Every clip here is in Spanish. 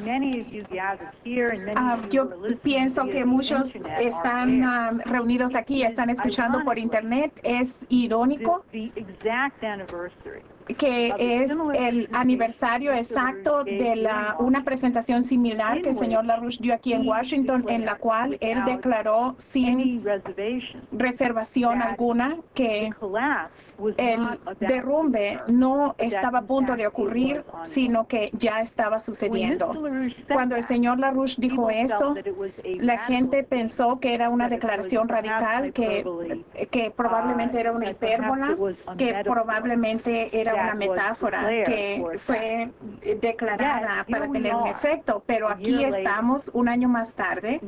Yo pienso que muchos están reunidos aquí, están escuchando por internet. Es irónico que es el aniversario exacto de una presentación similar que el señor LaRouche dio aquí en Washington, en la cual él declaró sin reservación alguna que el derrumbe no estaba a punto de ocurrir, sino que ya estaba sucediendo. Cuando el señor LaRouche dijo eso, la gente pensó que era una declaración radical, que probablemente era una hipérbola, que probablemente era una metáfora que fue declarada para tener un efecto. Pero aquí estamos un año más tarde.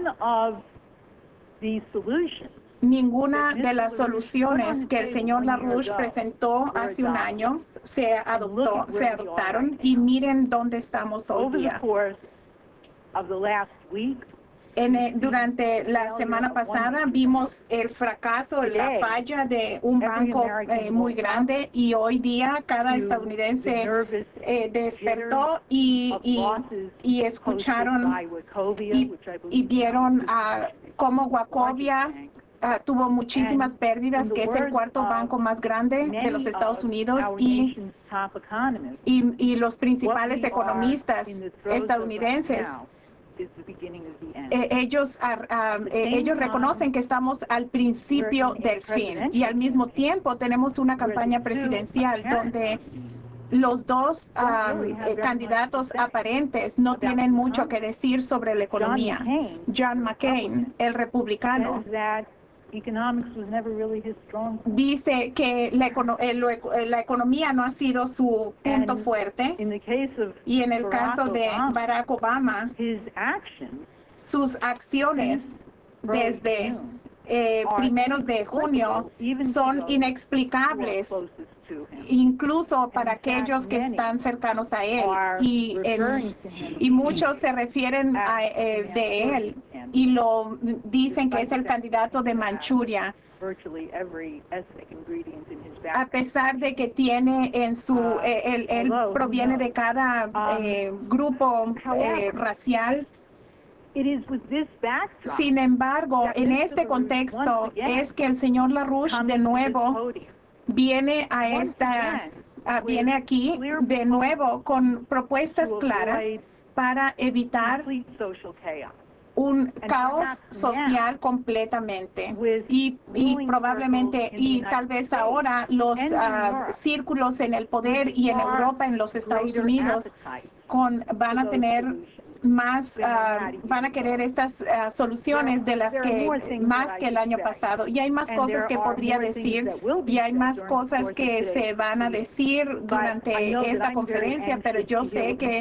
Ninguna de las soluciones que el señor LaRouche presentó hace un año se adoptaron, y miren dónde estamos hoy día. Durante la semana pasada vimos el fracaso, la falla de un banco muy grande, y hoy día cada estadounidense despertó y escucharon y vieron cómo Wachovia tuvo muchísimas pérdidas, que es el cuarto banco más grande de los Estados Unidos, y los principales economistas estadounidenses. Ellos reconocen que estamos al principio del fin, y al mismo tiempo tenemos una campaña presidencial donde los dos candidatos aparentes no tienen mucho que decir sobre la economía. John McCain, el republicano, dice que la economía no ha sido su punto fuerte, y en el caso de Barack Obama, sus acciones desde primeros de junio son inexplicables, incluso para aquellos que están cercanos a él, y muchos se refieren de él y lo dicen que es el candidato de Manchuria, a pesar de que tiene en él proviene de cada grupo racial. Sin embargo, en este contexto es que el señor LaRouche de nuevo viene viene aquí de nuevo con propuestas claras para evitar un caos social completamente, y probablemente, y tal vez ahora, los círculos en el poder y en Europa, en los Estados Unidos, van a tener más, van a querer estas soluciones de las que más que el año pasado. Y hay más cosas que podría decir, y hay más cosas que se van a decir durante esta conferencia, pero yo sé que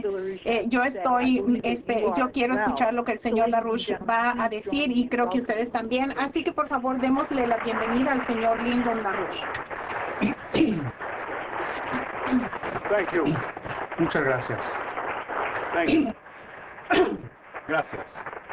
yo quiero escuchar lo que el señor LaRouche va a decir, y creo que ustedes también. Así que por favor démosle la bienvenida al señor Lyndon LaRouche. Thank you. Muchas gracias. Thank you. Gracias.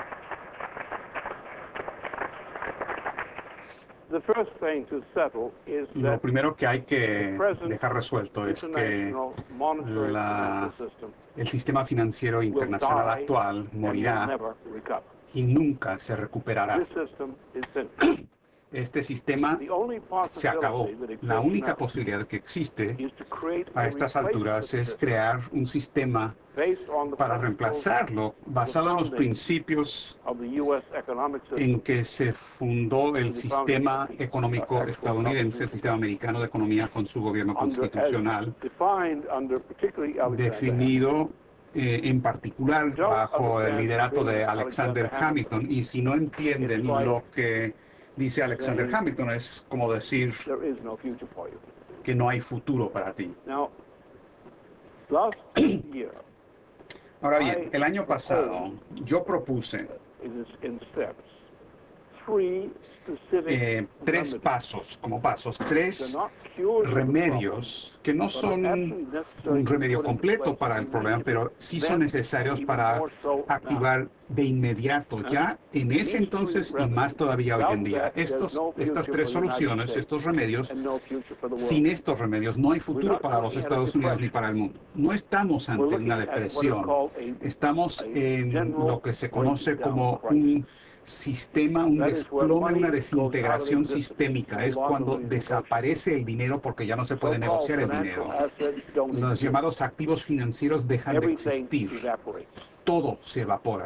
The first thing to settle is Lo that primero que hay que the present dejar resuelto es que international monetary financial system el sistema financiero will internacional die actual and will morirá never recover. y nunca se recuperará. This system is finished. Este sistema The only se acabó. possibility that exists La única now posibilidad que existe is to create a a estas replacement alturas es system crear un sistema based on the para principles reemplazarlo, basado en los principios of the U.S. economic system en que se fundó el sistema económico estadounidense, el sistema americano de economía, con su gobierno constitucional, defined under particularly Alexander definido en particular bajo el liderato de Alexander Hamilton. Y si no entienden lo que dice Alexander Hamilton, es como decir there is no future for you. que no hay futuro para ti. Now, last year, Ahora bien, el año pasado yo propuse in steps, tres pasos, tres remedios que no son un remedio completo para el problema, pero sí son necesarios para activar de inmediato, ya en ese entonces y más todavía hoy en día. Estas tres soluciones, estos remedios, sin estos remedios no hay futuro para los Estados Unidos ni para el mundo. No estamos ante una depresión, estamos en lo que se conoce como un sistema, un desplome, una desintegración sistémica. Es cuando desaparece el dinero porque ya no se puede negociar el dinero. Los llamados activos financieros dejan de existir. Todo se evapora.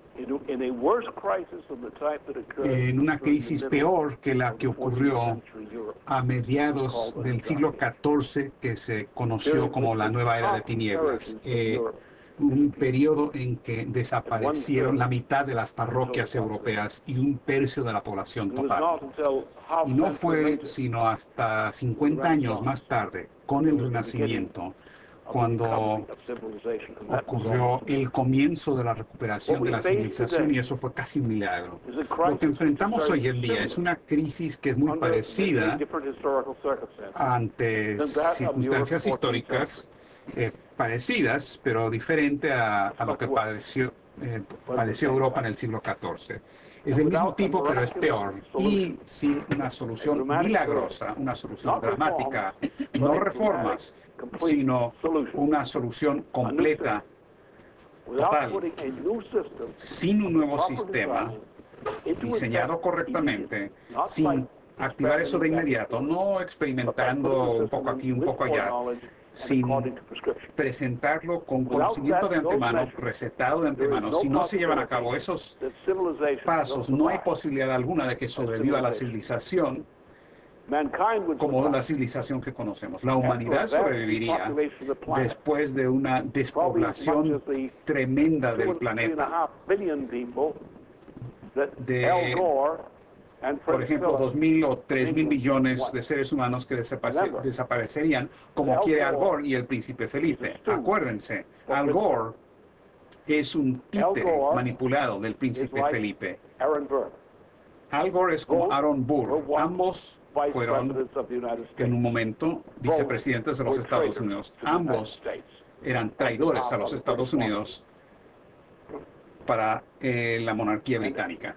En una crisis peor que la que ocurrió a mediados del siglo XIV, que se conoció como la nueva era de tinieblas, un periodo en que desaparecieron la mitad de las parroquias europeas y un tercio de la población total. Y no fue sino hasta 50 años más tarde, con el Renacimiento, cuando ocurrió el comienzo de la recuperación de la civilización, y eso fue casi un milagro. Lo que enfrentamos hoy en día es una crisis que es muy parecida ante circunstancias históricas parecidas, pero diferente a lo que padeció Europa en el siglo XIV. Es del mismo tipo, pero es peor. Y sin una solución milagrosa, una solución dramática, no reformas, sino una solución completa, total, sin un nuevo sistema diseñado correctamente, sin activar eso de inmediato, no experimentando un poco aquí, un poco allá, sin presentarlo con conocimiento de antemano, recetado de antemano. Si no se llevan a cabo esos pasos, no hay posibilidad alguna de que sobreviva la civilización como la civilización que conocemos. La humanidad sobreviviría después de una despoblación tremenda del planeta. Por ejemplo, 2.000 o 3.000 millones de seres humanos que desaparecerían, como quiere Al Gore y el príncipe Felipe. Acuérdense, Al Gore es un títere manipulado del príncipe Felipe. Al Gore es como Aaron Burr. Ambos fueron en un momento vicepresidentes de los Estados Unidos. Ambos eran traidores a los Estados Unidos para la monarquía británica.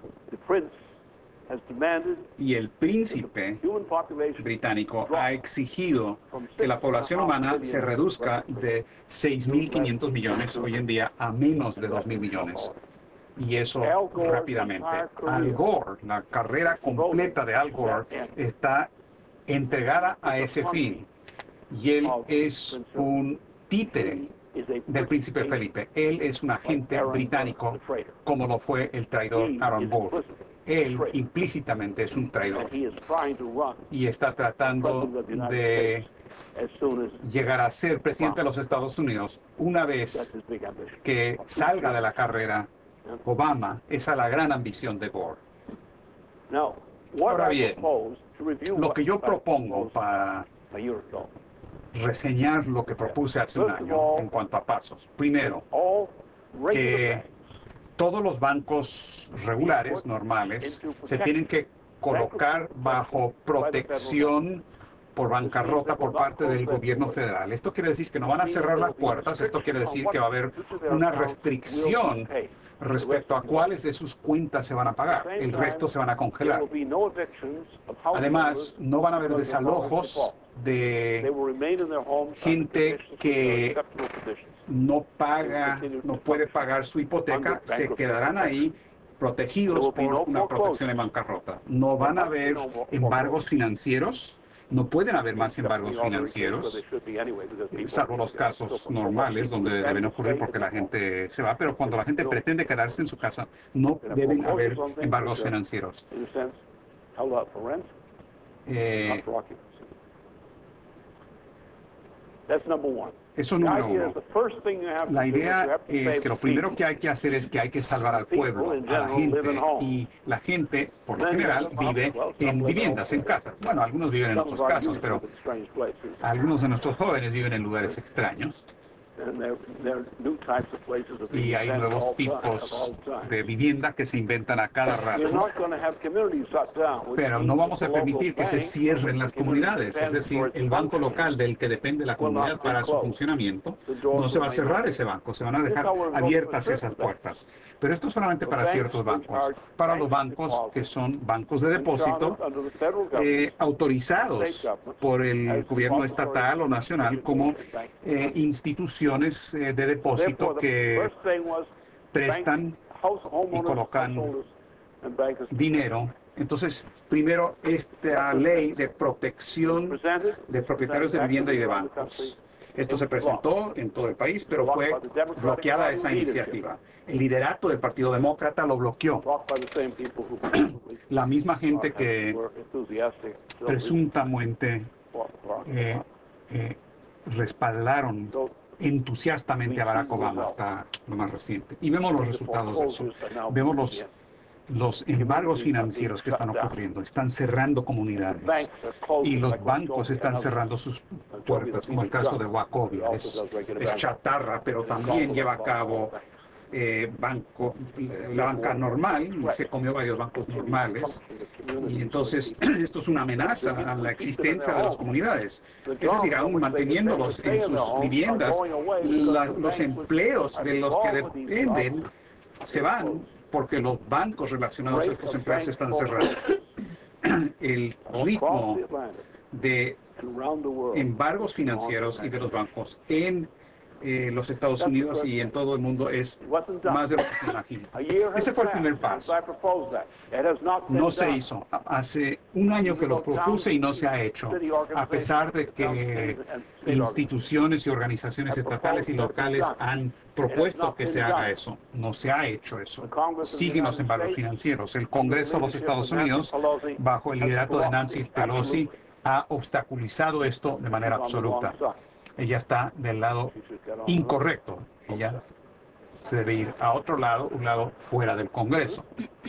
Y el príncipe británico ha exigido que la población humana se reduzca de 6.500 millones hoy en día a menos de 2.000 millones. Y eso rápidamente. Al Gore, la carrera completa de Al Gore está entregada a ese fin. Y él es un títere del príncipe Felipe. Él es un agente británico, como lo fue el traidor Aaron Burr. Él implícitamente es un traidor y está tratando de llegar a ser presidente de los Estados Unidos. Una vez que salga de la carrera Obama, esa es la gran ambición de Gore. Ahora bien, lo que yo propongo para reseñar lo que propuse hace un año en cuanto a pasos. Primero, que todos los bancos regulares, normales, se tienen que colocar bajo protección por bancarrota por parte del gobierno federal. Esto quiere decir que no van a cerrar las puertas, esto quiere decir que va a haber una restricción respecto a cuáles de sus cuentas se van a pagar. El resto se van a congelar. Además, no van a haber desalojos de gente que no puede pagar su hipoteca, se quedarán ahí protegidos por una protección de bancarrota. No van a haber embargos financieros. No pueden haber más embargos financieros, salvo los casos normales donde deben ocurrir porque la gente se va, pero cuando la gente pretende quedarse en su casa, no deben haber embargos financieros. Eso es número uno. La idea es que lo primero que hay que hacer es que hay que salvar al pueblo, a la gente, y la gente, por lo general, vive en viviendas, en casas. Bueno, algunos viven en otros casos, pero algunos de nuestros jóvenes viven en lugares extraños. Y hay nuevos tipos de vivienda que se inventan a cada rato. Pero no vamos a permitir que se cierren las comunidades. Es decir, el banco local del que depende la comunidad para su funcionamiento, no se va a cerrar ese banco, se van a dejar abiertas esas puertas. Pero esto solamente para ciertos bancos. Para los bancos que son bancos de depósito autorizados por el gobierno estatal o nacional como instituciones de depósito que prestan y colocan dinero. Entonces, primero, esta ley de protección de propietarios de vivienda y de bancos. Esto se presentó en todo el país, pero fue bloqueada esa iniciativa. El liderato del Partido Demócrata lo bloqueó. La misma gente que presuntamente respaldaron entusiastamente a Barack Obama hasta lo más reciente. Y vemos los resultados de eso. Vemos los embargos financieros que están ocurriendo. Están cerrando comunidades. Y los bancos están cerrando sus puertas, como el caso de Wachovia. Es chatarra, pero también lleva a cabo la banca normal, y se comió varios bancos normales. Y entonces esto es una amenaza a la existencia de las comunidades. Es decir, aún manteniéndolos en sus viviendas, los empleos de los que dependen se van porque los bancos relacionados a estas empresas están cerrados. El ritmo de embargos financieros y de los bancos en los Estados Unidos y en todo el mundo es más de lo que se imagina. Ese fue el primer paso. No se hizo. Hace un año que lo propuse y no se ha hecho, a pesar de que instituciones y organizaciones estatales y locales han propuesto que se haga eso. No se ha hecho eso. Siguen los embargos financieros. El Congreso de los Estados Unidos, bajo el liderato de Nancy Pelosi, ha obstaculizado esto de manera absoluta. Ella está del lado incorrecto. Ella se debe ir a otro lado, un lado fuera del Congreso.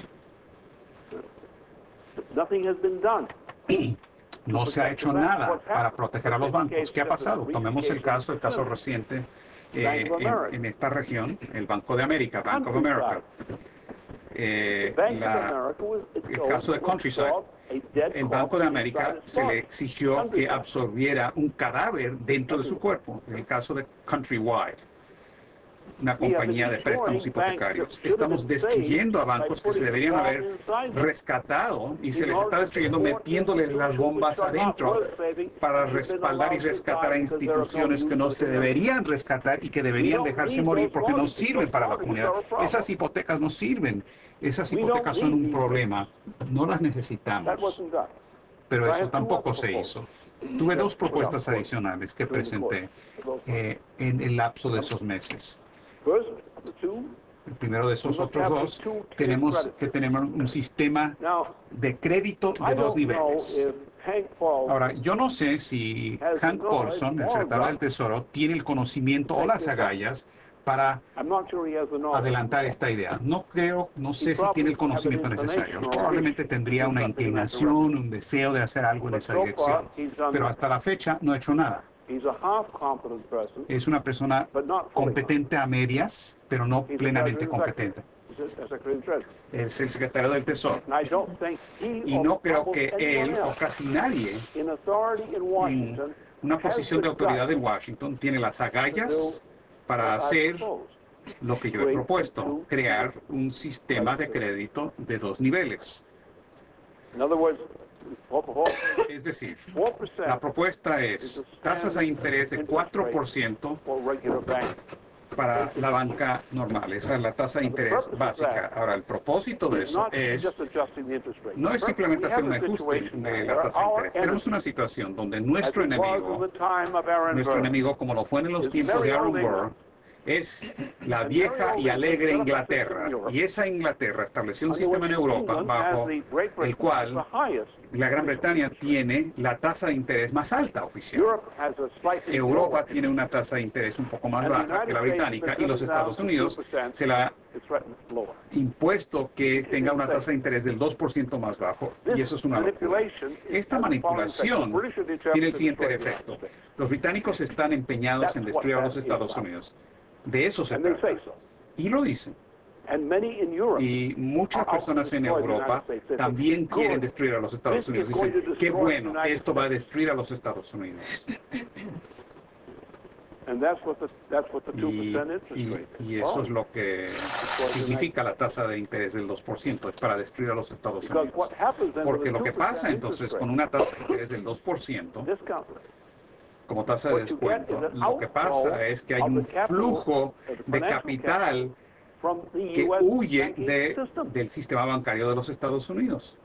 No se ha hecho nada para proteger a los bancos. ¿Qué ha pasado? Tomemos el caso reciente en esta región, el Banco de América, Bank of America. El caso de Countryside. El Banco de América se le exigió que absorbiera un cadáver dentro de su cuerpo, en el caso de Countrywide, una compañía de préstamos hipotecarios. Estamos destruyendo a bancos que se deberían haber rescatado y se les está destruyendo metiéndoles las bombas adentro para respaldar y rescatar a instituciones que no se deberían rescatar y que deberían dejarse morir porque no sirven para la comunidad. Esas hipotecas no sirven. Esas hipotecas son un problema. No las necesitamos. Pero eso tampoco se hizo. Tuve dos propuestas adicionales que presenté en el lapso de esos meses. El primero de esos otros dos, tenemos que tener un sistema de crédito de dos niveles. Ahora, yo no sé si Hank Paulson, el secretario del Tesoro, tiene el conocimiento o las agallas para adelantar esta idea. No sé si tiene el conocimiento necesario. Probablemente tendría una inclinación, un deseo de hacer algo en esa dirección. Pero hasta la fecha no ha hecho nada. Es una persona competente a medias, pero no plenamente competente. Es el secretario del Tesoro. Y no creo que él o casi nadie en una posición de autoridad en Washington tiene las agallas para hacer lo que yo he propuesto, crear un sistema de crédito de dos niveles. Es decir, la propuesta es tasas de interés de 4% para la banca normal. Esa es la tasa de interés básica. Ahora, el propósito de eso no es simplemente hacer un ajuste de la tasa de interés. Tenemos una situación donde nuestro enemigo, como lo fue en los tiempos de Aaron Burr, es la vieja y alegre Inglaterra. Y esa Inglaterra estableció un sistema en Europa bajo el cual la Gran Bretaña tiene la tasa de interés más alta oficial. Europa tiene una tasa de interés un poco más baja que la británica y los Estados Unidos se la ha impuesto que tenga una tasa de interés del 2% más bajo, y eso es una locura. Esta manipulación tiene el siguiente efecto. Los británicos están empeñados en destruir a los Estados Unidos. De eso se trata. Y lo dicen. Y muchas personas en Europa también quieren destruir a los Estados Unidos. Dicen, qué bueno, esto va a destruir a los Estados Unidos. Y eso es lo que significa la tasa de interés del 2%, es para destruir a los Estados Unidos. Porque lo que pasa entonces con una tasa de interés del 2%, como tasa de descuento, lo que pasa es que hay un flujo de capital que huye del sistema bancario de los Estados Unidos.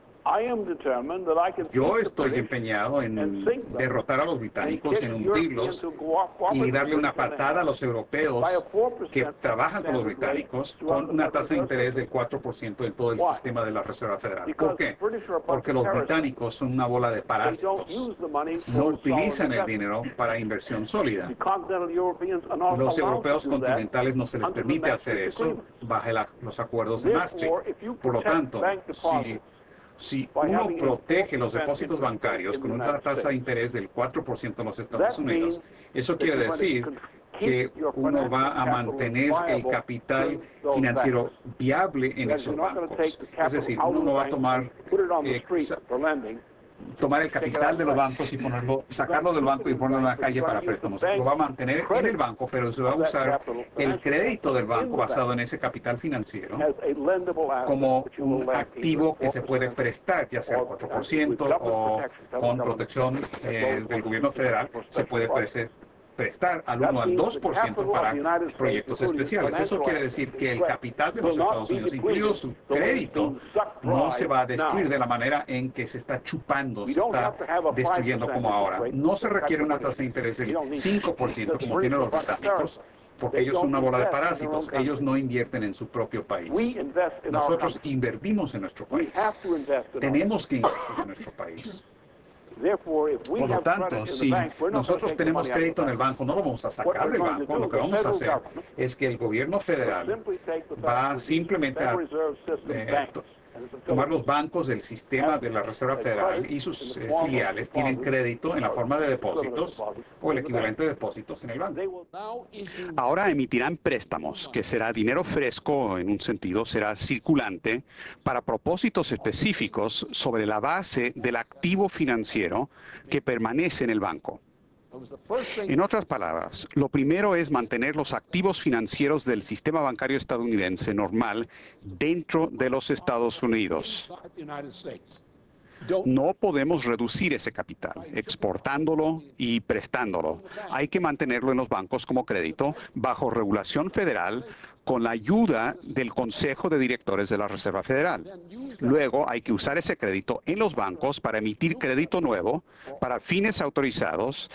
Yo estoy empeñado en derrotar a los británicos, en hundirlos y darle una patada a los europeos que trabajan con los británicos con una tasa de interés del 4% en todo el sistema de la Reserva Federal. ¿Por qué? Porque los británicos son una bola de parásitos. No utilizan el dinero para inversión sólida. Los europeos continentales no se les permite hacer eso bajo los acuerdos de Maastricht. Por lo tanto, si uno protege los depósitos bancarios con una tasa de interés del 4% en los Estados Unidos, eso quiere decir que uno va a mantener el capital financiero viable en esos bancos. Es decir, uno no va a tomar el capital de los bancos y sacarlo del banco y ponerlo en la calle para préstamos. Lo va a mantener en el banco, pero se va a usar el crédito del banco basado en ese capital financiero como un activo que se puede prestar, ya sea al 4% o con protección del gobierno federal, se puede prestar al 1 al 2% para proyectos especiales. Eso quiere decir que el capital de los Estados Unidos, incluido su crédito, no se va a destruir de la manera en que se está chupando, se está destruyendo como ahora. No se requiere una tasa de interés del 5% como tienen los británicos, porque ellos son una bola de parásitos. Ellos no invierten en su propio país. Nosotros invertimos en nuestro país. Tenemos que invertir en nuestro país. Por lo tanto, si nosotros tenemos crédito en el banco, no lo vamos a sacar del banco. Lo que vamos a hacer es que el gobierno federal va simplemente a tomar los bancos del sistema de la Reserva Federal y sus filiales tienen crédito en la forma de depósitos o el equivalente de depósitos en el banco. Ahora emitirán préstamos, que será dinero fresco, en un sentido, será circulante para propósitos específicos sobre la base del activo financiero que permanece en el banco. En otras palabras, lo primero es mantener los activos financieros del sistema bancario estadounidense normal dentro de los Estados Unidos. No podemos reducir ese capital, exportándolo y prestándolo. Hay que mantenerlo en los bancos como crédito, bajo regulación federal, con la ayuda del Consejo de Directores de la Reserva Federal. Luego hay que usar ese crédito en los bancos para emitir crédito nuevo, para fines autorizados.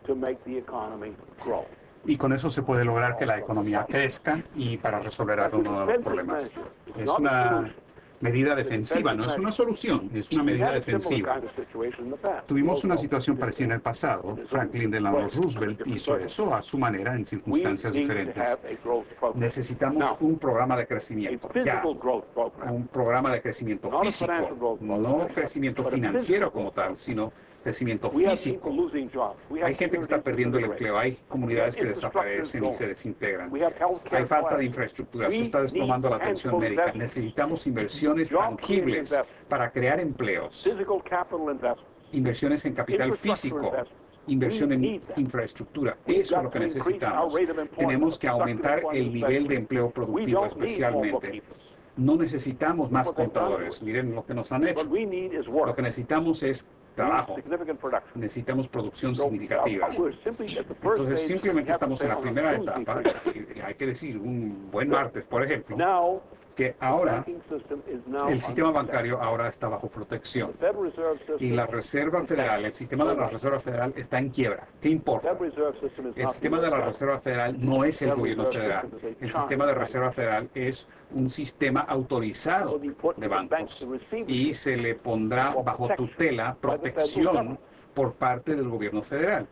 Y con eso se puede lograr que la economía crezca y para resolver algunos de los problemas. Es una medida defensiva, no es una solución, es una medida defensiva. Tuvimos una situación parecida en el pasado. Franklin Delano Roosevelt hizo eso a su manera en circunstancias diferentes. Necesitamos un programa de crecimiento, ya, un programa de crecimiento físico, no crecimiento financiero como tal, sino crecimiento físico. Hay gente que está perdiendo el empleo, hay comunidades que desaparecen y se desintegran. Hay falta de infraestructura, se está desplomando la atención médica. Necesitamos inversiones tangibles para crear empleos. Inversiones en capital físico, inversión en infraestructura. Eso es lo que necesitamos. Tenemos que aumentar el nivel de empleo productivo especialmente. No necesitamos más contadores. Miren lo que nos han hecho. Lo que necesitamos es trabajo. Necesitamos producción significativa. Entonces simplemente estamos en la primera etapa, hay que decir, un buen martes, por ejemplo, que ahora el sistema bancario ahora está bajo protección y la Reserva Federal, el sistema de la Reserva Federal está en quiebra. ¿Qué importa? El sistema de la Reserva Federal no es el gobierno federal. El sistema de Reserva Federal es un sistema autorizado de bancos y se le pondrá bajo tutela, protección por parte del gobierno federal.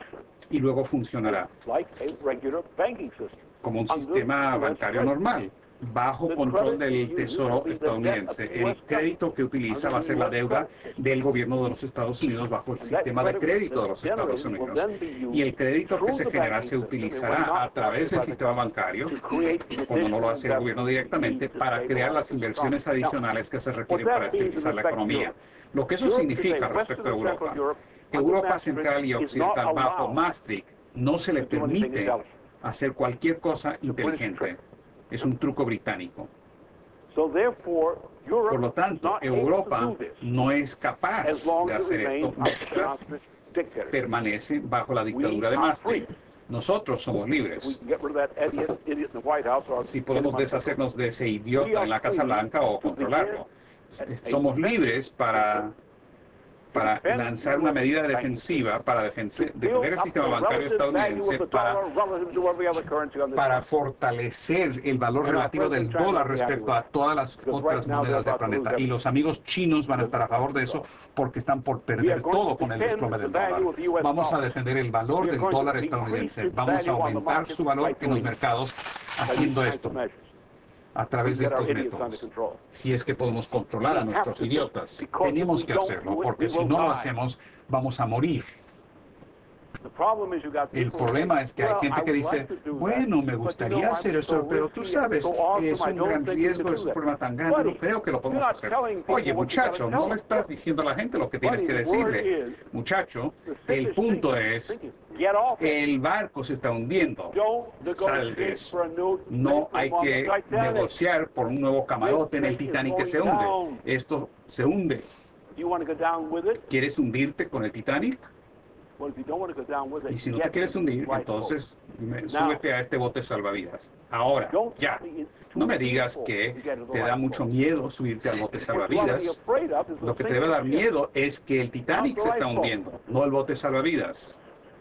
Y luego funcionará como un sistema bancario normal. bajo control del Tesoro estadounidense. El crédito que utiliza va a ser la deuda del gobierno de los Estados Unidos bajo el sistema de crédito de los Estados Unidos. Y el crédito que se genera se utilizará a través del sistema bancario, cuando no lo hace el gobierno directamente, para crear las inversiones adicionales que se requieren para estabilizar la economía. Lo que eso significa respecto a Europa, Europa Central y Occidental bajo Maastricht no se le permite hacer cualquier cosa inteligente. Es un truco británico. Por lo tanto, Europa no es capaz de hacer esto mientras permanece bajo la dictadura de Maastricht. Nosotros somos libres. Si podemos deshacernos de ese idiota en la Casa Blanca o controlarlo. Somos libres para lanzar una medida defensiva para defender el sistema bancario estadounidense, para fortalecer el valor relativo del dólar respecto a todas las otras monedas del planeta. Y los amigos chinos van a estar a favor de eso porque están por perder todo con el desplome del dólar. Vamos a defender el valor del dólar estadounidense. Vamos a aumentar su valor en los mercados haciendo esto, a través de estos métodos. Si es que podemos controlar a nuestros idiotas, tenemos que hacerlo, porque si no lo hacemos, vamos a morir. El problema es que hay gente que dice, bueno, me gustaría hacer eso, pero tú sabes, es un gran riesgo, es un problema tan grande, no creo que lo podamos hacer. Oye, muchacho, no le estás diciendo a la gente lo que tienes que decirle. Muchacho, el punto es, el barco se está hundiendo. Sal de eso. No hay que negociar por un nuevo camarote en el Titanic que se hunde. Esto se hunde. ¿Quieres hundirte con el Titanic? Y si no te quieres hundir, entonces súbete a este bote salvavidas. Ahora, ya. No me digas que te da mucho miedo subirte al bote salvavidas. Lo que te debe dar miedo es que el Titanic se está hundiendo, no el bote salvavidas.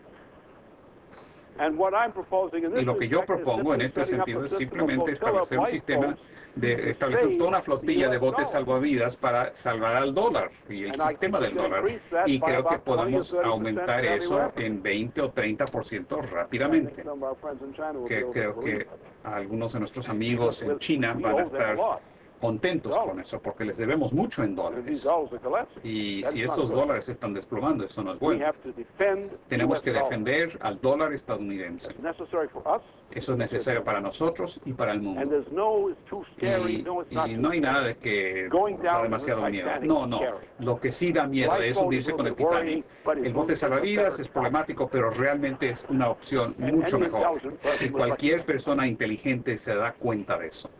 Y lo que yo propongo en este sentido es simplemente establecer un sistema establecer toda una flotilla de botes salvavidas para salvar al dólar y el sistema del dólar. Y creo que podemos aumentar eso en 20 o 30% rápidamente. Que creo que algunos de nuestros amigos en China van a estar contentos con eso, porque les debemos mucho en dólares. Y si estos dólares se están desplomando, eso no es bueno. Tenemos que defender al dólar estadounidense. Eso es necesario para nosotros y para el mundo. Y no hay nada de que da demasiado miedo. No, no. Lo que sí da miedo es hundirse con el Titanic. El bote salvavidas es problemático, pero realmente es una opción mucho mejor. Y cualquier persona inteligente se da cuenta de eso.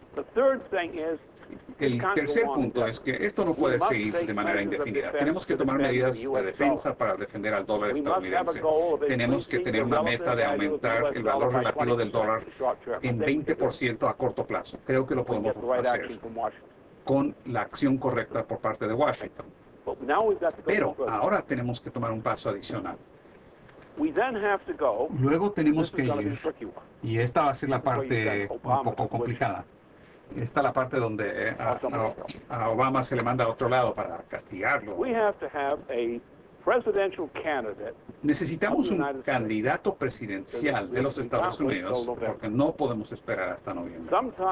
El tercer punto es que esto no puede seguir de manera indefinida. Tenemos que tomar medidas de defensa para defender al dólar estadounidense. Tenemos que tener una meta de aumentar el valor relativo del dólar en 20% a corto plazo. Creo que lo podemos hacer con la acción correcta por parte de Washington. Pero ahora tenemos que tomar un paso adicional. Luego tenemos que ir, y esta va a ser la parte un poco complicada. Esta es la parte donde a Obama se le manda a otro lado para castigarlo. Necesitamos un candidato presidencial de los Estados Unidos, porque no podemos esperar hasta noviembre.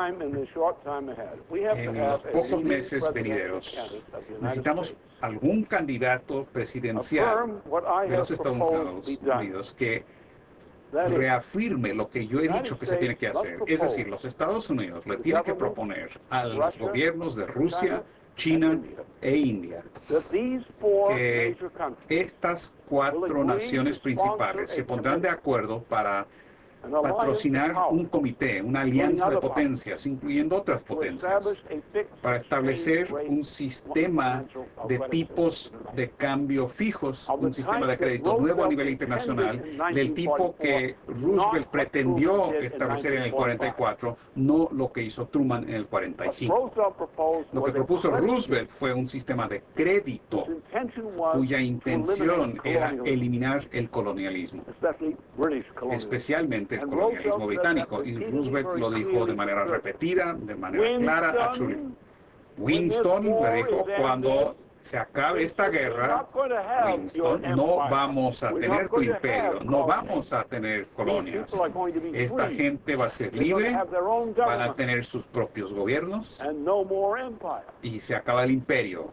En los pocos meses venideros, necesitamos algún candidato presidencial de los Estados Unidos que reafirme lo que yo he dicho que se tiene que hacer. Es decir, los Estados Unidos le tienen que proponer a los gobiernos de Rusia, China e India que estas cuatro naciones principales se pondrán de acuerdo para patrocinar un comité, una alianza de potencias, incluyendo otras potencias, para establecer un sistema de tipos de cambio fijos, un sistema de crédito nuevo a nivel internacional, del tipo que Roosevelt pretendió establecer en el 44, no lo que hizo Truman en el 45. Lo que propuso Roosevelt fue un sistema de crédito cuya intención era eliminar el colonialismo, especialmente el colonialismo británico, y Roosevelt lo dijo de manera repetida, de manera clara. Winston le dijo, cuando se acabe esta guerra, Winston, no vamos a tener tu imperio, no vamos a tener colonias. Esta gente va a ser libre, van a tener sus propios gobiernos y se acaba el imperio.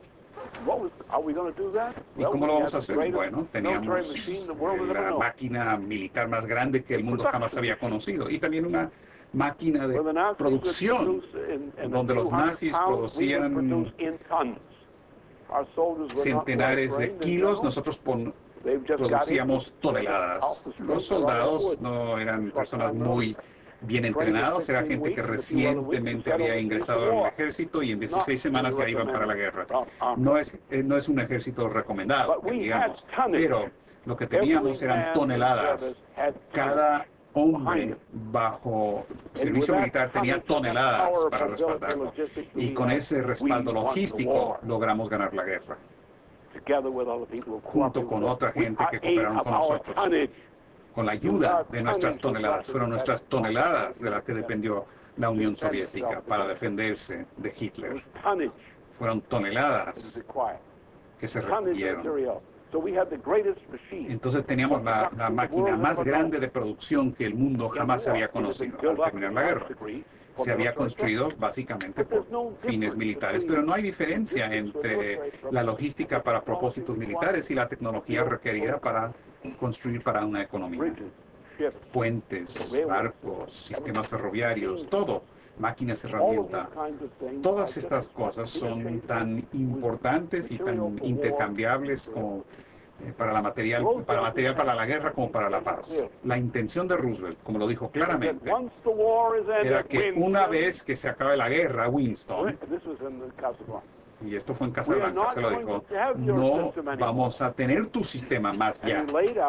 ¿Y cómo lo vamos a hacer? Bueno, teníamos la máquina militar más grande que el mundo jamás había conocido y también una máquina de producción donde los nazis producían centenares de kilos, nosotros producíamos toneladas. Los soldados no eran personas muy bien entrenados, era gente que recientemente había ingresado al ejército y en 16 semanas ya iban para la guerra. No es un ejército recomendado, que digamos, pero lo que teníamos eran toneladas. Cada hombre bajo servicio militar tenía toneladas para respaldarlo. Y con ese respaldo logístico logramos ganar la guerra, junto con otra gente que cooperaron con nosotros. Con la ayuda de nuestras toneladas, fueron nuestras toneladas de las que dependió la Unión Soviética para defenderse de Hitler. Fueron toneladas que se requirieron. Entonces teníamos la máquina más grande de producción que el mundo jamás había conocido al terminar la guerra. Se había construido básicamente por fines militares, pero no hay diferencia entre la logística para propósitos militares y la tecnología requerida para construir para una economía. Puentes, barcos, sistemas ferroviarios, todo, máquinas, herramientas. Todas estas cosas son tan importantes y tan intercambiables como para material para la guerra como para la paz. La intención de Roosevelt, como lo dijo claramente, era que una vez que se acabe la guerra, Winston, y esto fue en Casablanca, se lo dijo, no vamos a tener tu sistema más ya.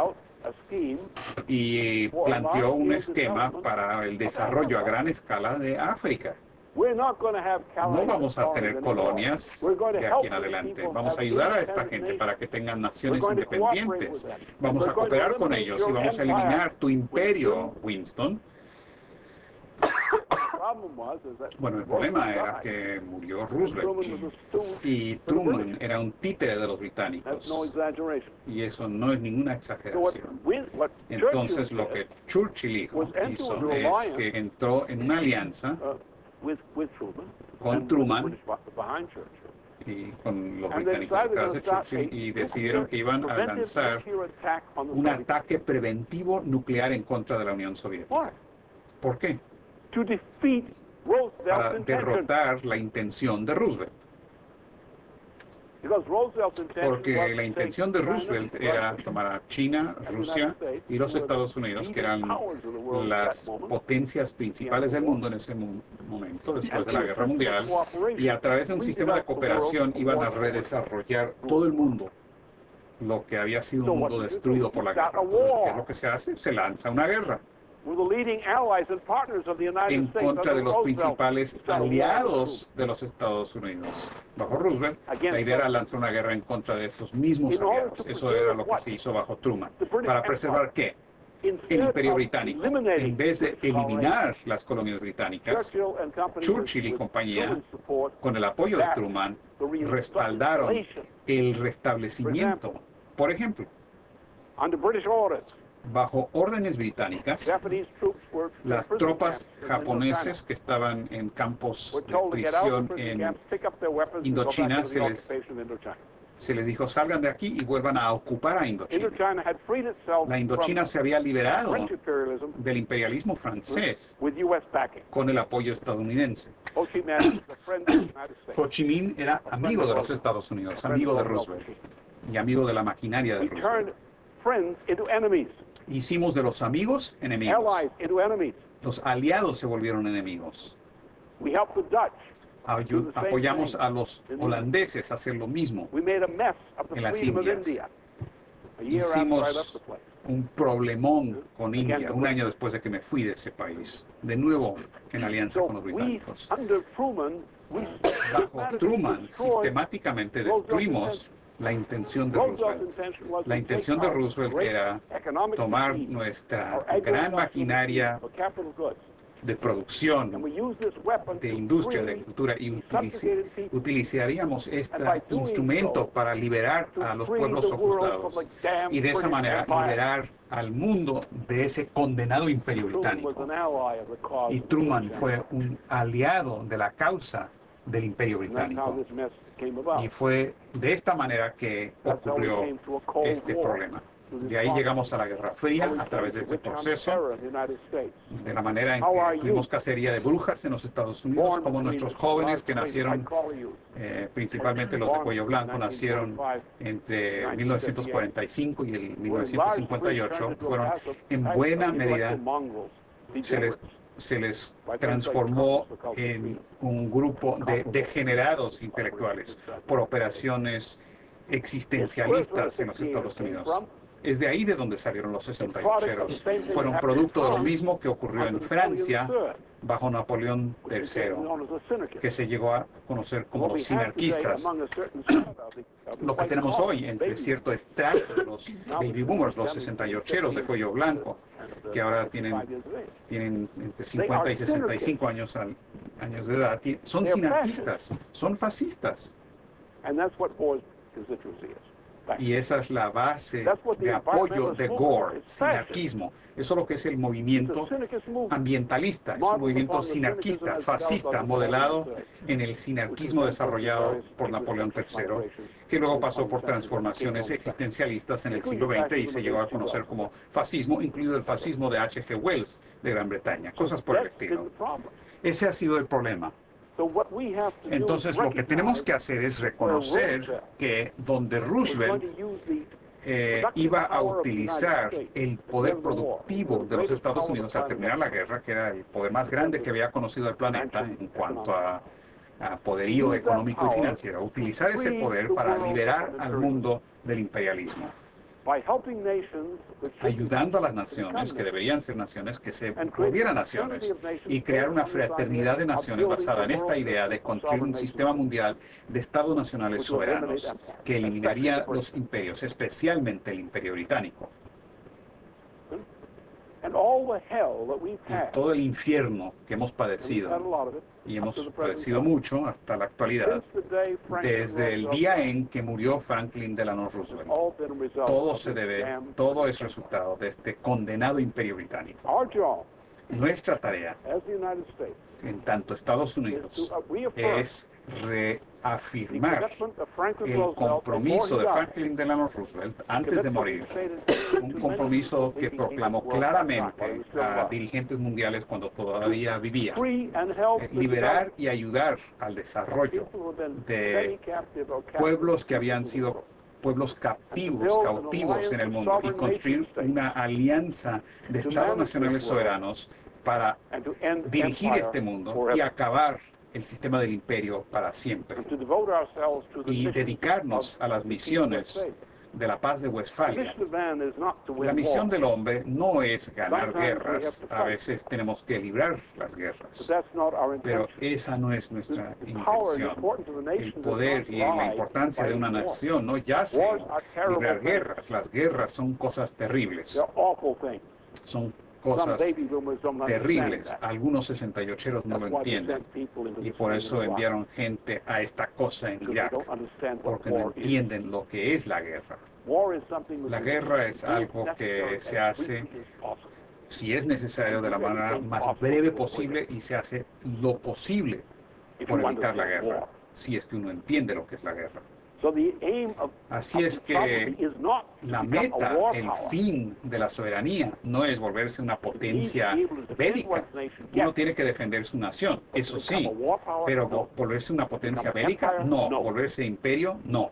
Y planteó un esquema para el desarrollo a gran escala de África. No vamos a tener colonias de aquí en adelante. Vamos a ayudar a esta gente para que tengan naciones independientes. Vamos a cooperar con ellos y vamos a eliminar tu imperio, Winston. Bueno, el problema era que murió Roosevelt y Truman era un títere de los británicos. Y eso no es ninguna exageración. Entonces lo que Churchill hizo es que entró en una alianza con Truman y con los británicos detrás de Churchill y decidieron que iban a lanzar un ataque preventivo nuclear en contra de la Unión Soviética. ¿Por qué? Para derrotar la intención de Roosevelt. Porque la intención de Roosevelt era tomar a China, Rusia y los Estados Unidos, que eran las potencias principales del mundo en ese momento, después de la Guerra Mundial, y a través de un sistema de cooperación iban a redesarrollar todo el mundo, lo que había sido un mundo destruido por la guerra. Entonces, ¿qué es lo que se hace? Se lanza una guerra en contra de los principales aliados de los Estados Unidos. Bajo Roosevelt, la idea era lanzar una guerra en contra de esos mismos aliados. Eso era lo que se hizo bajo Truman. ¿Para preservar qué? El Imperio Británico. En vez de eliminar las colonias británicas, Churchill y compañía, con el apoyo de Truman, respaldaron el restablecimiento. Por ejemplo, bajo órdenes británicas, las tropas japonesas que estaban en campos de prisión en Indochina se les dijo salgan de aquí y vuelvan a ocupar a Indochina. La Indochina se había liberado del imperialismo francés con el apoyo estadounidense. Ho Chi Minh era amigo de los Estados Unidos, amigo de Roosevelt y amigo de la maquinaria de Roosevelt. Hicimos de los amigos enemigos. Los aliados se volvieron enemigos. Apoyamos a los holandeses a hacer lo mismo en las Indias. Hicimos un problemón con India un año después de que me fui de ese país. De nuevo en alianza con los británicos. Bajo Truman sistemáticamente destruimos la intención de Roosevelt. La intención de Roosevelt era tomar nuestra gran maquinaria de producción, de industria, de agricultura, y utilizaríamos este instrumento para liberar a los pueblos ocupados y de esa manera liberar al mundo de ese condenado imperio británico. Y Truman fue un aliado de la causa del imperio británico. Y fue de esta manera que ocurrió este problema. De ahí llegamos a la Guerra Fría a través de este proceso, de la manera en que tuvimos cacería de brujas en los Estados Unidos, como nuestros jóvenes que nacieron, principalmente los de cuello blanco, nacieron entre 1945 y el 1958, fueron en buena medida, se les transformó en un grupo de degenerados intelectuales por operaciones existencialistas en los Estados Unidos. Es de ahí de donde salieron los 68eros. Fueron producto de lo mismo que ocurrió en Francia bajo Napoleón III, que se llegó a conocer como los sinarquistas. Lo que tenemos hoy entre cierto estrato de los baby boomers, los 68eros de cuello blanco, que ahora tienen entre 50 y 65 años de edad, son sinarquistas, son fascistas. Y esa es la base de apoyo de Gore, sinarquismo. Eso es lo que es el movimiento ambientalista, es un movimiento sinarquista, fascista, modelado en el sinarquismo desarrollado por Napoleón III, que luego pasó por transformaciones existencialistas en el siglo XX y se llegó a conocer como fascismo, incluido el fascismo de H.G. Wells de Gran Bretaña, cosas por el estilo. Ese ha sido el problema. Entonces lo que tenemos que hacer es reconocer que donde Roosevelt iba a utilizar el poder productivo de los Estados Unidos al terminar la guerra, que era el poder más grande que había conocido el planeta en cuanto a poderío económico y financiero, utilizar ese poder para liberar al mundo del imperialismo, ayudando a las naciones, que deberían ser naciones, que se volvieran naciones, y crear una fraternidad de naciones basada en esta idea de construir un sistema mundial de estados nacionales soberanos que eliminaría los imperios, especialmente el imperio británico. Y todo el infierno que hemos padecido, y hemos padecido mucho hasta la actualidad, desde el día en que murió Franklin Delano Roosevelt, todo es resultado de este condenado imperio británico. Nuestra tarea, en tanto Estados Unidos, es reafirmar el compromiso de Franklin Delano Roosevelt antes de morir, un compromiso que proclamó claramente a dirigentes mundiales cuando todavía vivía, liberar y ayudar al desarrollo de pueblos que habían sido pueblos cautivos en el mundo, y construir una alianza de estados nacionales soberanos para dirigir este mundo y acabar el sistema del imperio para siempre, y dedicarnos a las misiones de la paz de Westfalia. La misión del hombre no es ganar guerras, a veces tenemos que librar las guerras, pero esa no es nuestra intención. El poder y la importancia de una nación no yace en librar guerras. Las guerras son cosas terribles, son cosas terribles. Algunos 68eros no lo entienden, y por eso enviaron gente a esta cosa en Irak, porque no entienden lo que es la guerra. La guerra es algo que se hace, si es necesario, de la manera más breve posible, y se hace lo posible por evitar la guerra, si es que uno entiende lo que es la guerra. Así es que la meta, el fin de la soberanía, no es volverse una potencia bélica. Uno tiene que defender su nación, eso sí, pero volverse una potencia bélica, no. Volverse imperio, no.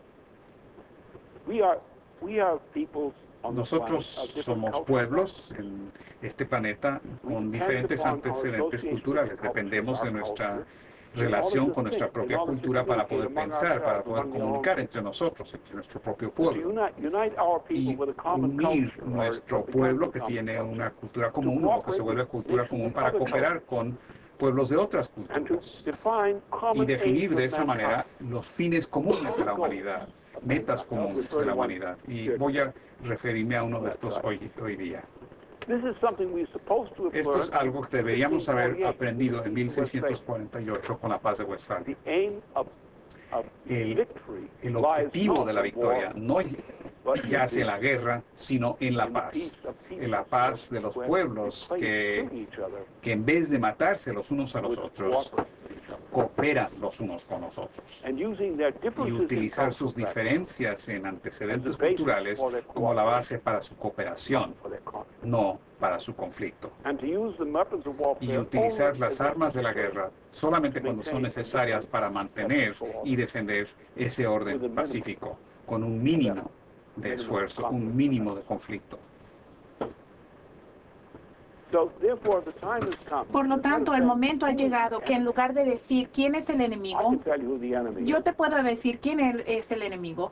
Nosotros somos pueblos en este planeta con diferentes antecedentes culturales. Dependemos de nuestra relación con nuestra propia cultura para poder pensar, para poder comunicar entre nosotros, entre nuestro propio pueblo, y unir nuestro pueblo que tiene una cultura común, o que se vuelve cultura común, para cooperar con pueblos de otras culturas, y definir de esa manera los fines comunes de la humanidad, metas comunes de la humanidad. Y voy a referirme a uno de estos hoy día. Esto es algo que deberíamos haber aprendido en 1648 con la paz de Westfalia. El objetivo de la victoria no yace en la guerra, sino en la paz de los pueblos que en vez de matarse los unos a los otros, cooperan los unos con los otros. Y utilizar sus diferencias en antecedentes culturales como la base para su cooperación, no para su conflicto. Y utilizar las armas de la guerra solamente cuando son necesarias para mantener y defender ese orden pacífico, con un mínimo de esfuerzo, un mínimo de conflicto. Por lo tanto, el momento ha llegado que en lugar de decir quién es el enemigo, yo te puedo decir quién es el enemigo.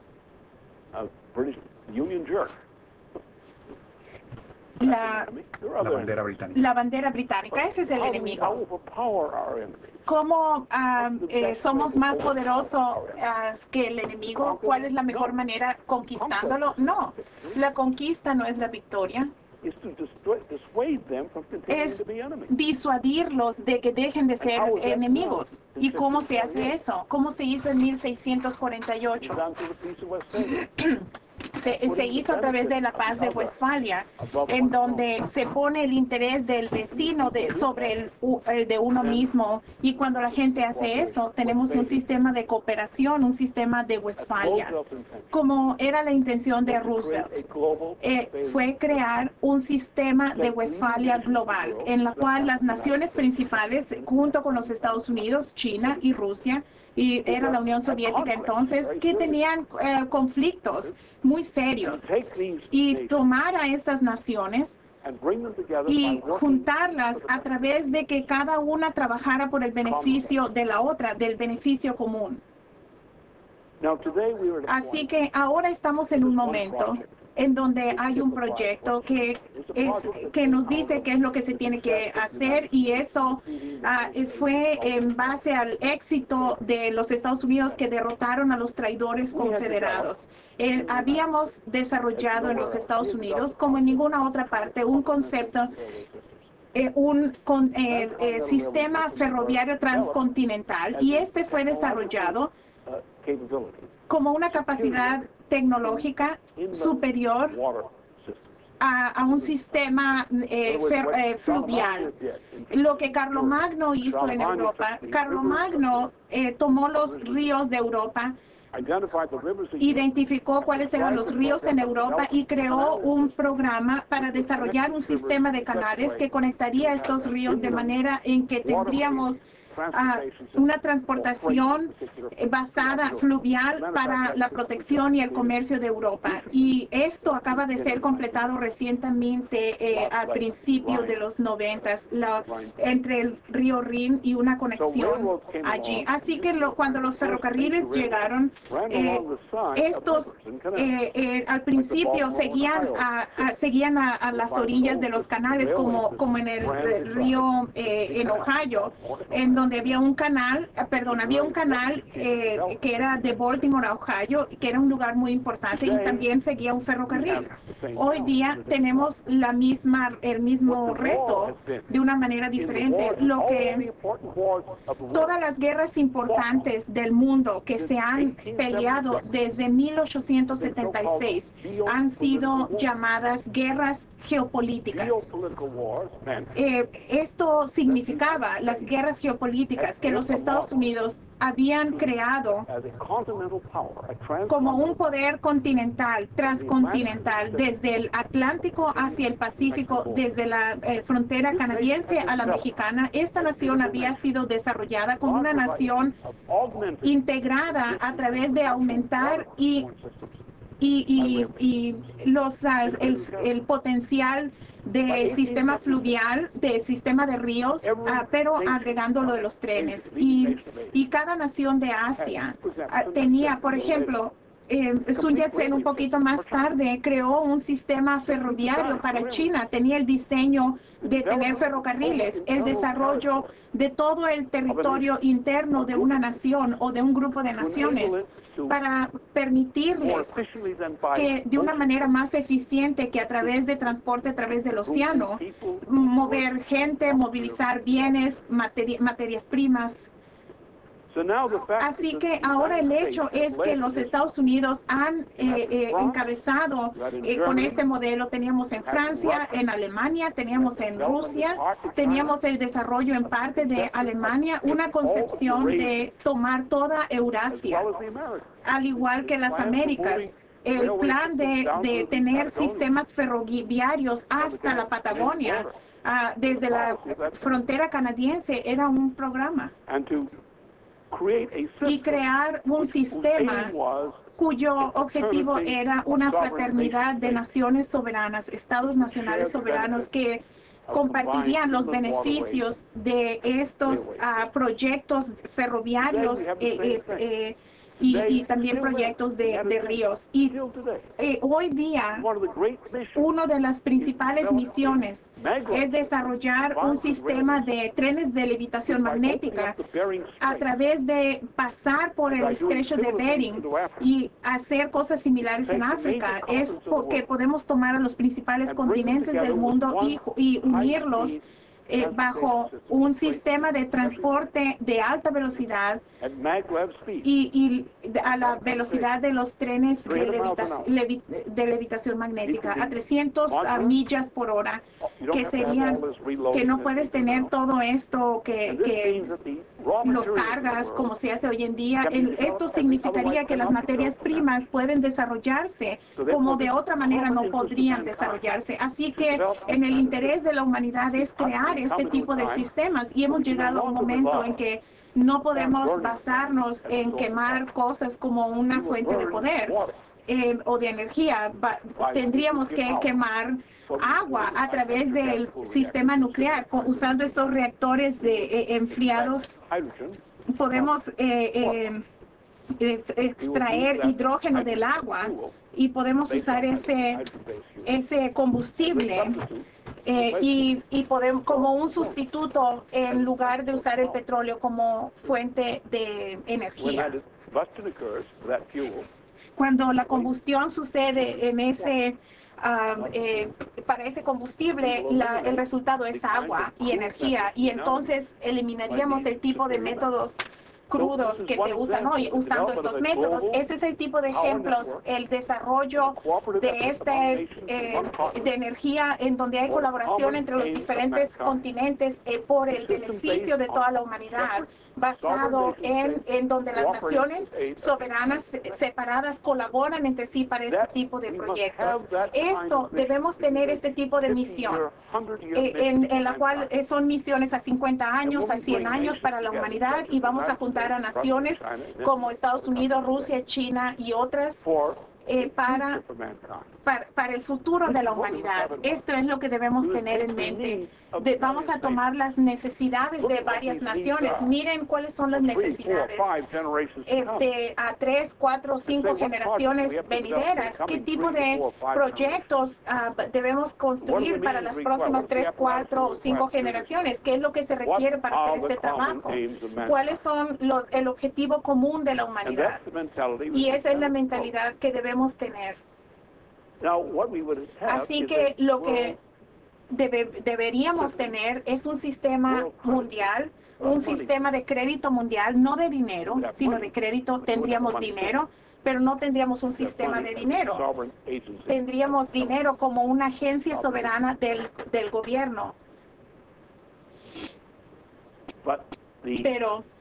La bandera británica. La bandera británica, ese es el enemigo. ¿Cómo somos más poderosos que el enemigo? ¿Cuál es la mejor manera conquistándolo? No, la conquista no es la victoria. Es disuadirlos de que dejen de ser enemigos. ¿Y cómo se hace eso? ¿Cómo se hizo en 1648? Se hizo a través de la paz de Westfalia, en donde se pone el interés del vecino sobre el de uno mismo, y cuando la gente hace eso, tenemos un sistema de cooperación, un sistema de Westfalia, como era la intención de Roosevelt. Fue crear un sistema de Westfalia global, en la cual las naciones principales, junto con los Estados Unidos, China y Rusia, y era la Unión Soviética entonces, que tenían conflictos muy serios, y tomar a estas naciones y juntarlas a través de que cada una trabajara por el beneficio de la otra, del beneficio común. Así que ahora estamos en un momento en donde hay un proyecto que nos dice qué es lo que se tiene que hacer, y eso fue en base al éxito de los Estados Unidos, que derrotaron a los traidores confederados. Habíamos desarrollado en los Estados Unidos, como en ninguna otra parte, un concepto, sistema ferroviario transcontinental, y este fue desarrollado como una capacidad tecnológica superior a un sistema fluvial. Lo que Carlomagno hizo en Europa, Carlomagno tomó los ríos de Europa, identificó cuáles eran los ríos en Europa y creó un programa para desarrollar un sistema de canales que conectaría estos ríos de manera en que tendríamos una transportación basada fluvial para la protección y el comercio de Europa. Y esto acaba de ser completado recientemente al principio de los 90, entre el río Rin y una conexión allí. Así que cuando los ferrocarriles llegaron, estos al principio seguían a las orillas de los canales, como en el río en Ohio, en donde había un canal, que era de Baltimore a Ohio, que era un lugar muy importante, y también seguía un ferrocarril. Hoy día tenemos el mismo reto de una manera diferente. Todas las guerras importantes del mundo que se han peleado desde 1876 han sido llamadas guerras geopolíticas. Esto significaba, las guerras geopolíticas, que los Estados Unidos habían creado como un poder continental, transcontinental, desde el Atlántico hacia el Pacífico, desde la frontera canadiense a la mexicana. Esta nación había sido desarrollada como una nación integrada a través de aumentar el potencial del sistema fluvial, del sistema de ríos, pero agregando lo de los trenes. Y cada nación de Asia tenía, por ejemplo, Sun Yat-sen un poquito más tarde creó un sistema ferroviario para China, tenía el diseño de tener ferrocarriles, el desarrollo de todo el territorio interno de una nación o de un grupo de naciones para permitirles que de una manera más eficiente que a través de transporte a través del océano, mover gente, movilizar bienes, materias primas. Así que ahora el hecho es que los Estados Unidos han encabezado con este modelo. Teníamos en Francia, en Alemania, teníamos en Rusia, teníamos el desarrollo en parte de Alemania, una concepción de tomar toda Eurasia, al igual que las Américas. El plan de tener sistemas ferroviarios hasta la Patagonia, desde la frontera canadiense, era un programa. Y crear un sistema cuyo objetivo era una fraternidad de naciones soberanas, estados nacionales soberanos que compartirían los beneficios de estos proyectos ferroviarios y también proyectos de ríos. Y hoy día, una de las principales misiones es desarrollar un sistema de trenes de levitación magnética a través de pasar por el estrecho de Bering y hacer cosas similares en África. Es porque podemos tomar a los principales continentes del mundo y unirlos bajo un sistema de transporte de alta velocidad y a la velocidad de los trenes de levitación magnética a 300 millas por hora, que serían que no puedes tener todo esto que los cargas como se hace hoy en día. Esto significaría que las materias primas pueden desarrollarse como de otra manera no podrían desarrollarse. Así que en el interés de la humanidad es crear este tipo de sistemas y hemos llegado a un momento en que no podemos basarnos en quemar cosas como una fuente de poder o de energía. Tendríamos que quemar agua a través del sistema nuclear usando estos reactores enfriados. Podemos extraer hidrógeno del agua y podemos usar ese combustible y podemos como un sustituto en lugar de usar el petróleo como fuente de energía. Cuando la combustión sucede en para ese combustible, el resultado es agua y energía, y entonces eliminaríamos el tipo de métodos crudos que se usan hoy usando estos métodos. Ese es el tipo de ejemplos, el desarrollo de de energía en donde hay colaboración entre los diferentes continentes por el beneficio de toda la humanidad, basado en donde las naciones soberanas separadas colaboran entre sí para este tipo de proyectos. Debemos tener este tipo de misión, en la cual son misiones a 50 años, a 100 años para la humanidad, y vamos a juntar a naciones como Estados Unidos, Rusia, China y otras para el futuro de la humanidad. Esto es lo que debemos tener en mente. Vamos a tomar las necesidades de varias naciones. Miren cuáles son las necesidades a 3, 4, 5 generaciones venideras. ¿Qué tipo de proyectos debemos construir para las próximas 3, 4 o 5 generaciones? ¿Qué es lo que se requiere para hacer este trabajo? ¿Cuáles son el objetivo común de la humanidad? Y esa es la mentalidad que debemos tener. Así que lo que deberíamos tener es un sistema mundial, un sistema de crédito mundial, no de dinero, sino de crédito. Tendríamos dinero, pero no tendríamos un sistema de dinero. Tendríamos dinero como una agencia soberana del gobierno. Pero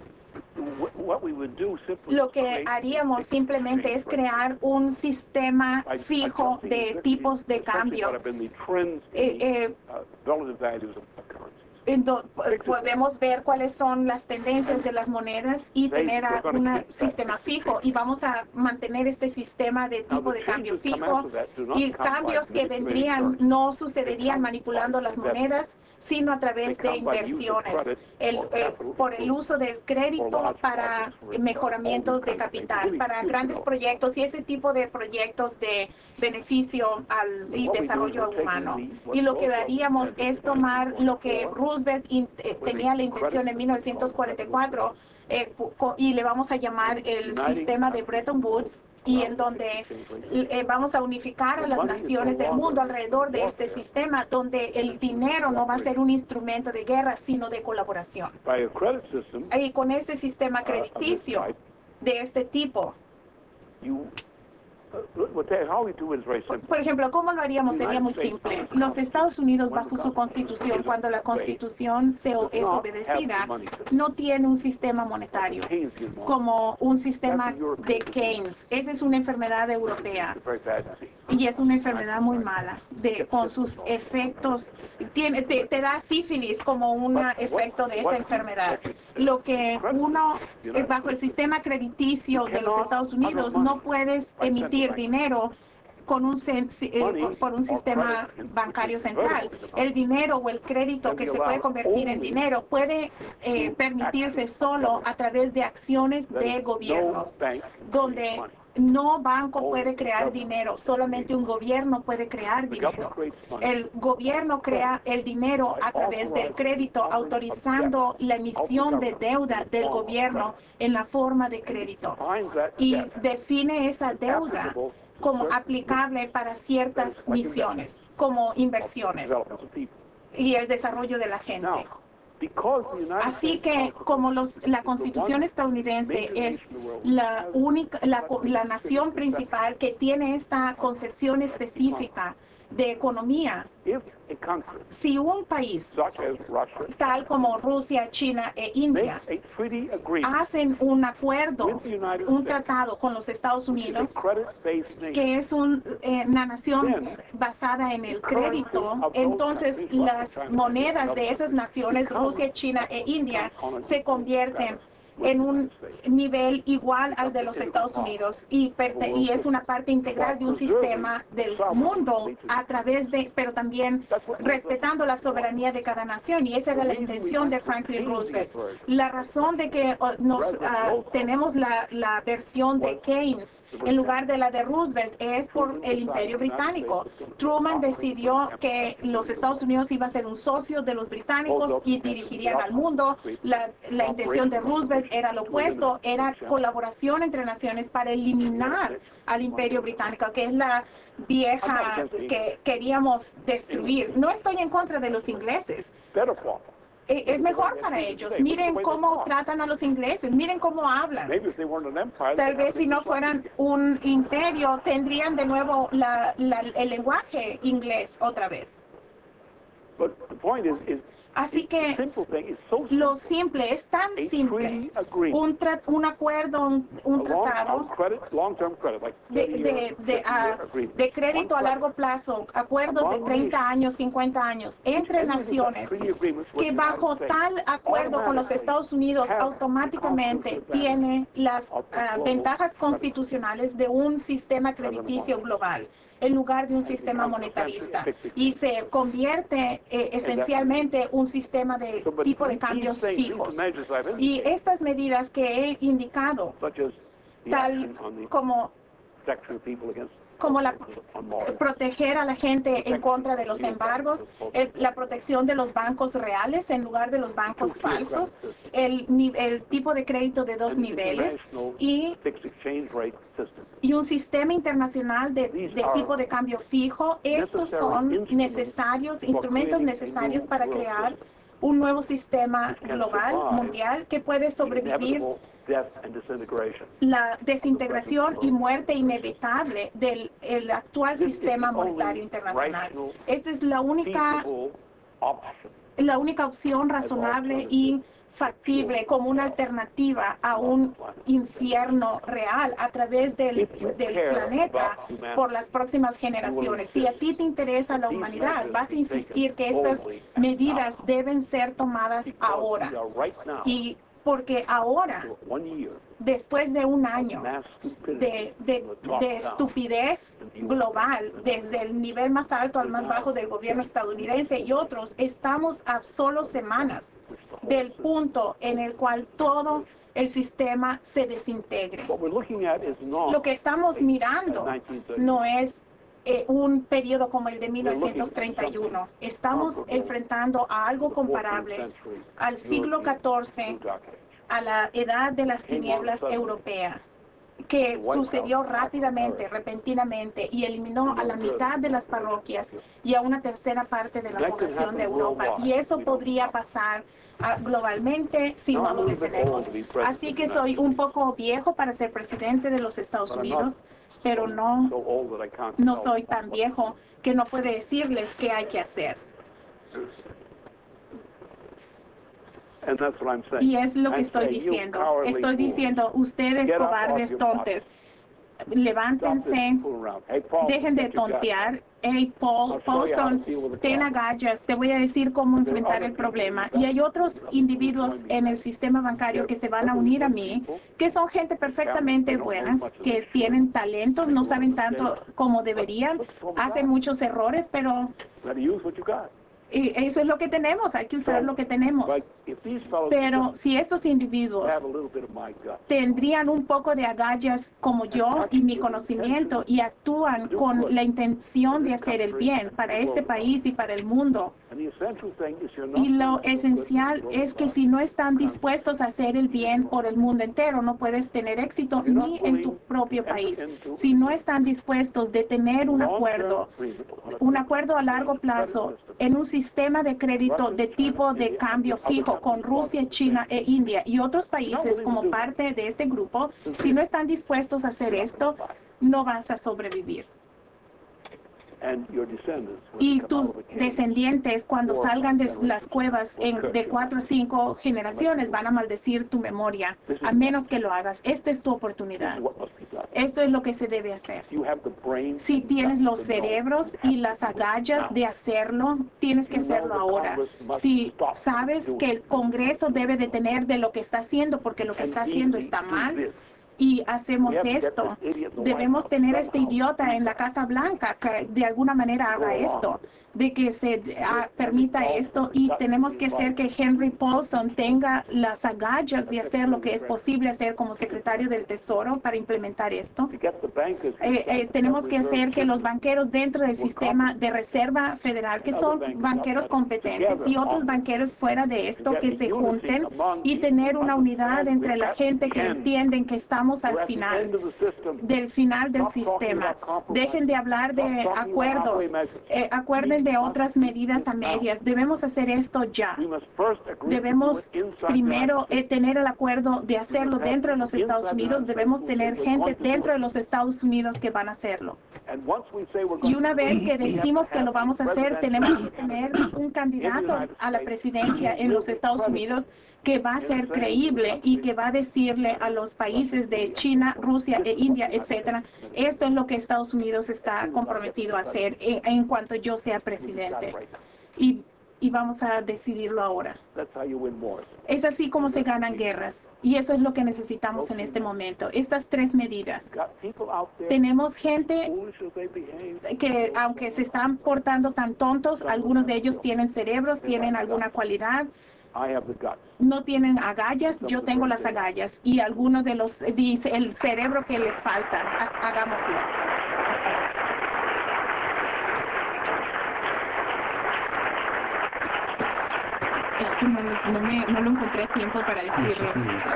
lo que haríamos simplemente es crear un sistema fijo de tipos de cambio. Podemos ver cuáles son las tendencias de las monedas y tener un sistema fijo, y vamos a mantener este sistema de tipo de cambio fijo, y cambios que vendrían no sucederían manipulando las monedas, sino a través de inversiones, por el uso del crédito para mejoramientos de capital, para grandes proyectos y ese tipo de proyectos de beneficio y desarrollo humano. Y lo que haríamos es tomar lo que Roosevelt tenía la intención en 1944 y le vamos a llamar el sistema de Bretton Woods, y en donde vamos a unificar a las naciones del mundo alrededor de este sistema, donde el dinero no va a ser un instrumento de guerra, sino de colaboración. Y con este sistema crediticio de este tipo, por ejemplo, ¿cómo lo haríamos? Sería muy simple. Los Estados Unidos, bajo su Constitución, cuando la Constitución es obedecida, no tiene un sistema monetario como un sistema de Keynes. Esa es una enfermedad europea y es una enfermedad muy mala, con sus efectos. Te da sífilis como un efecto de esa enfermedad. Lo que uno, bajo el sistema crediticio de los Estados Unidos, no puedes emitir dinero por un sistema bancario central. El dinero o el crédito que se puede convertir en dinero puede permitirse solo a través de acciones de gobiernos, donde no banco puede crear dinero, solamente un gobierno puede crear dinero. El gobierno crea el dinero a través del crédito, autorizando la emisión de deuda del gobierno en la forma de crédito. Y define esa deuda como aplicable para ciertas misiones, como inversiones y el desarrollo de la gente. Así que como la Constitución estadounidense es la nación principal que tiene esta concepción específica de economía, si un país, tal como Rusia, China e India, hacen un acuerdo, un tratado con los Estados Unidos, que es una nación basada en el crédito, entonces las monedas de esas naciones, Rusia, China e India, se convierten en un nivel igual al de los Estados Unidos y es una parte integral de un sistema del mundo pero también respetando la soberanía de cada nación, y esa era la intención de Franklin Roosevelt. La razón de que tenemos la versión de Keynes en lugar de la de Roosevelt es por el Imperio Británico. Truman decidió que los Estados Unidos iba a ser un socio de los británicos y dirigirían al mundo. La intención de Roosevelt era lo opuesto, era colaboración entre naciones para eliminar al Imperio Británico, que es la vieja que queríamos destruir. No estoy en contra de los ingleses. Es mejor para ellos. Miren cómo tratan a los ingleses, miren cómo hablan. Tal vez si no fueran un imperio, tendrían de nuevo el lenguaje inglés otra vez. Así que lo simple es tan simple. Un acuerdo, un tratado de crédito a largo plazo, acuerdos de 30 años, 50 años, entre naciones, que bajo tal acuerdo con los Estados Unidos automáticamente tiene las ventajas constitucionales de un sistema crediticio global en lugar de un sistema monetarista, y se convierte esencialmente un sistema de tipo de cambios fijos. Y estas medidas que he indicado, tal como proteger a la gente en contra de los embargos, la protección de los bancos reales en lugar de los bancos falsos, el tipo de crédito de 2 niveles y un sistema internacional de tipo de cambio fijo. Estos son necesarios, instrumentos necesarios para crear un nuevo sistema global, mundial, que puede sobrevivir la desintegración y muerte inevitable del actual sistema monetario internacional. Esta es la única opción razonable y factible como una alternativa a un infierno real a través del planeta por las próximas generaciones. Si a ti te interesa la humanidad, vas a insistir que estas medidas deben ser tomadas ahora. Y porque ahora, después de un año de estupidez global, desde el nivel más alto al más bajo del gobierno estadounidense y otros, estamos a solo semanas del punto en el cual todo el sistema se desintegre. Lo que estamos mirando no es un periodo como el de 1931. Estamos enfrentando a algo comparable al siglo XIV, a la edad de las tinieblas europea, que sucedió rápidamente, repentinamente, y eliminó a la mitad de las parroquias y a una tercera parte de la población de Europa. Y eso podría pasar globalmente si no lo detenemos. Así que soy un poco viejo para ser presidente de los Estados Unidos, pero no soy tan viejo que no puede decirles qué hay que hacer. Y es lo que estoy diciendo. Estoy diciendo, ustedes cobardes tontes, levántense, dejen de tontear. Hey, Paulson, ten agallas, te voy a decir cómo enfrentar el problema. Y hay otros individuos en el sistema bancario que se van a unir a mí, que son gente perfectamente buenas, que tienen talentos, no saben tanto como deberían, hacen muchos errores, pero eso es lo que tenemos, hay que usar lo que tenemos. Pero si estos individuos tendrían un poco de agallas como yo y mi conocimiento y actúan con la intención de hacer el bien para este país y para el mundo, y lo esencial es que si no están dispuestos a hacer el bien por el mundo entero, no puedes tener éxito ni en tu propio país. Si no están dispuestos de tener un acuerdo a largo plazo en un sistema de crédito de tipo de cambio fijo con Rusia, China e India y otros países como parte de este grupo, si no están dispuestos a hacer esto, no vas a sobrevivir. Y tus descendientes, cuando salgan de las cuevas de 4 o 5 generaciones, van a maldecir tu memoria, a menos que lo hagas. Esta es tu oportunidad. Esto es lo que se debe hacer. Si tienes los cerebros y las agallas de hacerlo, tienes que hacerlo ahora. Si sabes que el Congreso debe detener de lo que está haciendo, porque lo que está haciendo está mal, y hacemos esto, debemos tener a este idiota en la Casa Blanca que de alguna manera haga esto, de que se permita esto, y tenemos que hacer que Henry Paulson tenga las agallas de hacer lo que es posible hacer como secretario del Tesoro para implementar esto. Tenemos que hacer que los banqueros dentro del sistema de Reserva Federal, que son banqueros competentes, y otros banqueros fuera de esto, que se junten y tener una unidad entre la gente que entienden que estamos al final del sistema. Dejen de hablar de acuerdos, acuerden de otras medidas a medias. Debemos hacer esto ya. Debemos primero tener el acuerdo de hacerlo dentro de los Estados Unidos. Debemos tener gente dentro de los Estados Unidos que van a hacerlo. Y una vez que decimos que lo vamos a hacer, tenemos que tener un candidato a la presidencia en los Estados Unidos que va a ser creíble y que va a decirle a los países de China, Rusia e India, etcétera, esto es lo que Estados Unidos está comprometido a hacer en cuanto yo sea presidente. Y vamos a decidirlo ahora. Es así como se ganan guerras. Y eso es lo que necesitamos en este momento. Estas 3 medidas. Tenemos gente que, aunque se están portando tan tontos, algunos de ellos tienen cerebros, tienen alguna cualidad. No tienen agallas, yo tengo las agallas. Y algunos de los, dice, el cerebro que les falta. Hagámoslo. Esto no lo encontré a tiempo para decirlo.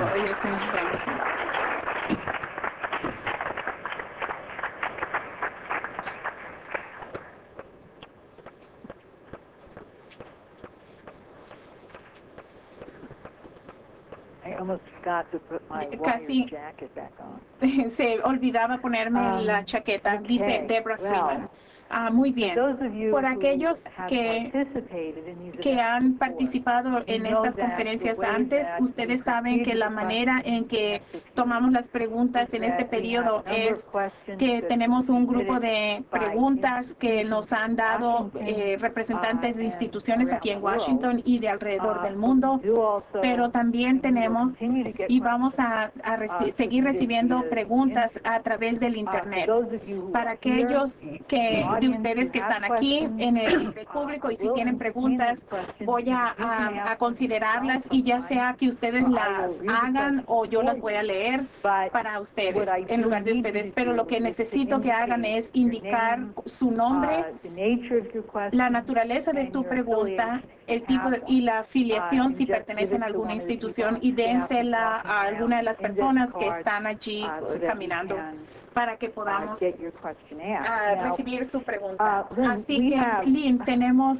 Casi se olvidaba ponerme la chaqueta, dice Deborah Freeman. Muy bien. Por aquellos que han participado en estas conferencias antes, ustedes saben que la manera en que tomamos las preguntas en este periodo es que tenemos un grupo de preguntas que nos han dado representantes de instituciones aquí en Washington y de alrededor del mundo, pero también tenemos y vamos a seguir recibiendo preguntas a través del Internet. Para aquellos de ustedes que están aquí en el público y si tienen preguntas, voy a considerarlas y ya sea que ustedes las hagan o yo las voy a leer para ustedes en lugar de ustedes. Pero lo que necesito que hagan es indicar su nombre, la naturaleza de tu pregunta, el tipo y la afiliación si pertenecen a alguna institución y dénsela a alguna de las personas que están allí caminando para que podamos recibir su pregunta. Así que, Lynn, tenemos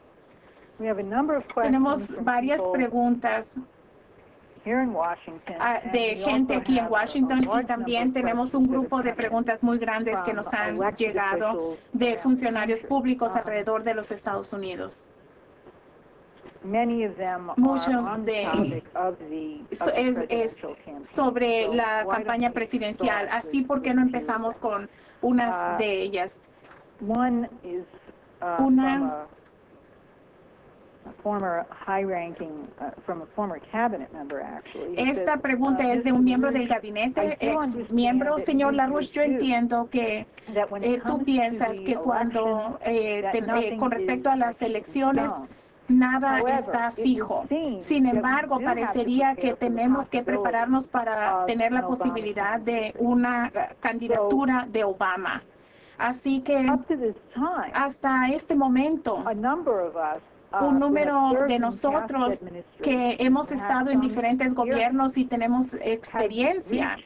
varias preguntas de gente aquí en Washington y también tenemos un grupo de preguntas muy grandes que nos han llegado de funcionarios públicos alrededor de los Estados Unidos. Muchos de es sobre la campaña presidencial. Así, ¿por qué no empezamos con unas de ellas? Una esta pregunta es de un miembro del gabinete, ex miembro. Señor LaRouche, yo entiendo que tú piensas que cuando con respecto a las elecciones nada está fijo. Sin embargo, parecería que tenemos que prepararnos para tener la posibilidad de una candidatura de Obama. Así que hasta este momento, un número de nosotros que hemos estado en diferentes gobiernos y tenemos experiencia,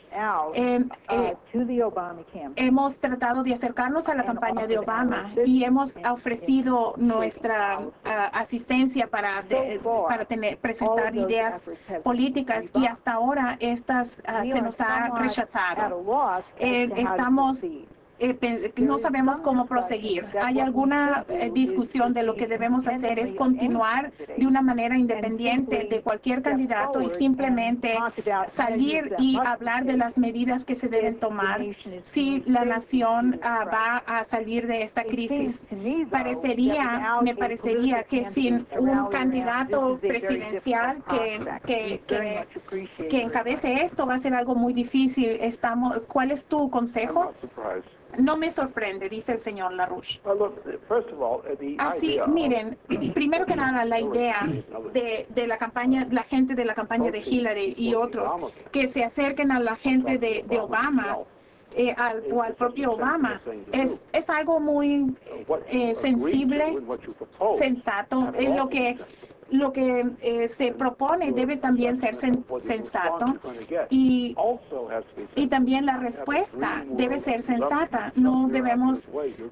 hemos tratado de acercarnos a la campaña de Obama y hemos ofrecido nuestra asistencia para presentar ideas políticas y hasta ahora estas se nos ha rechazado. No sabemos cómo proseguir. ¿Hay alguna discusión de lo que debemos hacer? Es continuar de una manera independiente de cualquier candidato y simplemente salir y hablar de las medidas que se deben tomar si la nación va a salir de esta crisis. Me parecería que sin un candidato presidencial que encabece esto va a ser algo muy difícil. ¿Cuál es tu consejo? No me sorprende, dice el señor LaRouche. Así, miren, primero que nada, la idea de la campaña, la gente de la campaña de Hillary y otros que se acerquen a la gente de Obama o al propio Obama es algo muy sensible, sensato. Lo que se propone debe también ser sensato y también la respuesta debe ser sensata. No debemos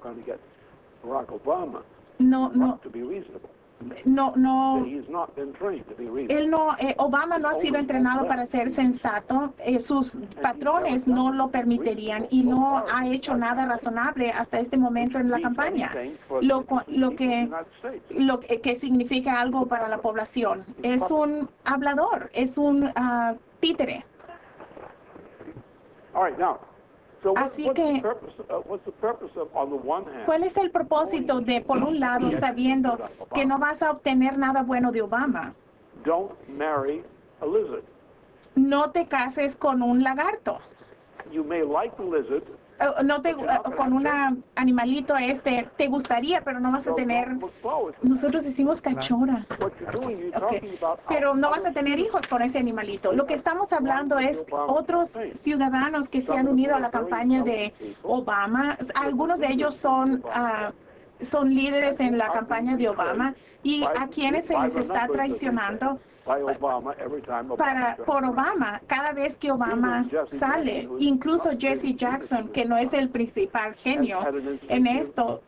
Obama no ha sido entrenado para ser sensato, sus patrones no lo permitirían y no ha hecho nada razonable hasta este momento en la campaña, lo que significa algo para la población. Es un hablador, es un títere. Así que, ¿cuál es el propósito de, por un lado, sabiendo que no vas a obtener nada bueno de Obama? No te cases con un lagarto. Con un animalito te gustaría, pero no vas a tener, nosotros decimos cachorra, pero no vas a tener hijos con ese animalito. Lo que estamos hablando es otros ciudadanos que se han unido a la campaña de Obama. Algunos de ellos son líderes en la campaña de Obama y a quienes se les está traicionando por Obama, cada vez que Obama sale. Incluso Jesse Jackson, que no es el principal genio en esto,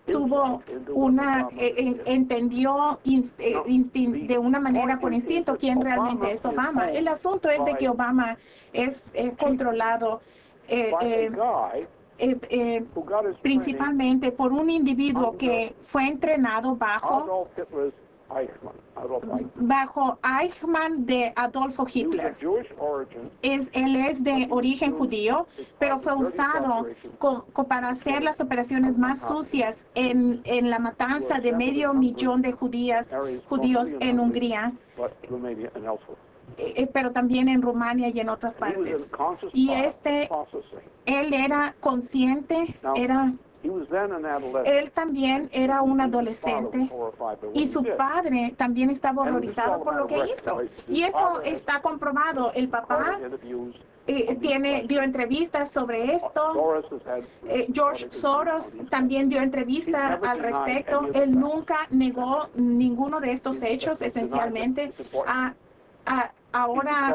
entendió de una manera por instinto quién realmente es Obama. El asunto es de que Obama es controlado who got his training principalmente por un individuo que fue entrenado Adolf Hitler's Eichmann. Adolf Eichmann. bajo Eichmann de Adolfo He was Hitler. of Jewish origin. Él es de origen judío, pero fue usado para hacer las operaciones más sucias en la matanza de 500,000 de judíos en Hungría, But Romania and elsewhere. pero también en Rumania y en otras And he was partes. in conscious Y thought processing. él era consciente, He was then an adolescent. él también era un His father was adolescente. horrified by what Y he su did. padre también estaba horrorizado por lo que hizo. Y eso está comprobado. El papá Carter interviews. dio entrevistas sobre esto. Soros has had George Soros también dio entrevista al respecto. Él nunca negó ninguno de estos hechos, esencialmente. Ahora,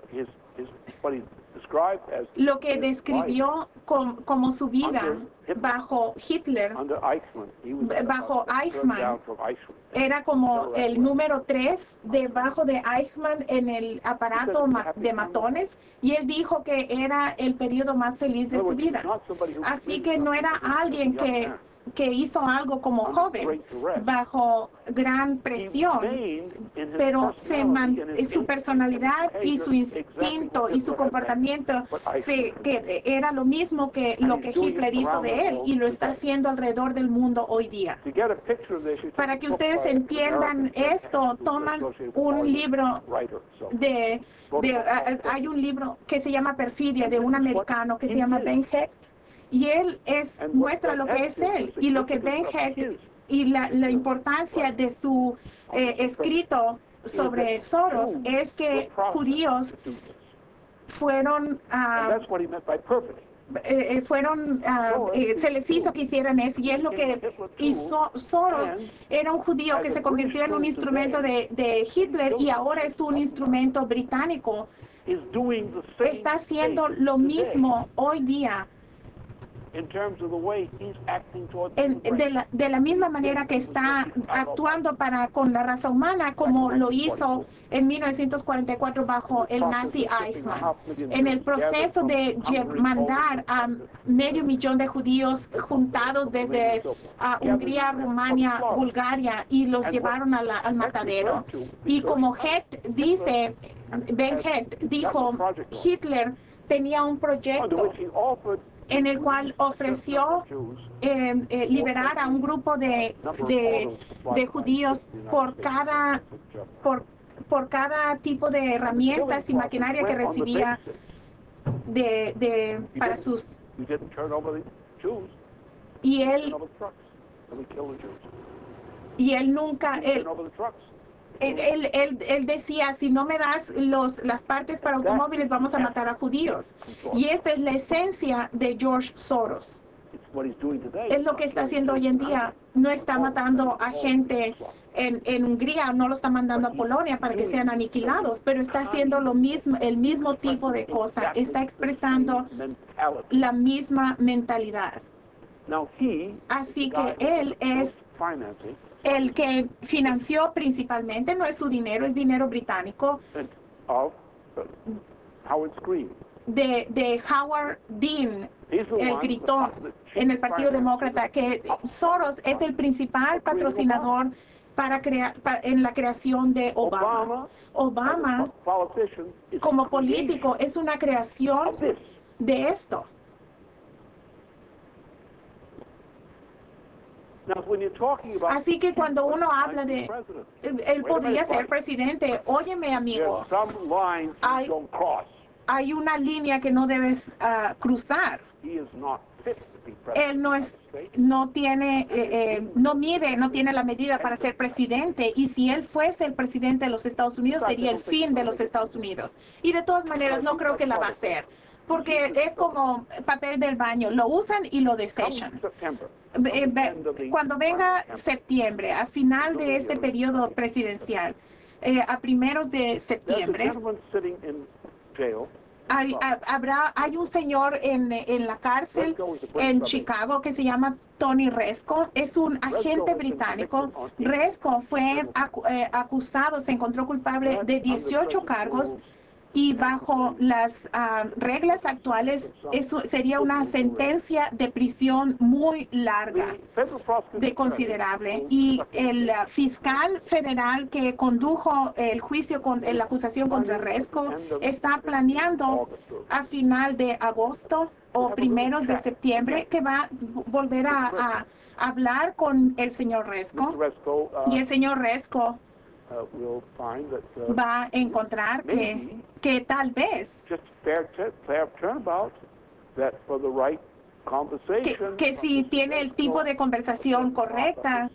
lo que describió como su vida bajo Hitler, bajo Eichmann, era como el número 3 debajo de Eichmann en el aparato de matones, y él dijo que era el periodo más feliz de su vida. Así que no era alguien que hizo algo como joven, bajo gran presión, pero su personalidad y su instinto y su comportamiento que era lo mismo que lo que Hitler hizo de él, y lo está haciendo alrededor del mundo hoy día. Para que ustedes entiendan esto, toman un libro hay un libro que se llama Perfidia, de un americano que se llama Ben Hecht, y él muestra lo que es él, y lo que Ben Hecht y la importancia de su escrito sobre Soros es que judíos fueron se les hizo que hicieran eso, y es lo que hizo Soros. Era un judío que se convirtió en un instrumento de Hitler, y ahora es un instrumento británico. Está haciendo lo mismo hoy día, de la misma manera que está actuando con la raza humana, como lo hizo en 1944 bajo el nazi Eichmann. En el proceso de mandar a 500,000 de judíos juntados desde Hungría, Rumania, Bulgaria, y los llevaron al matadero. Y como Ben Hecht dijo, Hitler tenía un proyecto en el cual ofreció liberar a un grupo de judíos por cada tipo de herramientas y maquinaria que recibía para sus... Y él nunca... Él decía, si no me das las partes para automóviles, vamos a matar a judíos. Y esta es la esencia de George Soros. Es lo que está haciendo hoy en día. No está matando a gente en Hungría, no lo está mandando a Polonia para que sean aniquilados, pero está haciendo el mismo tipo de cosa. Está expresando la misma mentalidad. Así que él es el que financió principalmente, no es su dinero, es dinero británico, de Howard Dean, el gritón en el Partido Demócrata, que Soros es el principal patrocinador en la creación de Obama. Obama, como político, es una creación de esto. Así que cuando uno habla de él podría ser presidente, óyeme, amigo, hay una línea que no debes cruzar. Él no tiene la medida para ser presidente, y si él fuese el presidente de los Estados Unidos, sería el fin de los Estados Unidos. Y de todas maneras no creo que la va a hacer, porque es como papel del baño, lo usan y lo desechan. Cuando venga septiembre, a final de este periodo presidencial, a primeros de septiembre, hay un señor en la cárcel en Chicago que se llama Tony Resco. Es un agente británico. Resco fue acusado, se encontró culpable de 18 cargos y bajo las reglas actuales eso sería una sentencia de prisión muy larga, de considerable. Y el fiscal federal que condujo el juicio con la acusación contra Resco está planeando a final de agosto o primeros de septiembre que va a volver a hablar con el señor Resco, y el señor Resco va a encontrar que tal vez que si tiene el tipo de conversación correcta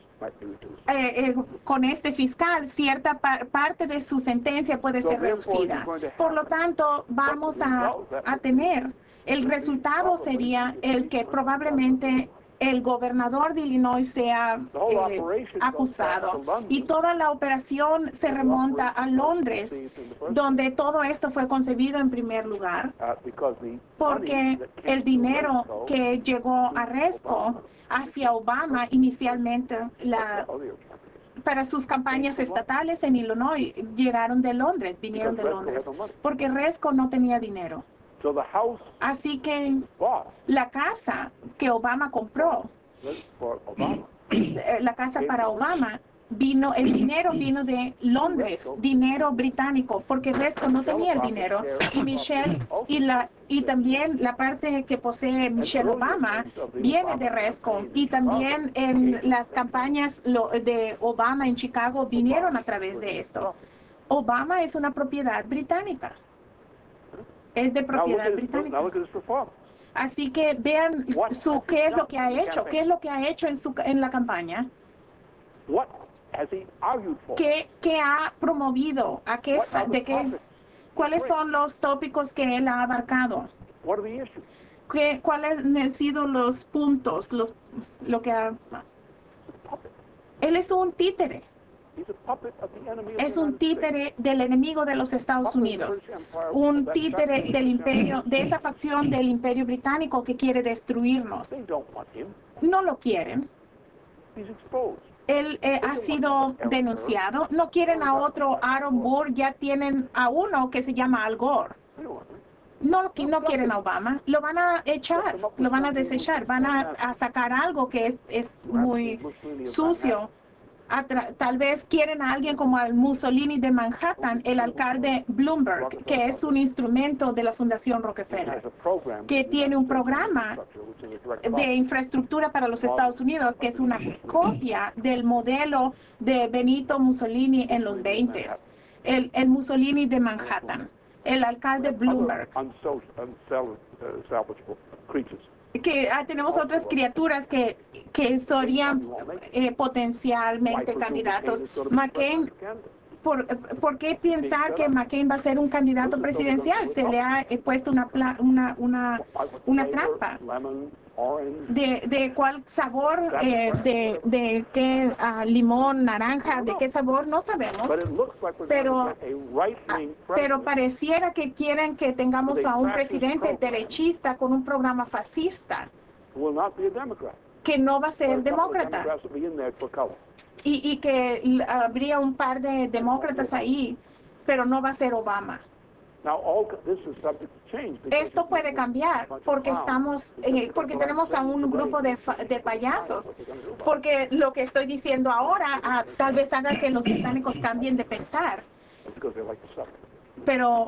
con este fiscal, cierta parte de su sentencia puede ser reducida. Por lo tanto, vamos a tener, el resultado sería el que probablemente el gobernador de Illinois sea acusado, y toda la operación se remonta a Londres, donde todo esto fue concebido en primer lugar, porque el dinero que llegó a Resco hacia Obama inicialmente para sus campañas estatales en Illinois vinieron de Londres, porque Resco no tenía dinero. Así que la casa que Obama compró, la casa para Obama, el dinero vino de Londres, dinero británico, porque Resco no tenía el dinero. Y Michelle y también la parte que posee Michelle Obama viene de Resco, y también en las campañas de Obama en Chicago vinieron a través de esto. Obama es una propiedad británica. Es de propiedad británica. Así que vean qué es lo que ha hecho, en la campaña. ¿Qué ha promovido? ¿Cuáles son los tópicos que él ha abarcado? ¿Cuáles han sido los puntos? Él es un títere. Es un títere del enemigo de los Estados Unidos, un títere del imperio, de esa facción del imperio británico que quiere destruirnos. No lo quieren. Él ha sido denunciado. No quieren a otro Aaron Burr, ya tienen a uno que se llama Al Gore. No quieren a Obama, lo van a echar, lo van a desechar, van a sacar algo que es muy sucio. Tal vez quieren a alguien como al Mussolini de Manhattan, el alcalde Bloomberg, que es un instrumento de la Fundación Rockefeller, que tiene un programa de infraestructura para los Estados Unidos, que es una copia del modelo de Benito Mussolini en los 20, el Mussolini de Manhattan, el alcalde Bloomberg. Que tenemos otras criaturas que serían potencialmente candidatos. McCain, ¿por qué pensar que McCain va a ser un candidato presidencial? Se le ha puesto una trampa. ¿De cuál sabor? ¿De qué limón, naranja? ¿De qué sabor? No sabemos. Pero pareciera que quieren que tengamos a un presidente derechista con un programa fascista, que no va a ser demócrata. Y que habría un par de demócratas ahí, pero no va a ser Obama. Esto puede cambiar porque tenemos a un grupo de payasos, porque lo que estoy diciendo ahora tal vez haga que los británicos cambien de pensar, pero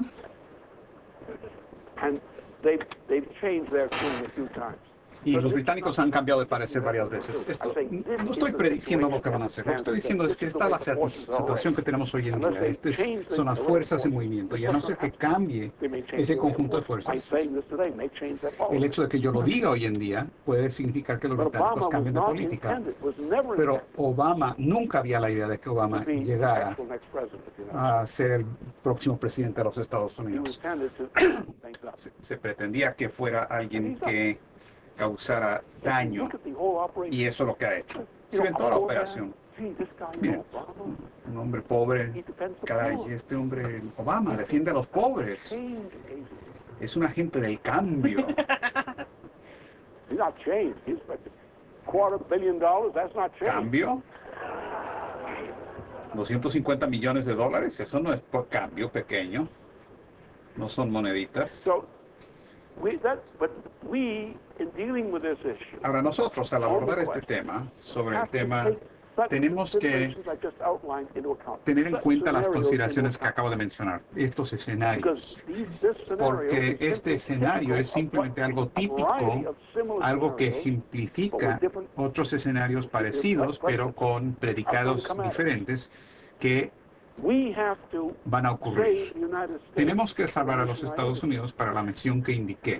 Y los británicos han cambiado de parecer varias veces. No estoy prediciendo lo que van a hacer. Lo que estoy diciendo es que esta es la situación que tenemos hoy en día. Son las fuerzas en movimiento. Y a no ser que cambie ese conjunto de fuerzas, el hecho de que yo lo diga hoy en día puede significar que los británicos cambien de política. Pero Obama, nunca había la idea de que Obama llegara a ser el próximo presidente de los Estados Unidos. Se pretendía que fuera alguien que causara daño, y eso es lo que ha hecho. Se ve en toda la operación. Miren, un hombre pobre, caray, este hombre, Obama, defiende a los pobres. Es un agente del cambio. ¿Cambio? $250 millones, eso no es por cambio pequeño, no son moneditas. So, but we, in dealing with this issue, Ahora nosotros, al abordar este tema, sobre el tema, tenemos que tener en cuenta las consideraciones que acabo de mencionar, estos escenarios, porque este escenario es simplemente algo típico, algo que ejemplifica otros escenarios parecidos, pero con predicados diferentes que van a ocurrir. Tenemos que salvar a los Estados Unidos para la misión que indiqué.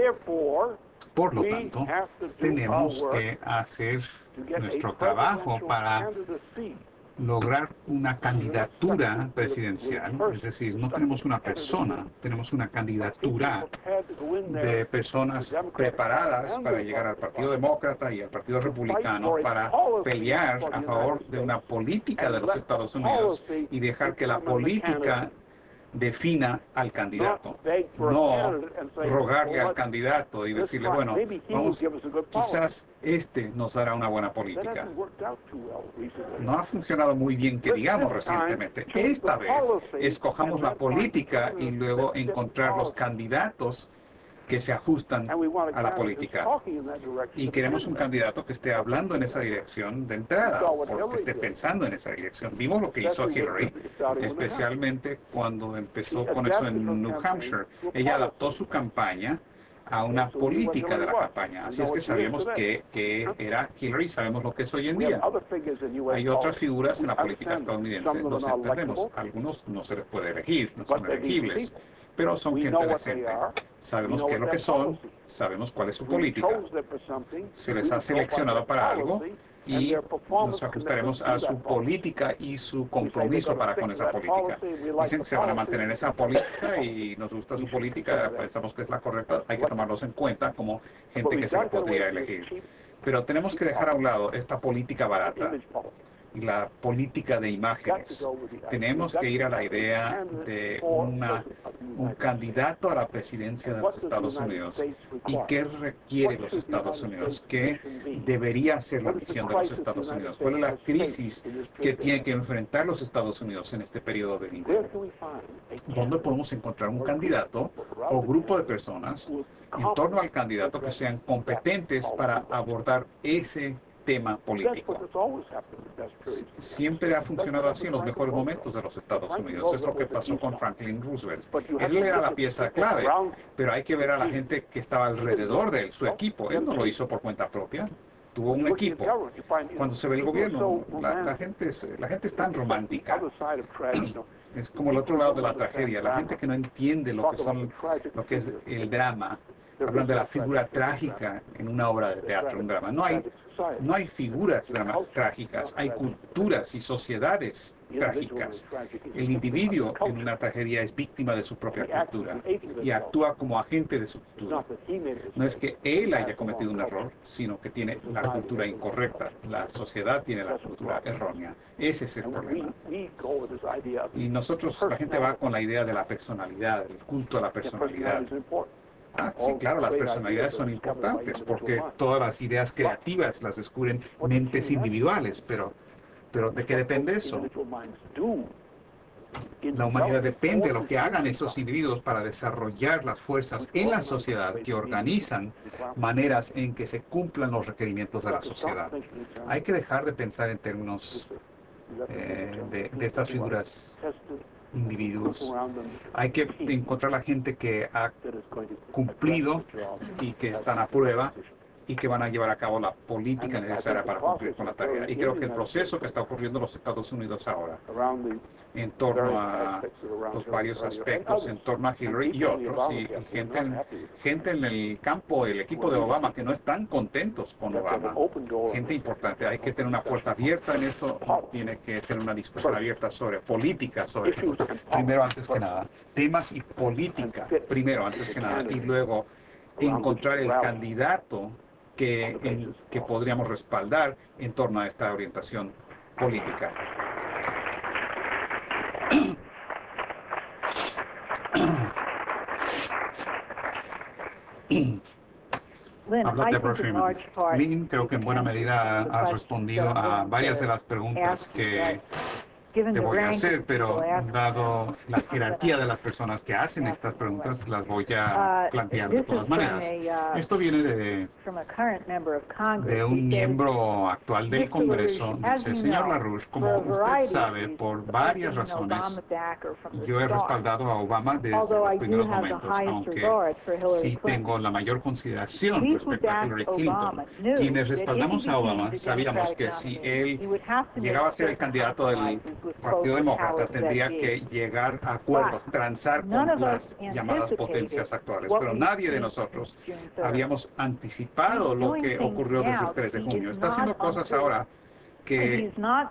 Por lo tanto, tenemos que hacer nuestro trabajo para lograr una candidatura presidencial, es decir, no tenemos una persona, tenemos una candidatura de personas preparadas para llegar al Partido Demócrata y al Partido Republicano para pelear a favor de una política de los Estados Unidos y dejar que la política defina al candidato, no rogarle al candidato y decirle, bueno, vamos, quizás este nos dará una buena política. No ha funcionado muy bien, que digamos, recientemente. Esta vez, escojamos la política y luego encontrar los candidatos que se ajustan a la política. Y queremos un candidato que esté hablando en esa dirección de entrada, o que esté pensando en esa dirección. Vimos lo que hizo Hillary, especialmente cuando empezó con eso en New Hampshire. Ella adaptó su campaña a una política de la campaña. Así es que sabemos que era Hillary, sabemos lo que es hoy en día. Hay otras figuras en la política estadounidense, los entendemos. Algunos no se les puede elegir, no son elegibles, pero son gente decente. Sabemos qué es lo que son, sabemos cuál es su política. Se les ha seleccionado para algo y nos ajustaremos a su política y su compromiso para con esa política. Dicen que se van a mantener esa política y nos gusta su política, pensamos que es la correcta, hay que tomarlos en cuenta como gente que se le podría elegir. Pero tenemos que dejar a un lado esta política barata y la política de imágenes. Tenemos que ir a la idea de un candidato a la presidencia de los Estados Unidos. ¿Y qué requiere los Estados Unidos? ¿Qué debería ser la misión de los Estados Unidos? ¿Cuál es la crisis que tiene que enfrentar los Estados Unidos en este periodo de vida? ¿Dónde podemos encontrar un candidato o grupo de personas en torno al candidato que sean competentes para abordar ese tema político? Siempre ha funcionado así en los mejores momentos de los Estados Unidos. Es lo que pasó con Franklin Roosevelt. Él era la pieza clave, pero hay que ver a la gente que estaba alrededor de él, su equipo. Él no lo hizo por cuenta propia. Tuvo un equipo. Cuando se ve el gobierno, la gente es tan romántica. Es como el otro lado de la tragedia. La gente que no entiende lo que es el drama. Hablan de la figura trágica en una obra de teatro, un drama. No hay figuras trágicas, hay culturas y sociedades trágicas. El individuo en una tragedia es víctima de su propia cultura y actúa como agente de su cultura. No es que él haya cometido un error, sino que tiene la cultura incorrecta. La sociedad tiene la cultura errónea. Ese es el problema. Y nosotros, la gente va con la idea de la personalidad, el culto a la personalidad. Sí, claro, las personalidades son importantes porque todas las ideas creativas las descubren mentes individuales, pero ¿de qué depende eso? La humanidad depende de lo que hagan esos individuos para desarrollar las fuerzas en la sociedad que organizan maneras en que se cumplan los requerimientos de la sociedad. Hay que dejar de pensar en términos de estas figuras individuos. Hay que encontrar la gente que ha cumplido y que están a prueba y que van a llevar a cabo la política necesaria para cumplir con la tarea. Y creo que el proceso que está ocurriendo en los Estados Unidos ahora, en torno a los varios aspectos, en torno a Hillary y otros, y gente en el campo, el equipo de Obama, que no están contentos con Obama, gente importante. Hay que tener una puerta abierta en esto, tiene que tener una discusión abierta sobre política, sobre primero, antes que nada, temas y política, primero, antes que nada, y luego encontrar el candidato que podríamos respaldar en torno a esta orientación política. Habla Deborah Freeman. Lynn, creo que en buena medida has respondido a varias de las preguntas que te voy a hacer, pero dado la jerarquía de las personas que hacen estas preguntas, las voy a plantear de todas maneras. Esto viene de un miembro actual del Congreso. Dice: señor LaRouche, como usted sabe, por varias razones, yo he respaldado a Obama desde los primeros momentos, aunque sí tengo la mayor consideración respecto a Hillary Clinton. Quienes respaldamos a Obama sabíamos que si él llegaba a ser el candidato del Partido Demócrata, tendría que llegar a acuerdos, transar con las llamadas potencias actuales. Pero nadie de nosotros habíamos anticipado lo que ocurrió desde el 3 de junio. Está haciendo cosas ahora que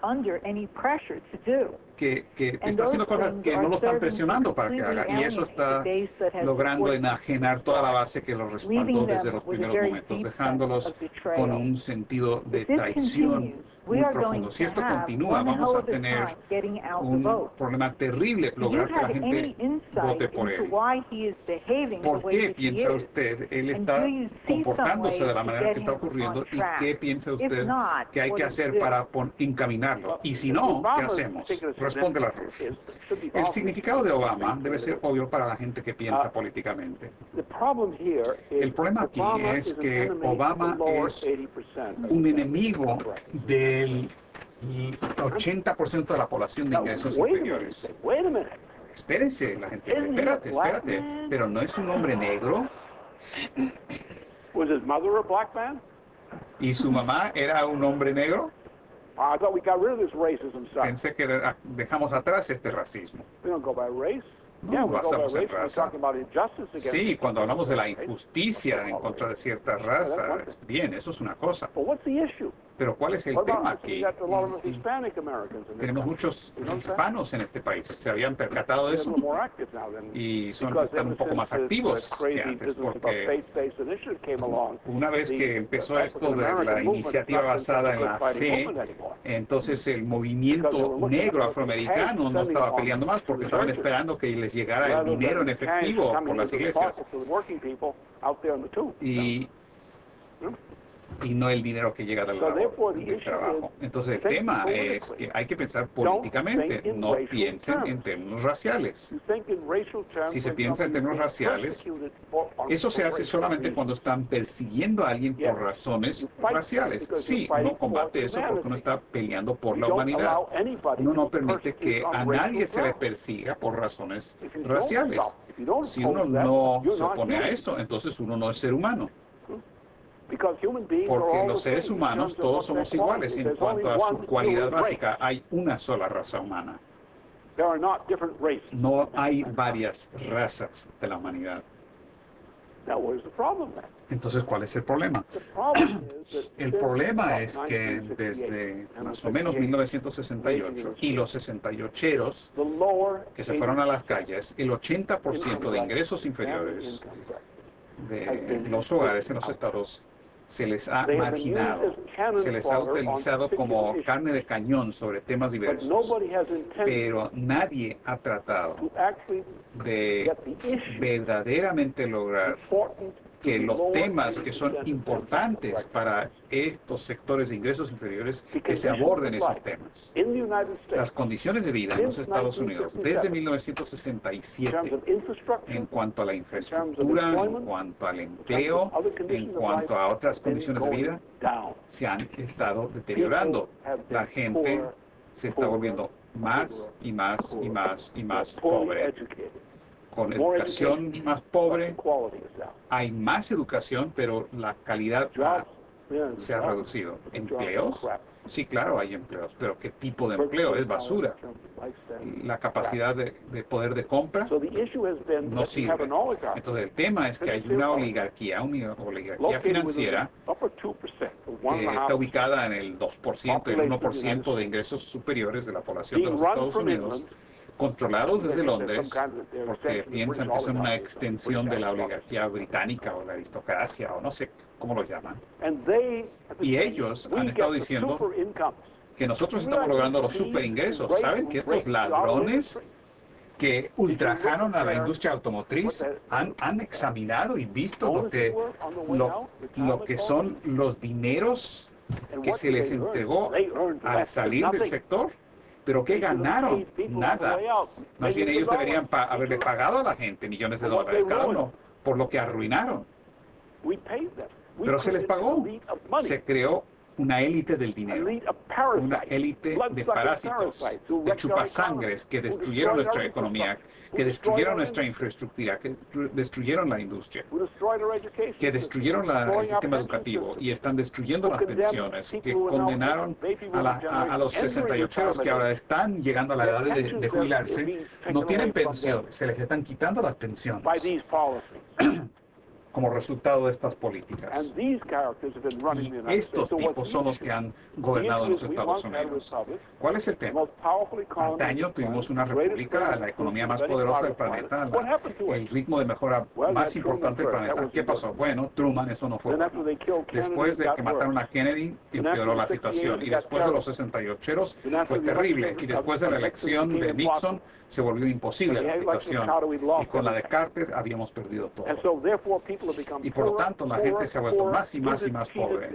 está haciendo cosas que no lo están presionando para que haga, y eso está logrando enajenar toda la base que los respaldó desde los primeros momentos, dejándolos con un sentido de traición muy profundo. Si esto continúa, vamos a tener un problema terrible lograr que la gente vote por él. ¿Por qué piensa usted él está comportándose de la manera que está ocurriendo, y qué piensa usted que hay que hacer para encaminarlo? Y si no, ¿qué hacemos? Responde LaRouche. El significado de Obama debe ser obvio para la gente que piensa políticamente. El problema aquí es que Obama es un enemigo del 80% de la población de ingresos inferiores. Espérense, la gente, espérate, pero ¿no es un hombre negro? ¿Y su mamá era un hombre negro? Pensé que dejamos atrás este racismo. No basamos en raza. Sí, cuando hablamos de la injusticia en contra de cierta raza, bien, eso es una cosa. Pero ¿cuál es el tema aquí? Tenemos muchos hispanos en este país. ¿Se habían percatado de eso? Y están un poco más activos que antes, porque una vez que empezó esto de la iniciativa basada en la fe, entonces el movimiento negro afroamericano no estaba peleando más, porque estaban esperando que les llegara el dinero en efectivo por las iglesias. Y no el dinero que llega del trabajo. Entonces el tema es que hay que pensar políticamente, no piensen en términos raciales. Si se piensa en términos raciales, eso se hace solamente cuando están persiguiendo a alguien por razones raciales. Sí, uno combate eso porque uno está peleando por la humanidad. Uno no permite que a nadie se le persiga por razones raciales. Si uno no se opone a eso, entonces uno no es ser humano. Porque los seres humanos todos somos iguales en cuanto a su cualidad básica. Hay una sola raza humana. No hay varias razas de la humanidad. Entonces, ¿cuál es el problema? El problema es que desde más o menos 1968 y los 68eros que se fueron a las calles, el 80% de ingresos inferiores de los hogares en los estados se les ha marginado, se les ha utilizado como carne de cañón sobre temas diversos, pero nadie ha tratado de verdaderamente lograr que los temas que son importantes para estos sectores de ingresos inferiores, que se aborden esos temas. Las condiciones de vida en los Estados Unidos desde 1967, en cuanto a la infraestructura, en cuanto al empleo, en cuanto a otras condiciones de vida, se han estado deteriorando. La gente se está volviendo más y más y más y más pobre. Con educación más pobre, hay más educación, pero la calidad se ha reducido. ¿Empleos? Sí, claro, hay empleos, pero ¿qué tipo de empleo? Es basura. La capacidad de poder de compra no sirve. Entonces el tema es que hay una oligarquía financiera que está ubicada en el 2%, el 1% de ingresos superiores de la población de los Estados Unidos, controlados desde Londres, porque piensan que son una extensión de la oligarquía británica o la aristocracia, o no sé cómo lo llaman. Y ellos han estado diciendo que nosotros estamos logrando los superingresos. ¿Saben que estos ladrones que ultrajaron a la industria automotriz han examinado y visto lo que son los dineros que se les entregó al salir del sector? ¿Pero qué ganaron? Nada. Más bien ellos deberían haberle pagado a la gente millones de dólares cada uno por lo que arruinaron. Pero se les pagó. Se creó una élite del dinero, una élite de parásitos, de chupasangres que destruyeron nuestra economía, que destruyeron nuestra infraestructura, que destruyeron la industria, que destruyeron el sistema educativo y están destruyendo las pensiones, que condenaron a los 68eros que ahora están llegando a la edad de jubilarse, no tienen pensión, se les están quitando las pensiones como resultado de estas políticas. Y estos tipos son los que han gobernado los Estados Unidos. ¿Cuál es el tema? Antaño tuvimos una república, la economía más poderosa del planeta, el ritmo de mejora más importante del planeta. ¿Qué pasó? Bueno, Truman, eso no fue bueno. Después de que mataron a Kennedy, empeoró la situación. Y después de los 68eros, fue terrible. Y después de la elección de Nixon, se volvió imposible la situación. Y con la de Carter habíamos perdido todo. Y por lo tanto la gente se ha vuelto más y más y más pobre.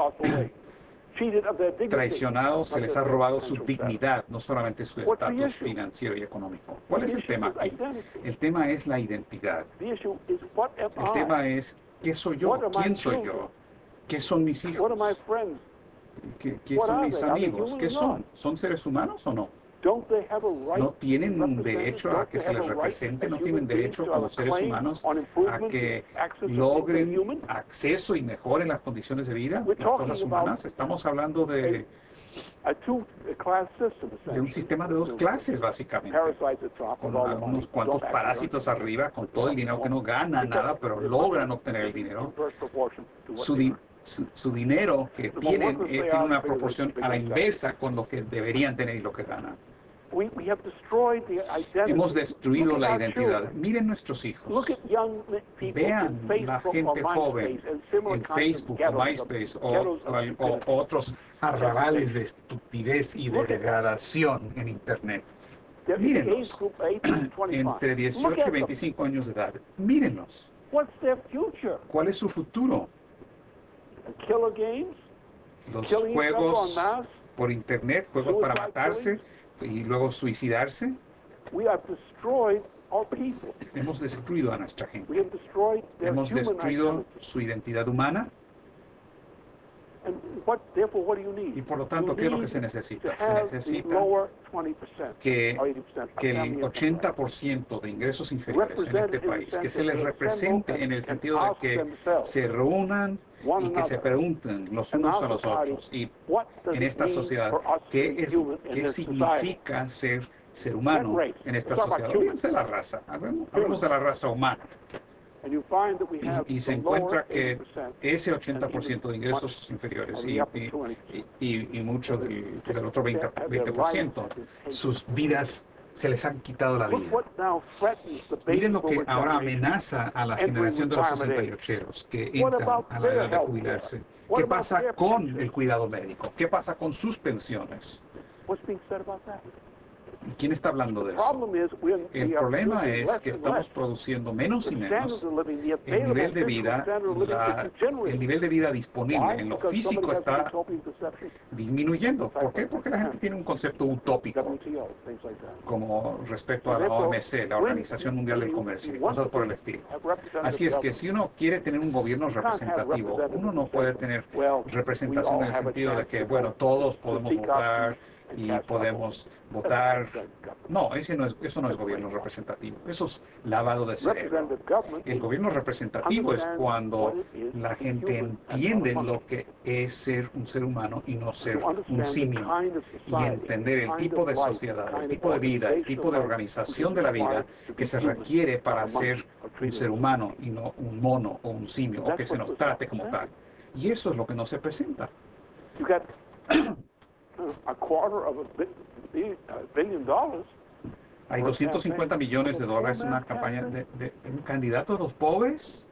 Traicionados, se les ha robado su dignidad, no solamente su estatus financiero y económico. ¿Cuál es el tema aquí? El tema es la identidad. El tema es ¿qué soy yo? ¿Quién soy yo? ¿Qué son mis hijos? ¿Qué son mis amigos? ¿Qué son? ¿Son seres humanos o no? No tienen derecho a que se les represente, no tienen derecho como seres humanos a que logren acceso y mejoren las condiciones de vida, las cosas humanas. Estamos hablando de un sistema de dos clases, básicamente, con unos cuantos parásitos arriba, con todo el dinero que no ganan nada, pero logran obtener el dinero. Su dinero que tienen tiene una proporción a la inversa con lo que deberían tener y lo que ganan. Hemos destruido la identidad. Miren nuestros hijos. Vean la gente joven en Facebook o MySpace o otros arrabales de estupidez y de degradación en Internet. Mírenlos. Entre 18 y 25 años de edad. Mírenlos. ¿Cuál es su futuro? Los juegos por Internet, juegos para matarse y luego suicidarse. Hemos destruido a nuestra gente. Hemos destruido su identidad humana. Y por lo tanto, ¿qué es lo que se necesita? Se necesita que el 80% de ingresos inferiores en este país, que se les represente en el sentido de que se reúnan y que se pregunten los unos a los otros. Y en esta sociedad, ¿qué significa ser humano en esta sociedad? Olvídense de la raza, hablemos de la raza humana. Y se encuentra que ese 80% de ingresos inferiores y mucho del otro 20%, sus vidas se les han quitado la vida. Miren lo que ahora amenaza a la generación de los 68eros que entran a la edad de jubilarse. ¿Qué pasa con el cuidado médico? ¿Qué pasa con sus pensiones? ¿Y quién está hablando de eso? El problema es que estamos produciendo menos y menos. El nivel de vida disponible en lo físico está disminuyendo. ¿Por qué? Porque la gente tiene un concepto utópico, como respecto a la OMC, la Organización Mundial del Comercio, y cosas por el estilo. Así es que si uno quiere tener un gobierno representativo, uno no puede tener representación en el sentido de que, bueno, todos podemos votar y podemos votar. No, eso no es gobierno representativo, eso es lavado de cerebro. El gobierno representativo es cuando la gente entiende lo que es ser un ser humano y no ser un simio, y entender el tipo de sociedad, el tipo de vida, el tipo de organización de la vida que se requiere para ser un ser humano y no un mono o un simio, o que se nos trate como tal. Y eso es lo que no se presenta. Hay $250 millones en una campaña de un candidato a los pobres.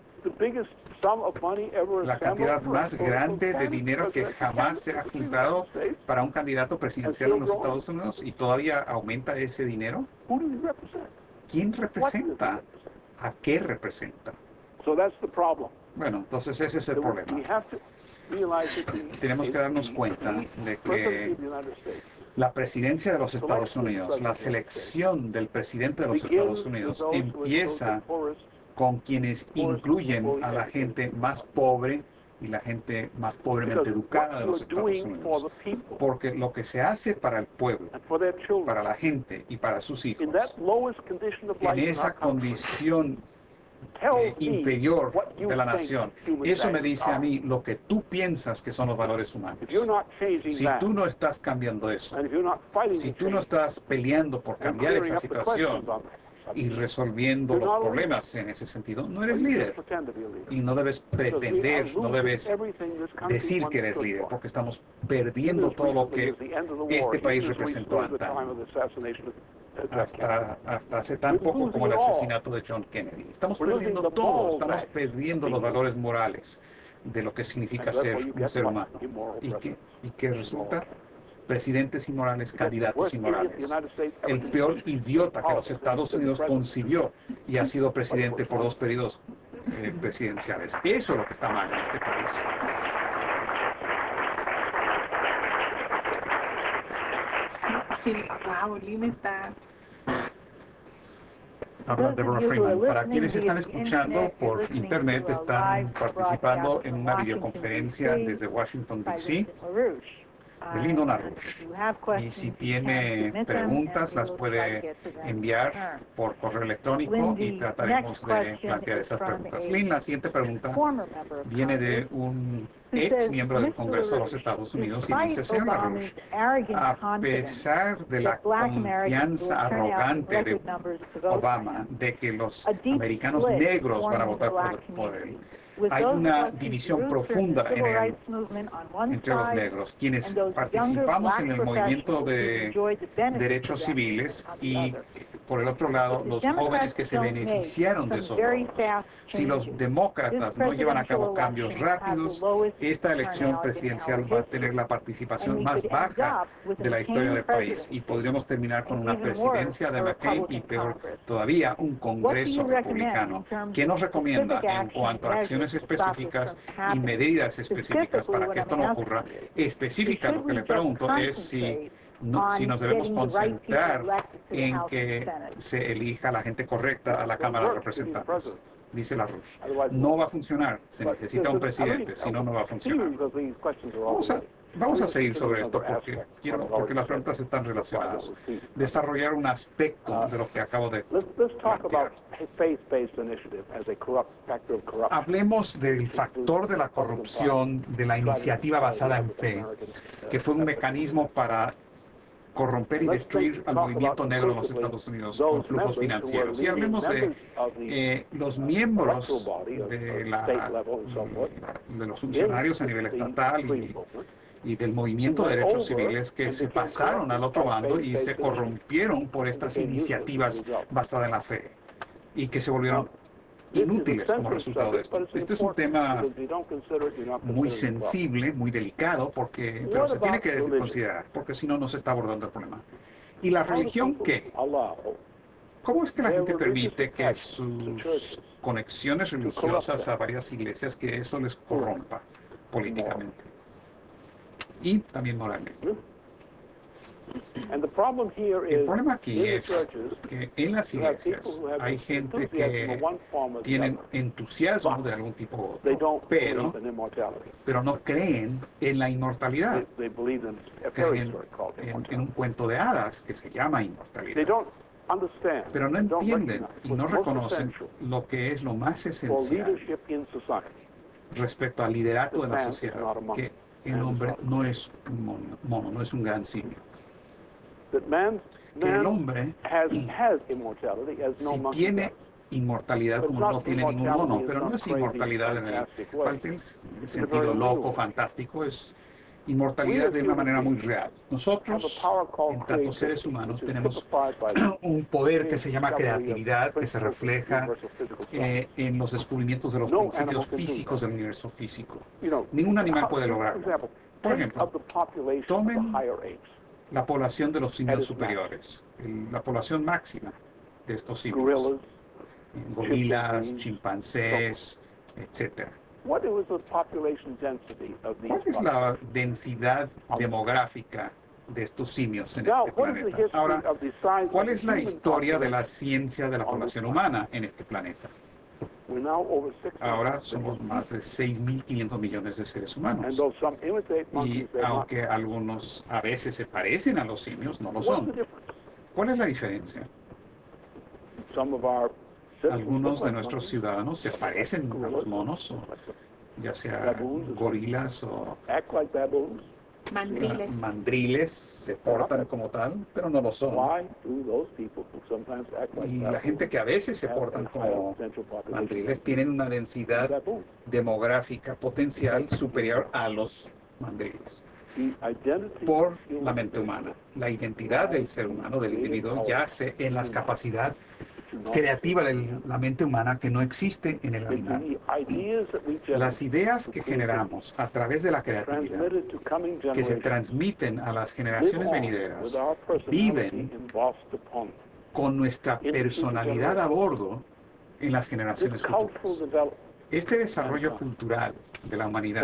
La cantidad más grande de dinero que jamás se ha juntado para un candidato presidencial en los Estados Unidos, y todavía aumenta ese dinero. ¿Quién representa? ¿A qué representa? Bueno, entonces ese es el problema. Tenemos que darnos cuenta de que La presidencia de los Estados Unidos, la selección del presidente de los Estados Unidos empieza con quienes incluyen a la gente más pobre y la gente más pobremente educada de los Estados Unidos. Porque lo que se hace para el pueblo, para la gente y para sus hijos, en esa condición inferior de la nación, eso me dice a mí lo que tú piensas que son los valores humanos. Si tú no estás cambiando eso, si tú no estás peleando por cambiar esa situación y resolviendo los problemas en ese sentido, no eres líder. Y no debes pretender, no debes decir que eres líder, porque estamos perdiendo todo lo que este país representó antaño. Hasta hace tan poco como el asesinato de John Kennedy. Estamos perdiendo todo, estamos perdiendo los valores morales de lo que significa ser un ser humano. ¿Y qué resulta? Presidentes inmorales, candidatos inmorales. El peor idiota que los Estados Unidos concibió y ha sido presidente por 2 periodos presidenciales. Eso es lo que está mal en este país. Sí, wow, Lynn está... Habla Deborah Freeman. Para quienes están escuchando por internet, están participando en una videoconferencia desde Washington, D.C. de Lyndon LaRouche. Y si tiene preguntas, las puede enviar por correo electrónico y trataremos de plantear esas preguntas. Lynn, la siguiente pregunta viene de un ex miembro del Congreso de los Estados Unidos y dice: señor LaRouche, a pesar de la confianza arrogante de Obama de que los americanos negros van a votar por él, hay una división profunda entre los negros, quienes participamos en el movimiento de derechos civiles, y por el otro lado los jóvenes que se beneficiaron de esos logros. Si los demócratas no llevan a cabo cambios rápidos, esta elección presidencial va a tener la participación más baja de la historia del país y podríamos terminar con una presidencia de McCain y, peor todavía, un Congreso republicano. ¿Qué nos recomienda en cuanto a acciones específicas y medidas específicas para que esto no ocurra? Específica, lo que le pregunto es si nos debemos concentrar en que se elija la gente correcta a la Cámara de Representantes. Dice LaRouche. No va a funcionar, se necesita un presidente, si no, no va a funcionar. Vamos a seguir sobre esto porque las preguntas están relacionadas. Desarrollar un aspecto de lo que acabo de plantear. Hablemos del factor de la corrupción, de la iniciativa basada en fe, que fue un mecanismo para corromper y destruir al movimiento negro en los Estados Unidos con flujos financieros. Y hablemos de los miembros de los funcionarios a nivel estatal y del movimiento de derechos civiles que se pasaron al otro bando y se corrompieron por estas iniciativas basadas en la fe y que se volvieron inútiles como resultado de esto. Este es un tema muy sensible, muy delicado, pero se tiene que considerar, porque si no, no se está abordando el problema. ¿Y la religión qué? ¿Cómo es que la gente permite que sus conexiones religiosas a varias iglesias, que eso les corrompa políticamente y también moralmente? El problema aquí es que en las iglesias hay gente que tienen entusiasmo de algún tipo u otro, pero no creen en la inmortalidad. Creen en un cuento de hadas que se llama inmortalidad. Pero no entienden y no reconocen lo que es lo más esencial respecto al liderato de la sociedad, que el hombre no es un mono, no es un gran simio. Que el hombre si tiene inmortalidad como no tiene ningún mono, pero no es inmortalidad en el sentido loco, fantástico, es inmortalidad de una manera muy real. Nosotros, en tanto seres humanos, tenemos un poder que se llama creatividad, que se refleja en los descubrimientos de los principios físicos del universo físico. Ningún animal puede lograrlo. Por ejemplo, tomen la población de los simios superiores, la población máxima de estos simios, gorilas, chimpancés, etc. ¿Cuál es la densidad demográfica de estos simios en este planeta. Ahora, ¿cuál es la historia de la ciencia de la población humana en este planeta? Ahora somos más de 6.500 millones de seres humanos. Y aunque algunos a veces se parecen a los simios, no lo son. ¿Cuál es la diferencia? Algunos de nuestros ciudadanos se parecen a los monos, o ya sea gorilas o mandriles, se portan como tal, pero no lo son. Y la gente que a veces se portan como mandriles tienen una densidad demográfica potencial superior a los mandriles por la mente humana. La identidad del ser humano, del individuo, yace en la capacidad creativa de la mente humana que no existe en el animal. Las ideas que generamos a través de la creatividad, que se transmiten a las generaciones venideras, viven con nuestra personalidad a bordo en las generaciones futuras. Este desarrollo cultural de la humanidad,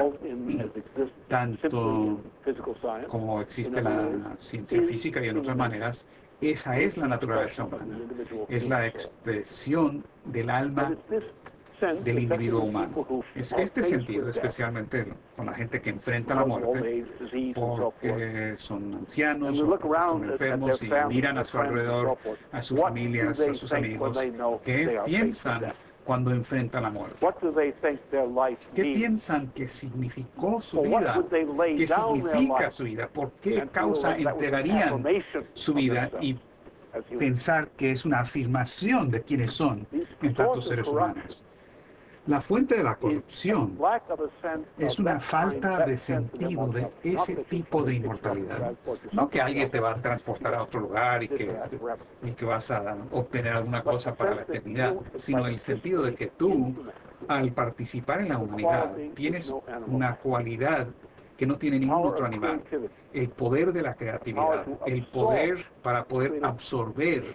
tanto como existe la ciencia física y en otras maneras, esa es la naturaleza humana, es la expresión del alma del individuo humano. Es este sentido, especialmente con la gente que enfrenta la muerte, porque son ancianos o porque son enfermos y miran a su alrededor, a sus familias, a sus amigos, que piensan cuando enfrentan la muerte. ¿Qué piensan que significó su vida? ¿Qué significa su vida? ¿Por qué causa entregarían su vida? Y pensar que es una afirmación de quiénes son en tantos seres humanos. La fuente de la corrupción es una falta de sentido de ese tipo de inmortalidad. No que alguien te va a transportar a otro lugar y que vas a obtener alguna cosa para la eternidad, sino el sentido de que tú, al participar en la humanidad, tienes una cualidad que no tiene ningún otro animal. El poder de la creatividad, el poder para poder absorber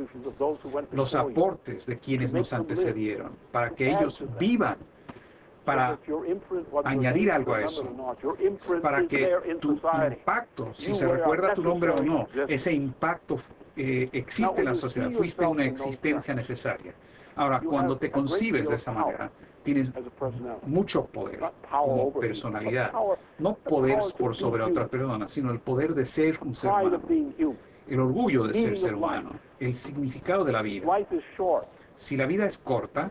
los aportes de quienes nos antecedieron, para que ellos vivan, para añadir algo a eso, para que tu impacto, si se recuerda tu nombre o no, ese impacto existe en la sociedad, fuiste una existencia necesaria. Ahora, cuando te concibes de esa manera, tienes mucho poder como personalidad. No poder por sobre otras personas, sino el poder de ser un ser humano. El orgullo de ser ser humano. El significado de la vida. Si la vida es corta,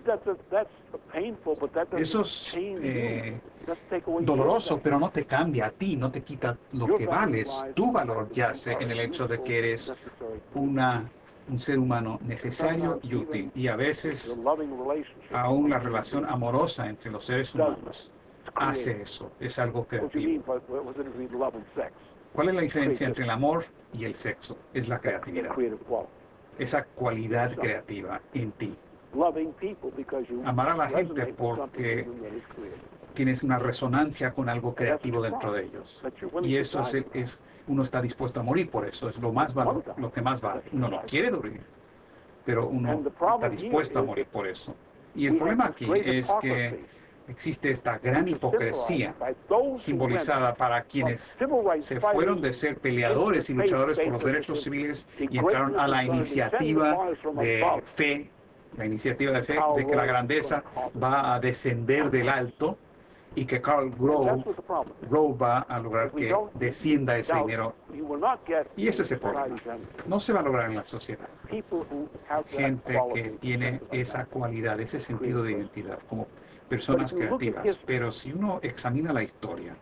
eso es doloroso, pero no te cambia a ti, no te quita lo que vales. Tu valor yace en el hecho de que eres un ser humano necesario y útil, y a veces aún la relación amorosa entre los seres humanos hace eso, es algo creativo. ¿Cuál es la diferencia entre el amor y el sexo? Es la creatividad, esa cualidad creativa en ti. Amar a la gente porque tienes una resonancia con algo creativo dentro de ellos. Y eso uno está dispuesto a morir por eso, es lo que más vale. Uno no quiere morir, pero uno está dispuesto a morir por eso. Y el problema aquí es que existe esta gran hipocresía simbolizada para quienes se fueron de ser peleadores y luchadores por los derechos civiles y entraron a la iniciativa de fe, de que la grandeza va a descender del alto, y que Karl Rove va a lograr que descienda ese dinero. Y ese es el problema. No se va a lograr en la sociedad. Gente que tiene esa cualidad, ese sentido de identidad, como personas creativas. Pero si uno examina la historia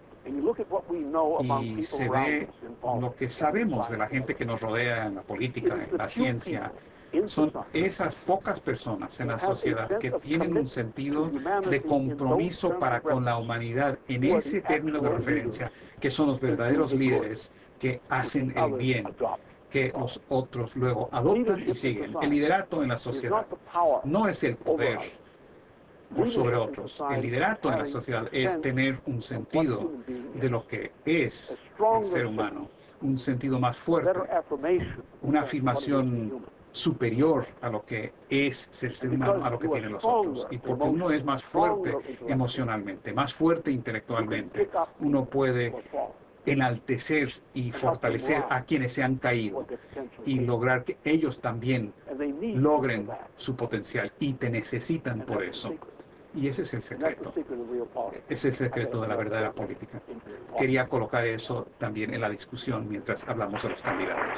y se ve lo que sabemos de la gente que nos rodea en la política, en la ciencia, son esas pocas personas en la sociedad que tienen un sentido de compromiso para con la humanidad en ese término de referencia, que son los verdaderos líderes que hacen el bien, que los otros luego adoptan y siguen. El liderato en la sociedad no es el poder por sobre otros. El liderato en la sociedad es tener un sentido de lo que es el ser humano, un sentido más fuerte, una afirmación superior a lo que es ser humano, a lo que tienen los otros. Y porque uno es más fuerte emocionalmente, más fuerte intelectualmente, uno puede enaltecer y fortalecer a quienes se han caído y lograr que ellos también logren su potencial, y te necesitan por eso. Y ese es el secreto. Es el secreto de la verdadera política. Quería colocar eso también en la discusión mientras hablamos de los candidatos.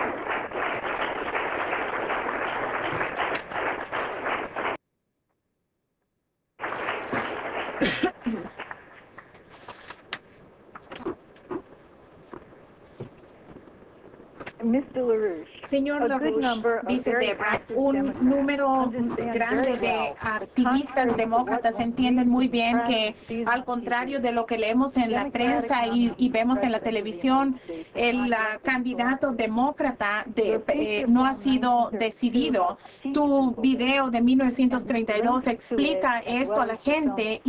Señor LaRouche, dice Debra, un número grande de activistas demócratas entienden muy bien que, al contrario de lo que leemos en la prensa y vemos en la televisión, el candidato demócrata no ha sido decidido. Tu video de 1932 explica esto a la gente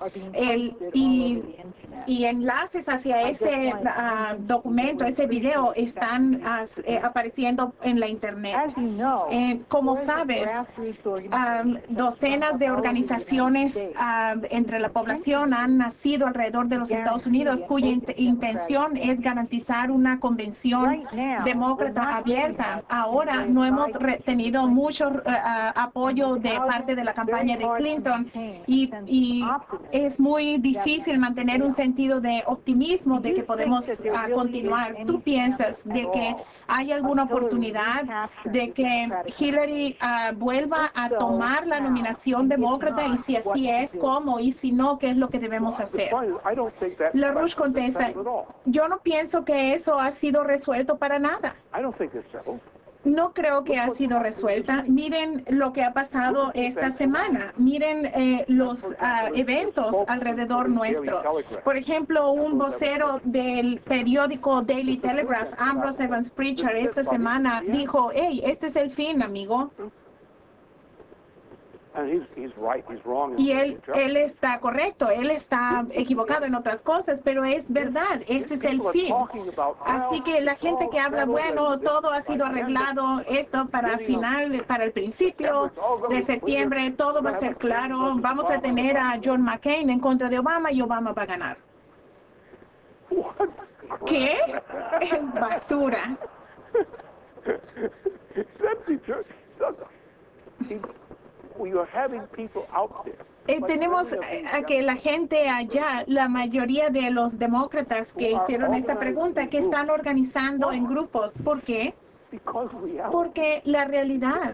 y enlaces hacia ese documento, ese video, están apareciendo en la internet. Como sabes, docenas de organizaciones entre la población han nacido alrededor de los Estados Unidos cuya intención es garantizar una convención demócrata abierta. Ahora no hemos tenido mucho apoyo de parte de la campaña de Clinton y es muy difícil mantener un sentido de optimismo de que podemos continuar. ¿Tú piensas de que hay alguna oportunidad de que Hillary vuelva a tomar la nominación demócrata? Y si así es, ¿cómo? Y si no, ¿qué es lo que debemos hacer? LaRouche contesta, yo no pienso que eso ha sido resuelto para nada. No creo que ha sido resuelta. Miren lo que ha pasado esta semana. Miren los eventos alrededor nuestro. Por ejemplo, un vocero del periódico Daily Telegraph, Ambrose Evans Pritchard, esta semana dijo, hey, este es el fin, amigo. Y él está correcto, él está equivocado en otras cosas, pero es verdad, ese es el fin. Así que la gente que habla, bueno, todo ha sido arreglado, esto para el principio de septiembre, todo va a ser claro, vamos a tener a John McCain en contra de Obama y Obama va a ganar. ¿Qué? Basura. Tenemos a que la gente allá, la mayoría de los demócratas que hicieron esta pregunta, que están organizando en grupos. ¿Por qué? Porque la realidad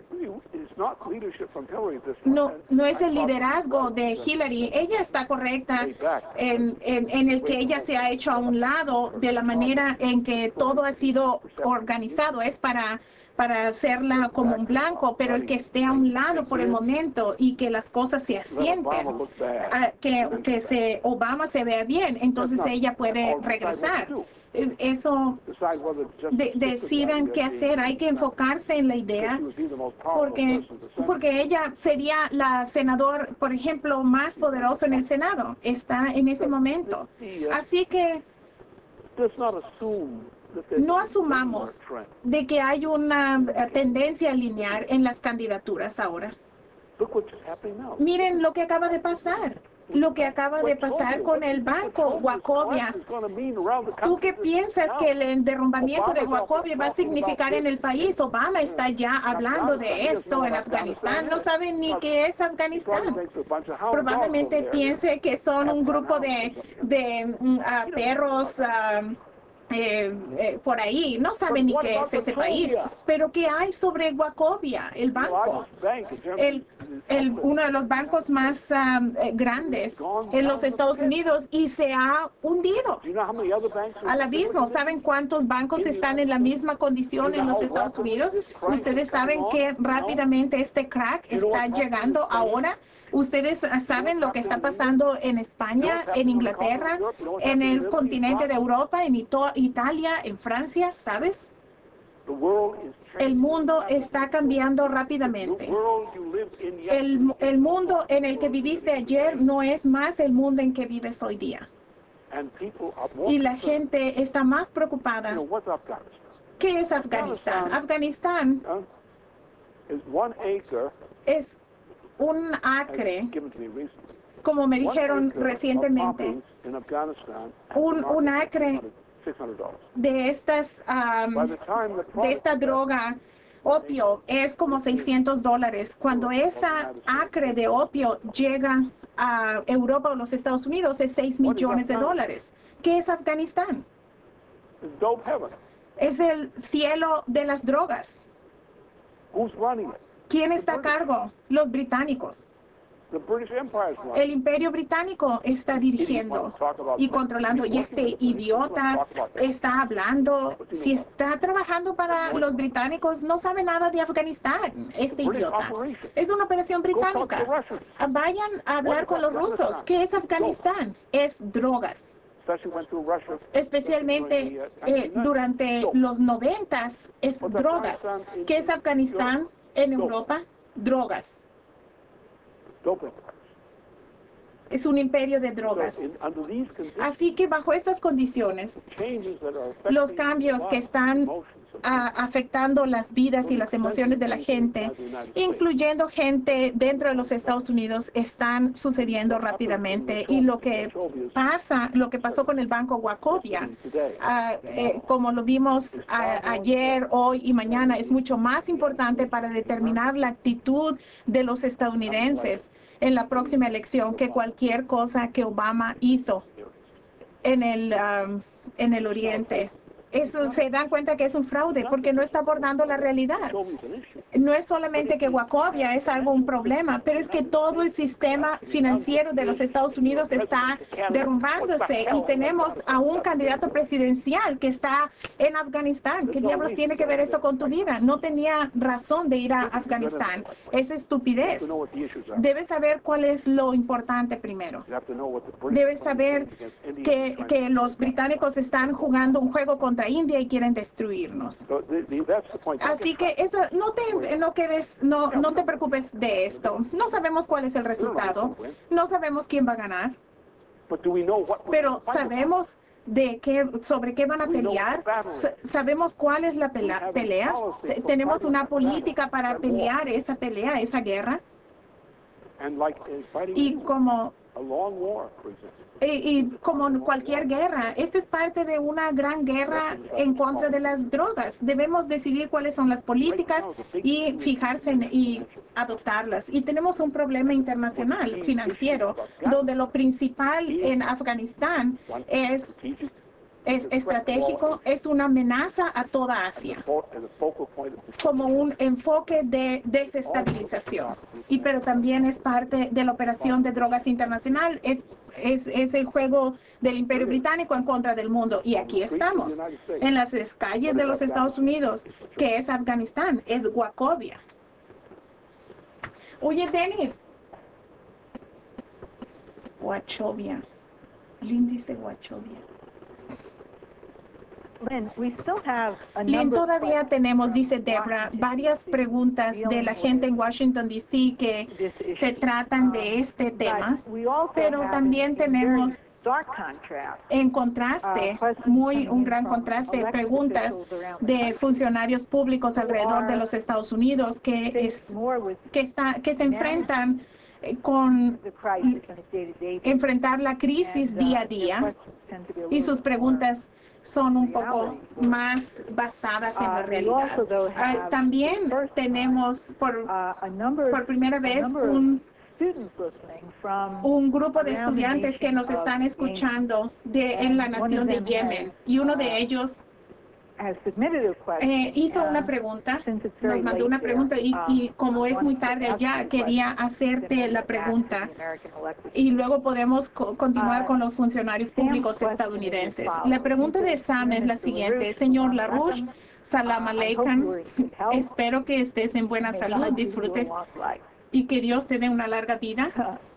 no es el liderazgo de Hillary. Ella está correcta en el que ella se ha hecho a un lado de la manera en que todo ha sido organizado. Es para hacerla como un blanco, pero el que esté a un lado por el momento y que las cosas se asienten, que Obama se vea bien, entonces ella puede regresar. Eso decidan qué hacer. Hay que enfocarse en la idea porque ella sería la senador, por ejemplo, más poderoso en el Senado. Está en ese momento. Así que no asumamos de que hay una tendencia lineal en las candidaturas ahora. Miren lo que acaba de pasar. Lo que acaba de pasar con el banco Wachovia. ¿Tú qué piensas que el derrumbamiento de Wachovia va a significar en el país? Obama está ya hablando de esto en Afganistán. No saben ni qué es Afganistán. Probablemente piense que son un grupo de perros por ahí, no saben ni qué es ese país, pero ¿qué hay sobre Wachovia, el banco? Uno de los bancos más grandes en los Estados Unidos, y se ha hundido al abismo. ¿Saben cuántos bancos están en la misma condición en los Estados Unidos? Ustedes saben que rápidamente este crack está llegando ahora. Ustedes saben lo que está pasando en España, en Inglaterra, en el continente de Europa, en Italia, en Francia, ¿sabes? El mundo está cambiando rápidamente. El mundo en el que viviste ayer no es más el mundo en que vives hoy día. Y la gente está más preocupada. ¿Qué es Afganistán? Afganistán es un acre, como me dijeron recientemente, un acre $600. de estas By the time the de product esta droga opio es como $600. Cuando esa acre de opio llega a Europa o los Estados Unidos es $6 millones. ¿Qué es Afganistán? is dope heaven. Es el cielo de las drogas. Who's running it? ¿Quién está a cargo? Los británicos. The British Empire is running El imperio británico está dirigiendo y controlando. Y este idiota está hablando, si está trabajando para los británicos, no sabe nada de Afganistán. Este idiota. Es una operación británica. Vayan a hablar con los rusos. ¿Qué es Afganistán? Es drogas. especially went through Russia. Especialmente durante los 90s, es drogas. ¿Qué es Afganistán en Europa? Drogas. Dope empires. Es un imperio de drogas. So under these conditions, Así que bajo estas condiciones, changes that are affecting los cambios que están emotions of afectando las vidas y las emociones de la gente, incluyendo gente dentro de los Estados Unidos, están sucediendo rápidamente. Y lo que pasó con el Banco Wachovia, como lo vimos ayer, hoy y mañana, es mucho más importante para determinar la actitud de los estadounidenses en la próxima elección que cualquier cosa que Obama hizo en el Oriente. Eso se dan cuenta que es un fraude porque no está abordando la realidad. No es solamente que Wachovia es un problema, pero es que todo el sistema financiero de los Estados Unidos está derrumbándose y tenemos a un candidato presidencial que está en Afganistán. ¿Qué diablos tiene que ver esto con tu vida? No tenía razón de ir a Afganistán. Es estupidez. Debes saber cuál es lo importante primero. Debes saber que los británicos están jugando un juego contra India y quieren destruirnos. Así que eso, no te preocupes de esto. No sabemos cuál es el resultado. No sabemos quién va a ganar. Pero sabemos sobre qué van a pelear. Sabemos cuál es la pelea. Tenemos una política para pelear esa guerra. Y como cualquier guerra, esta es parte de una gran guerra en contra de las drogas. Debemos decidir cuáles son las políticas y fijarse y adoptarlas. Y tenemos un problema internacional financiero, donde lo principal en Afganistán es estratégico, es una amenaza a toda Asia, como un enfoque de desestabilización. Pero también es parte de la operación de drogas internacional, es el juego del Imperio Británico en contra del mundo. Y aquí estamos, en las calles de los Estados Unidos, que es Afganistán, es Wachovia. Oye, Dennis. Wachovia. Lynn dice Wachovia. Lynn, todavía tenemos, dice Debra, varias preguntas de la gente en Washington, D.C. que se tratan de este tema, pero también tenemos en contraste, un gran contraste, preguntas de funcionarios públicos alrededor de los Estados Unidos que se enfrentan con enfrentar la crisis día a día, y sus preguntas son un poco más basadas en la realidad. También tenemos por primera vez un grupo de estudiantes que nos están escuchando en la nación de Yemen, y uno de ellos hizo una pregunta, nos mandó una pregunta, y como es muy tarde allá, quería hacerte la pregunta y luego podemos continuar con los funcionarios públicos estadounidenses. La pregunta de Sam es la siguiente: señor LaRouche, salam aleikum, espero que estés en buena salud, disfrutes y que Dios te dé una larga vida.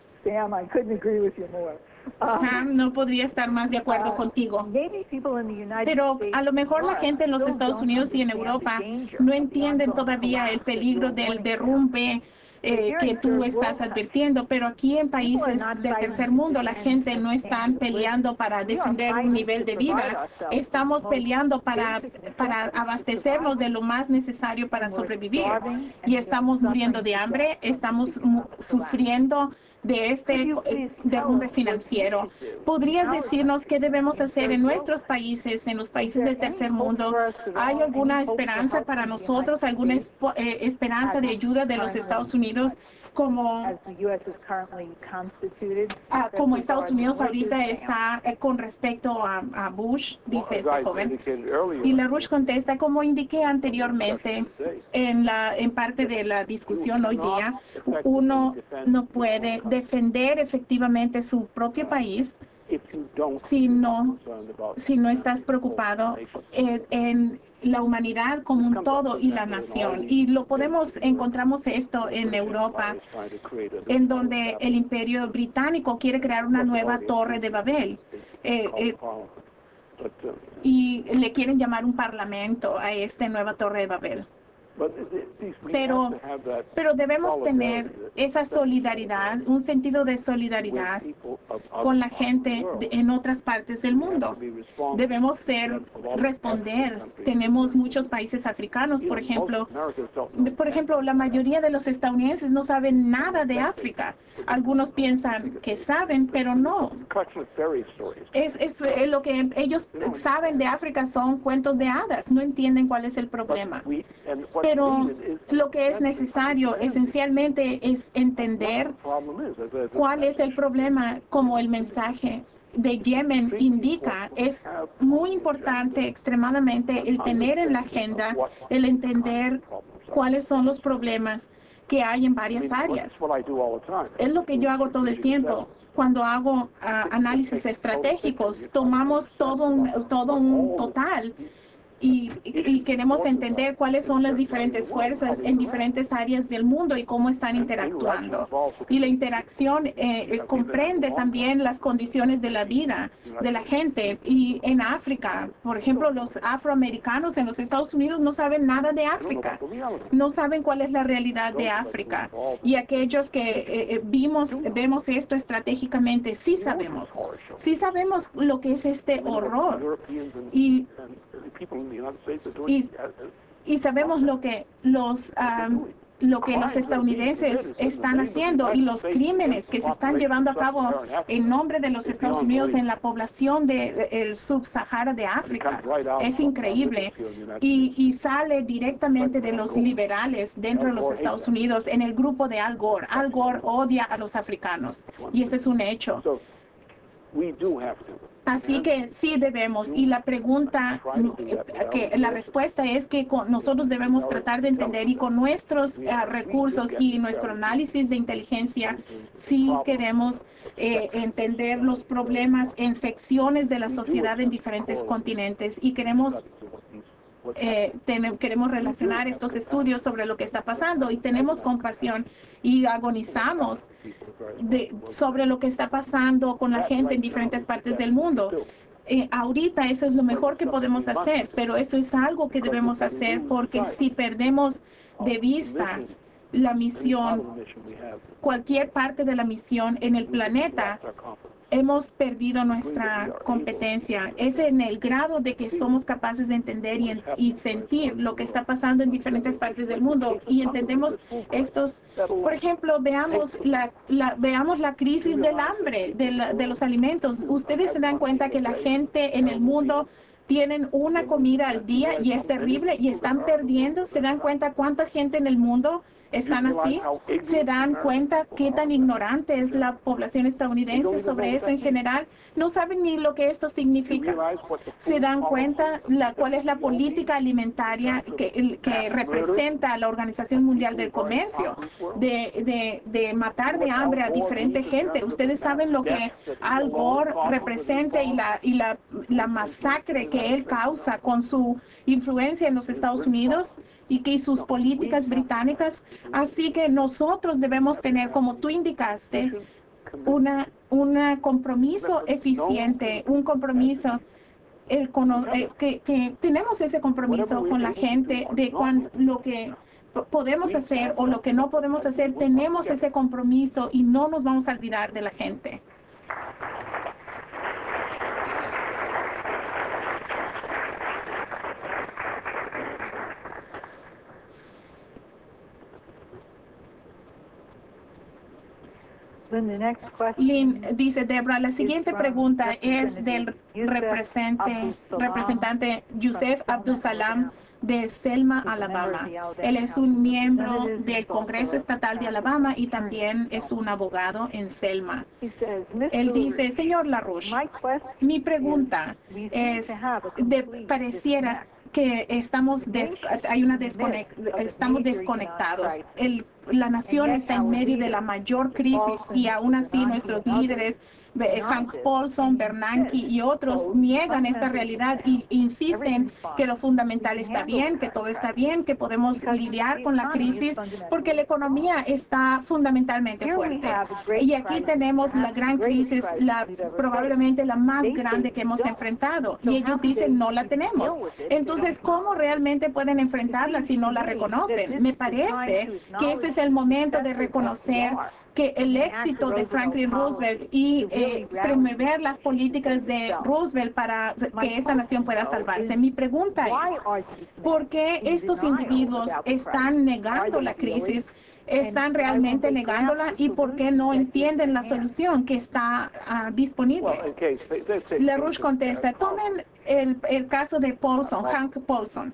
Sam, no podría estar más de acuerdo contigo. Pero a lo mejor la gente en los Estados Unidos y en Europa no entienden todavía el peligro del derrumbe que tú estás advirtiendo, pero aquí en países del tercer mundo la gente no está peleando para defender un nivel de vida, estamos peleando para abastecernos de lo más necesario para sobrevivir, y estamos muriendo de hambre, estamos sufriendo de este derrumbe financiero. ¿Podrías decirnos qué debemos hacer en nuestros países, en los países del tercer mundo? ¿Hay alguna esperanza para nosotros, alguna esperanza de ayuda de los Estados Unidos como Estados Unidos ahorita está con respecto a Bush, dice este joven? Y LaRouche contesta, como indiqué anteriormente en parte de la discusión hoy día, uno no puede defender efectivamente su propio país si no estás preocupado en la humanidad como un todo y la nación. Y encontramos esto en Europa, en donde el Imperio Británico quiere crear una nueva Torre de Babel. Y le quieren llamar un parlamento a esta nueva Torre de Babel. Pero debemos tener esa solidaridad, un sentido de solidaridad con la gente en otras partes del mundo. Debemos responder. Tenemos muchos países africanos, por ejemplo, la mayoría de los estadounidenses no saben nada de África. Algunos piensan que saben, pero no. Lo que ellos saben de África son cuentos de hadas. No entienden cuál es el problema. Pero lo que es necesario esencialmente es entender cuál es el problema, como el mensaje de Yemen indica. Es muy importante, extremadamente, el tener en la agenda, el entender cuáles son los problemas que hay en varias áreas. Es lo que yo hago todo el tiempo. Cuando hago análisis estratégicos, tomamos todo un total y queremos entender cuáles son las diferentes fuerzas en diferentes áreas del mundo y cómo están interactuando. Y la interacción comprende también las condiciones de la vida de la gente. Y en África, por ejemplo, los afroamericanos en los Estados Unidos no saben nada de África. No saben cuál es la realidad de África. Y aquellos que vemos esto estratégicamente, sí sabemos. Sí sabemos lo que es este horror. Y sabemos lo que los estadounidenses están haciendo y los crímenes que se están llevando a cabo en nombre de los Estados Unidos en la población del subsahara de África. Es increíble y sale directamente de los liberales dentro de los Estados Unidos en el grupo de Al Gore. Al Gore odia a los africanos y ese es un hecho. Así que sí debemos, y la respuesta es que nosotros debemos tratar de entender, y con nuestros recursos y nuestro análisis de inteligencia, sí queremos entender los problemas en secciones de la sociedad en diferentes continentes, y queremos relacionar estos estudios sobre lo que está pasando, y tenemos compasión y agonizamos sobre lo que está pasando con la gente en diferentes partes del mundo. Ahorita eso es lo mejor que podemos hacer, pero eso es algo que debemos hacer, porque si perdemos de vista la misión, cualquier parte de la misión en el planeta, hemos perdido nuestra competencia. Es en el grado de que somos capaces de entender y sentir lo que está pasando en diferentes partes del mundo, y entendemos por ejemplo, veamos la crisis del hambre, de los alimentos. Ustedes se dan cuenta que la gente en el mundo tienen una comida al día y es terrible y están perdiendo. ¿Se dan cuenta cuánta gente en el mundo están así? ¿Se dan cuenta qué tan ignorante es la población estadounidense sobre eso en general? No saben ni lo que esto significa. ¿Se dan cuenta cuál es la política alimentaria que representa la Organización Mundial del Comercio? De matar de hambre a diferente gente. Ustedes saben lo que Al Gore representa y la masacre que él causa con su influencia en los Estados Unidos y sus políticas británicas. Así que nosotros debemos tener, como tú indicaste, un compromiso eficiente, un compromiso que tenemos ese compromiso con la gente de lo que podemos hacer o lo que no podemos hacer. Tenemos ese compromiso y no nos vamos a olvidar de la gente. Lynn dice, Debra, la siguiente pregunta es del representante Yusef Abdusalam de Selma, Alabama. Él es un miembro del Congreso Estatal de Alabama y también es un abogado en Selma. Él dice, señor LaRouche, mi pregunta es, pareciera que estamos desconectados. La nación está en medio de la mayor crisis y aún así nuestros líderes, Hank Paulson, Bernanke y otros, niegan esta realidad y insisten que lo fundamental está bien, que todo está bien, que podemos lidiar con la crisis porque la economía está fundamentalmente fuerte. Y aquí tenemos la gran crisis, probablemente la más grande que hemos enfrentado. Y ellos dicen no la tenemos. Entonces, ¿cómo realmente pueden enfrentarla si no la reconocen? Me parece que ese es el momento de reconocer que el éxito de Franklin Roosevelt y promover las políticas de Roosevelt para que esta nación pueda salvarse. Mi pregunta es, ¿por qué estos individuos están negando la crisis? ¿Están realmente negándola? ¿Y por qué no entienden la solución que está disponible? LaRouche contesta, tomen el caso de Paulson, Hank Paulson.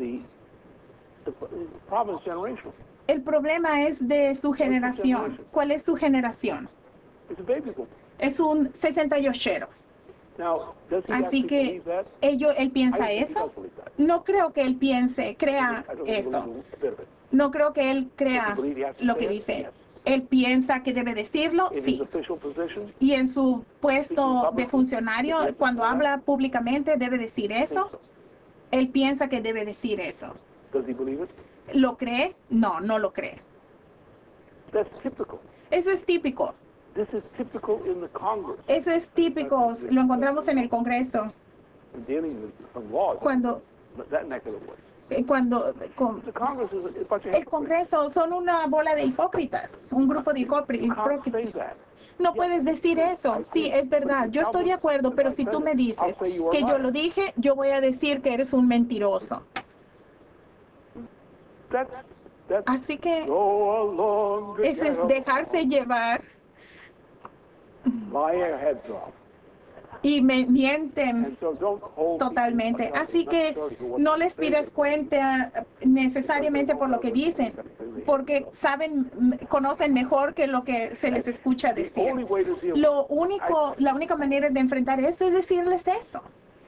El problema es de su generación. ¿Cuál es su generación? Es un 68ero. Así que él piensa eso. No creo que él crea eso. No creo que él crea lo que dice. Él piensa que debe decirlo, sí. Y en su puesto de funcionario, cuando habla públicamente, debe decir eso. Él piensa que debe decir eso. ¿Lo cree? No, no lo cree. Eso es típico. Eso es típico. Lo encontramos en el Congreso. El Congreso son una bola de hipócritas, un grupo de hipócritas. No puedes decir eso. Sí, es verdad. Yo estoy de acuerdo, pero si tú me dices que yo lo dije, yo voy a decir que eres un mentiroso. Así que eso es dejarse llevar y me mienten totalmente. Así que no les pidas cuenta necesariamente por lo que dicen, porque conocen mejor que lo que se les escucha decir. La única manera de enfrentar esto es decirles eso.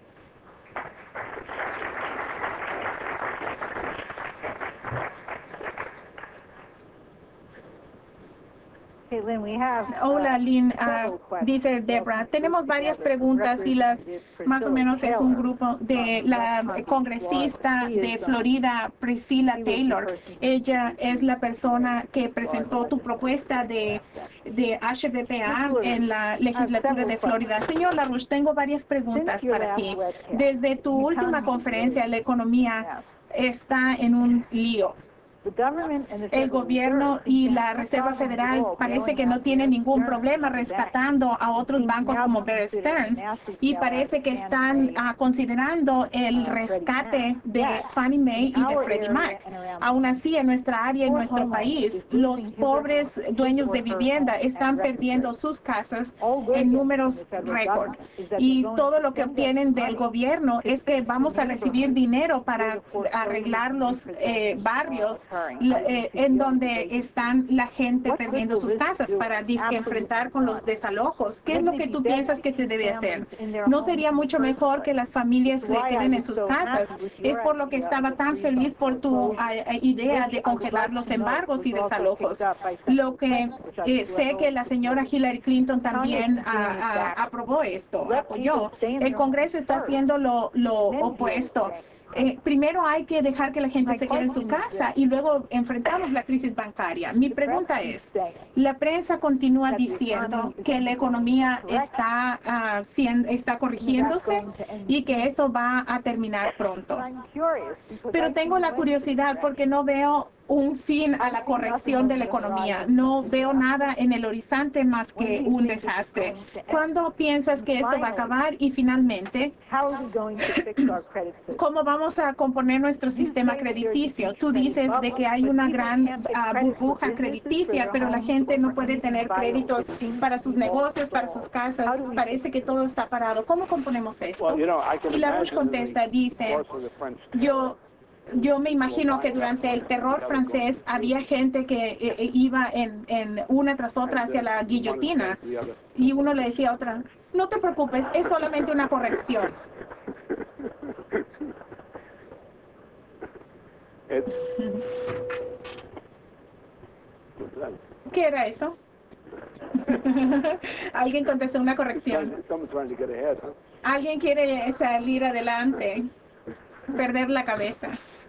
Hola, Lynn, dice Debra. Tenemos varias preguntas y más o menos es un grupo de la congresista de Florida, Priscilla Taylor. Ella es la persona que presentó tu propuesta de HBPA en la legislatura de Florida. Señor LaRouche, tengo varias preguntas para ti. Desde tu última conferencia, la economía está en un lío. El gobierno y la Reserva Federal parece que no tienen ningún problema rescatando a otros bancos como Bear Stearns y parece que están considerando el rescate de Fannie Mae y de Freddie Mac. Aún así, en nuestra área, en nuestro país, los pobres dueños de vivienda están perdiendo sus casas en números récord. Y todo lo que obtienen del gobierno es que vamos a recibir dinero para arreglar los barrios en donde están la gente perdiendo sus casas para enfrentar con los desalojos. ¿Qué es lo que tú piensas que se debe hacer? ¿No sería mucho mejor que las familias se queden en sus casas? Es por lo que estaba tan feliz por tu idea de congelar los embargos y desalojos. Lo que sé que la señora Hillary Clinton también aprobó esto, apoyó. El Congreso está haciendo lo opuesto. Primero hay que dejar que la gente se quede en su casa y luego enfrentamos la crisis bancaria. Mi pregunta es, la prensa continúa diciendo que la economía está corrigiéndose y que esto va a terminar pronto. Pero tengo la curiosidad porque no veo un fin a la corrección de la economía. No veo nada en el horizonte más que un desastre. ¿Cuándo piensas que esto va a acabar? Y finalmente, ¿cómo vamos a componer nuestro sistema crediticio? Tú dices de que hay una gran burbuja crediticia, pero la gente no puede tener créditos para sus negocios, para sus casas. Parece que todo está parado. ¿Cómo componemos esto? Y LaRouche contesta, dice, yo me imagino que durante el terror francés había gente que iba en una tras otra hacia la guillotina y uno le decía a otra, no te preocupes, es solamente una corrección. ¿Qué era eso? Alguien contestó una corrección. Alguien quiere salir adelante, perder la cabeza.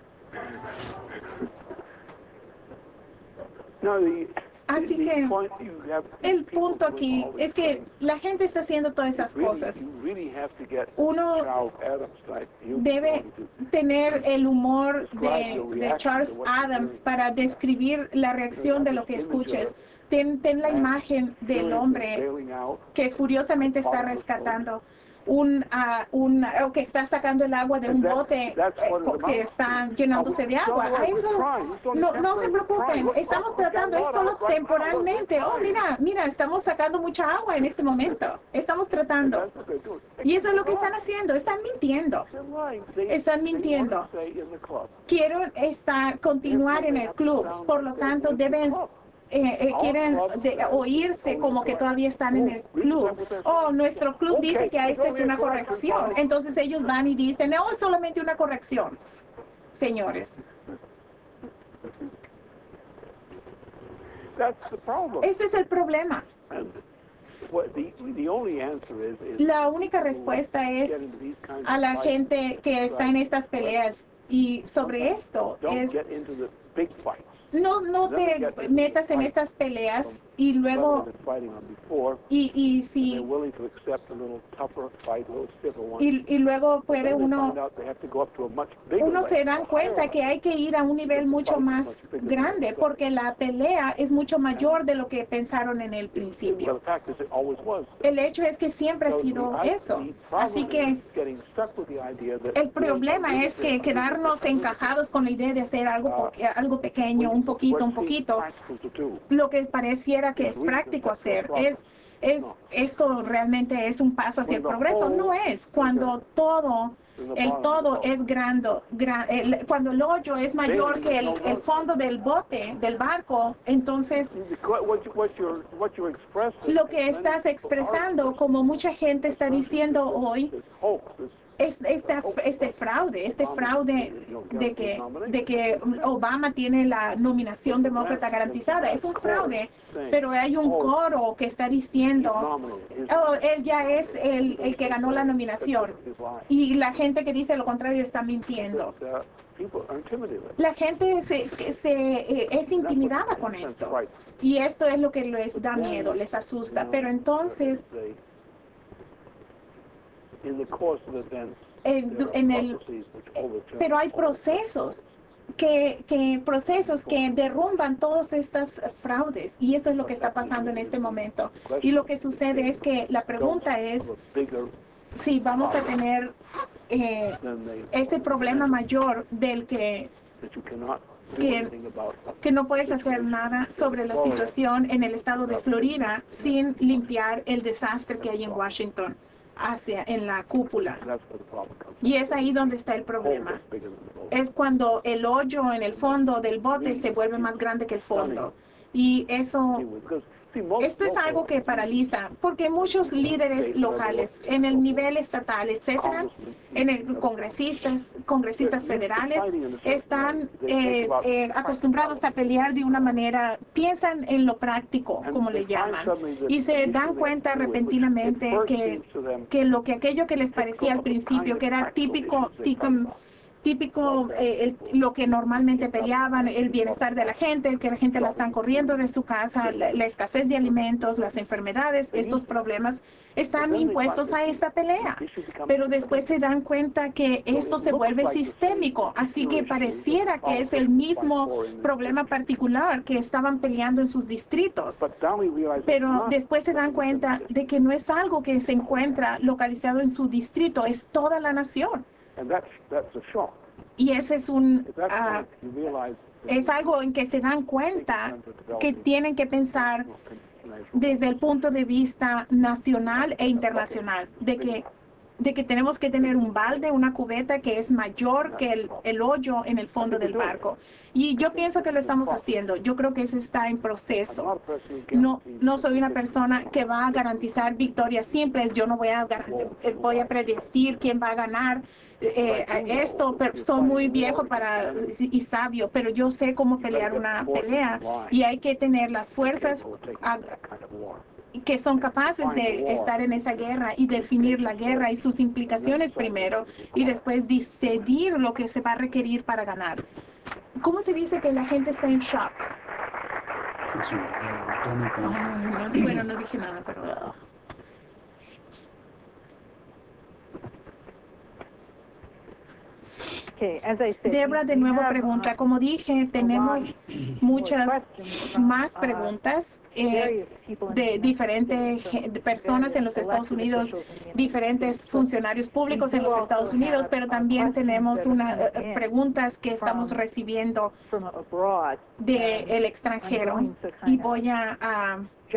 Así que el punto aquí es que la gente está haciendo todas esas cosas. Uno debe tener el humor de Charles Adams para describir la reacción de lo que escuches. Ten la imagen del hombre que furiosamente está rescatando o que está sacando el agua de un bote que está llenándose de agua. A eso no se preocupen, estamos tratando, es solo temporalmente. Oh, mira, estamos sacando mucha agua en este momento. Estamos tratando. Y eso es lo que están haciendo, están mintiendo. Están mintiendo. Quieren continuar en el club, por lo tanto deben quieren oírse como que todavía están en el club. Oh, nuestro club dice que esta es una corrección. Entonces ellos van y dicen, no, es solamente una corrección. Señores. Ese es el problema. La única respuesta es a la gente que está en estas peleas. Y sobre esto es... No te metas en estas peleas y luego y luego puede uno se dan cuenta que hay que ir a un nivel mucho más grande porque la pelea es mucho mayor de lo que pensaron en el principio. El hecho es que siempre ha sido eso. Así que el problema es que quedarnos encajados con la idea de hacer algo pequeño, un poquito, lo que pareciera que es práctico hacer, esto realmente es un paso hacia el progreso. No es cuando el todo es grande, cuando el hoyo es mayor que el fondo del bote, del barco, entonces lo que estás expresando, como mucha gente está diciendo hoy, este fraude de que Obama tiene la nominación demócrata garantizada. Es un fraude, pero hay un coro que está diciendo, él ya es el que ganó la nominación. Y la gente que dice lo contrario está mintiendo. La gente es intimidada con esto. Y esto es lo que les da miedo, les asusta. Pero entonces... pero hay procesos que derrumban todas estas fraudes y eso es lo que está pasando en este momento. Y lo que sucede es que la pregunta es si vamos a tener ese problema mayor del que no puedes hacer nada sobre la situación en el estado de Florida sin limpiar el desastre que hay en Washington en la cúpula. Y es ahí donde está el problema. Es cuando el hoyo en el fondo del bote se vuelve más grande que el fondo. Y esto es algo que paraliza, porque muchos líderes locales, en el nivel estatal, etcétera, en el congresistas federales, están acostumbrados a pelear de una manera, piensan en lo práctico, como le llaman, y se dan cuenta repentinamente que aquello que les parecía al principio, que era típico típico, lo que normalmente peleaban, el bienestar de la gente, que la gente la están corriendo de su casa, la escasez de alimentos, las enfermedades, estos problemas están impuestos a esta pelea. Pero después se dan cuenta que esto se vuelve sistémico, así que pareciera que es el mismo problema particular que estaban peleando en sus distritos. Pero después se dan cuenta de que no es algo que se encuentra localizado en su distrito, es toda la nación. Y ese es es algo en que se dan cuenta que tienen que pensar desde el punto de vista nacional e internacional, de que tenemos que tener un balde, una cubeta que es mayor que el hoyo en el fondo del barco. Y yo pienso que lo estamos haciendo. Yo creo que eso está en proceso. No soy una persona que va a garantizar victorias simples. Yo no voy a predecir quién va a ganar esto, pero soy muy viejo y sabio, pero yo sé cómo pelear una pelea y hay que tener las fuerzas que son capaces de estar en esa guerra y definir la guerra y sus implicaciones primero y después decidir lo que se va a requerir para ganar. ¿Cómo se dice que la gente está en shock? Bueno, no dije nada, pero... Debra de nuevo pregunta. Como dije, tenemos muchas más preguntas de diferentes personas en los Estados Unidos, diferentes funcionarios públicos en los Estados Unidos, pero también tenemos preguntas que estamos recibiendo del extranjero. Y voy a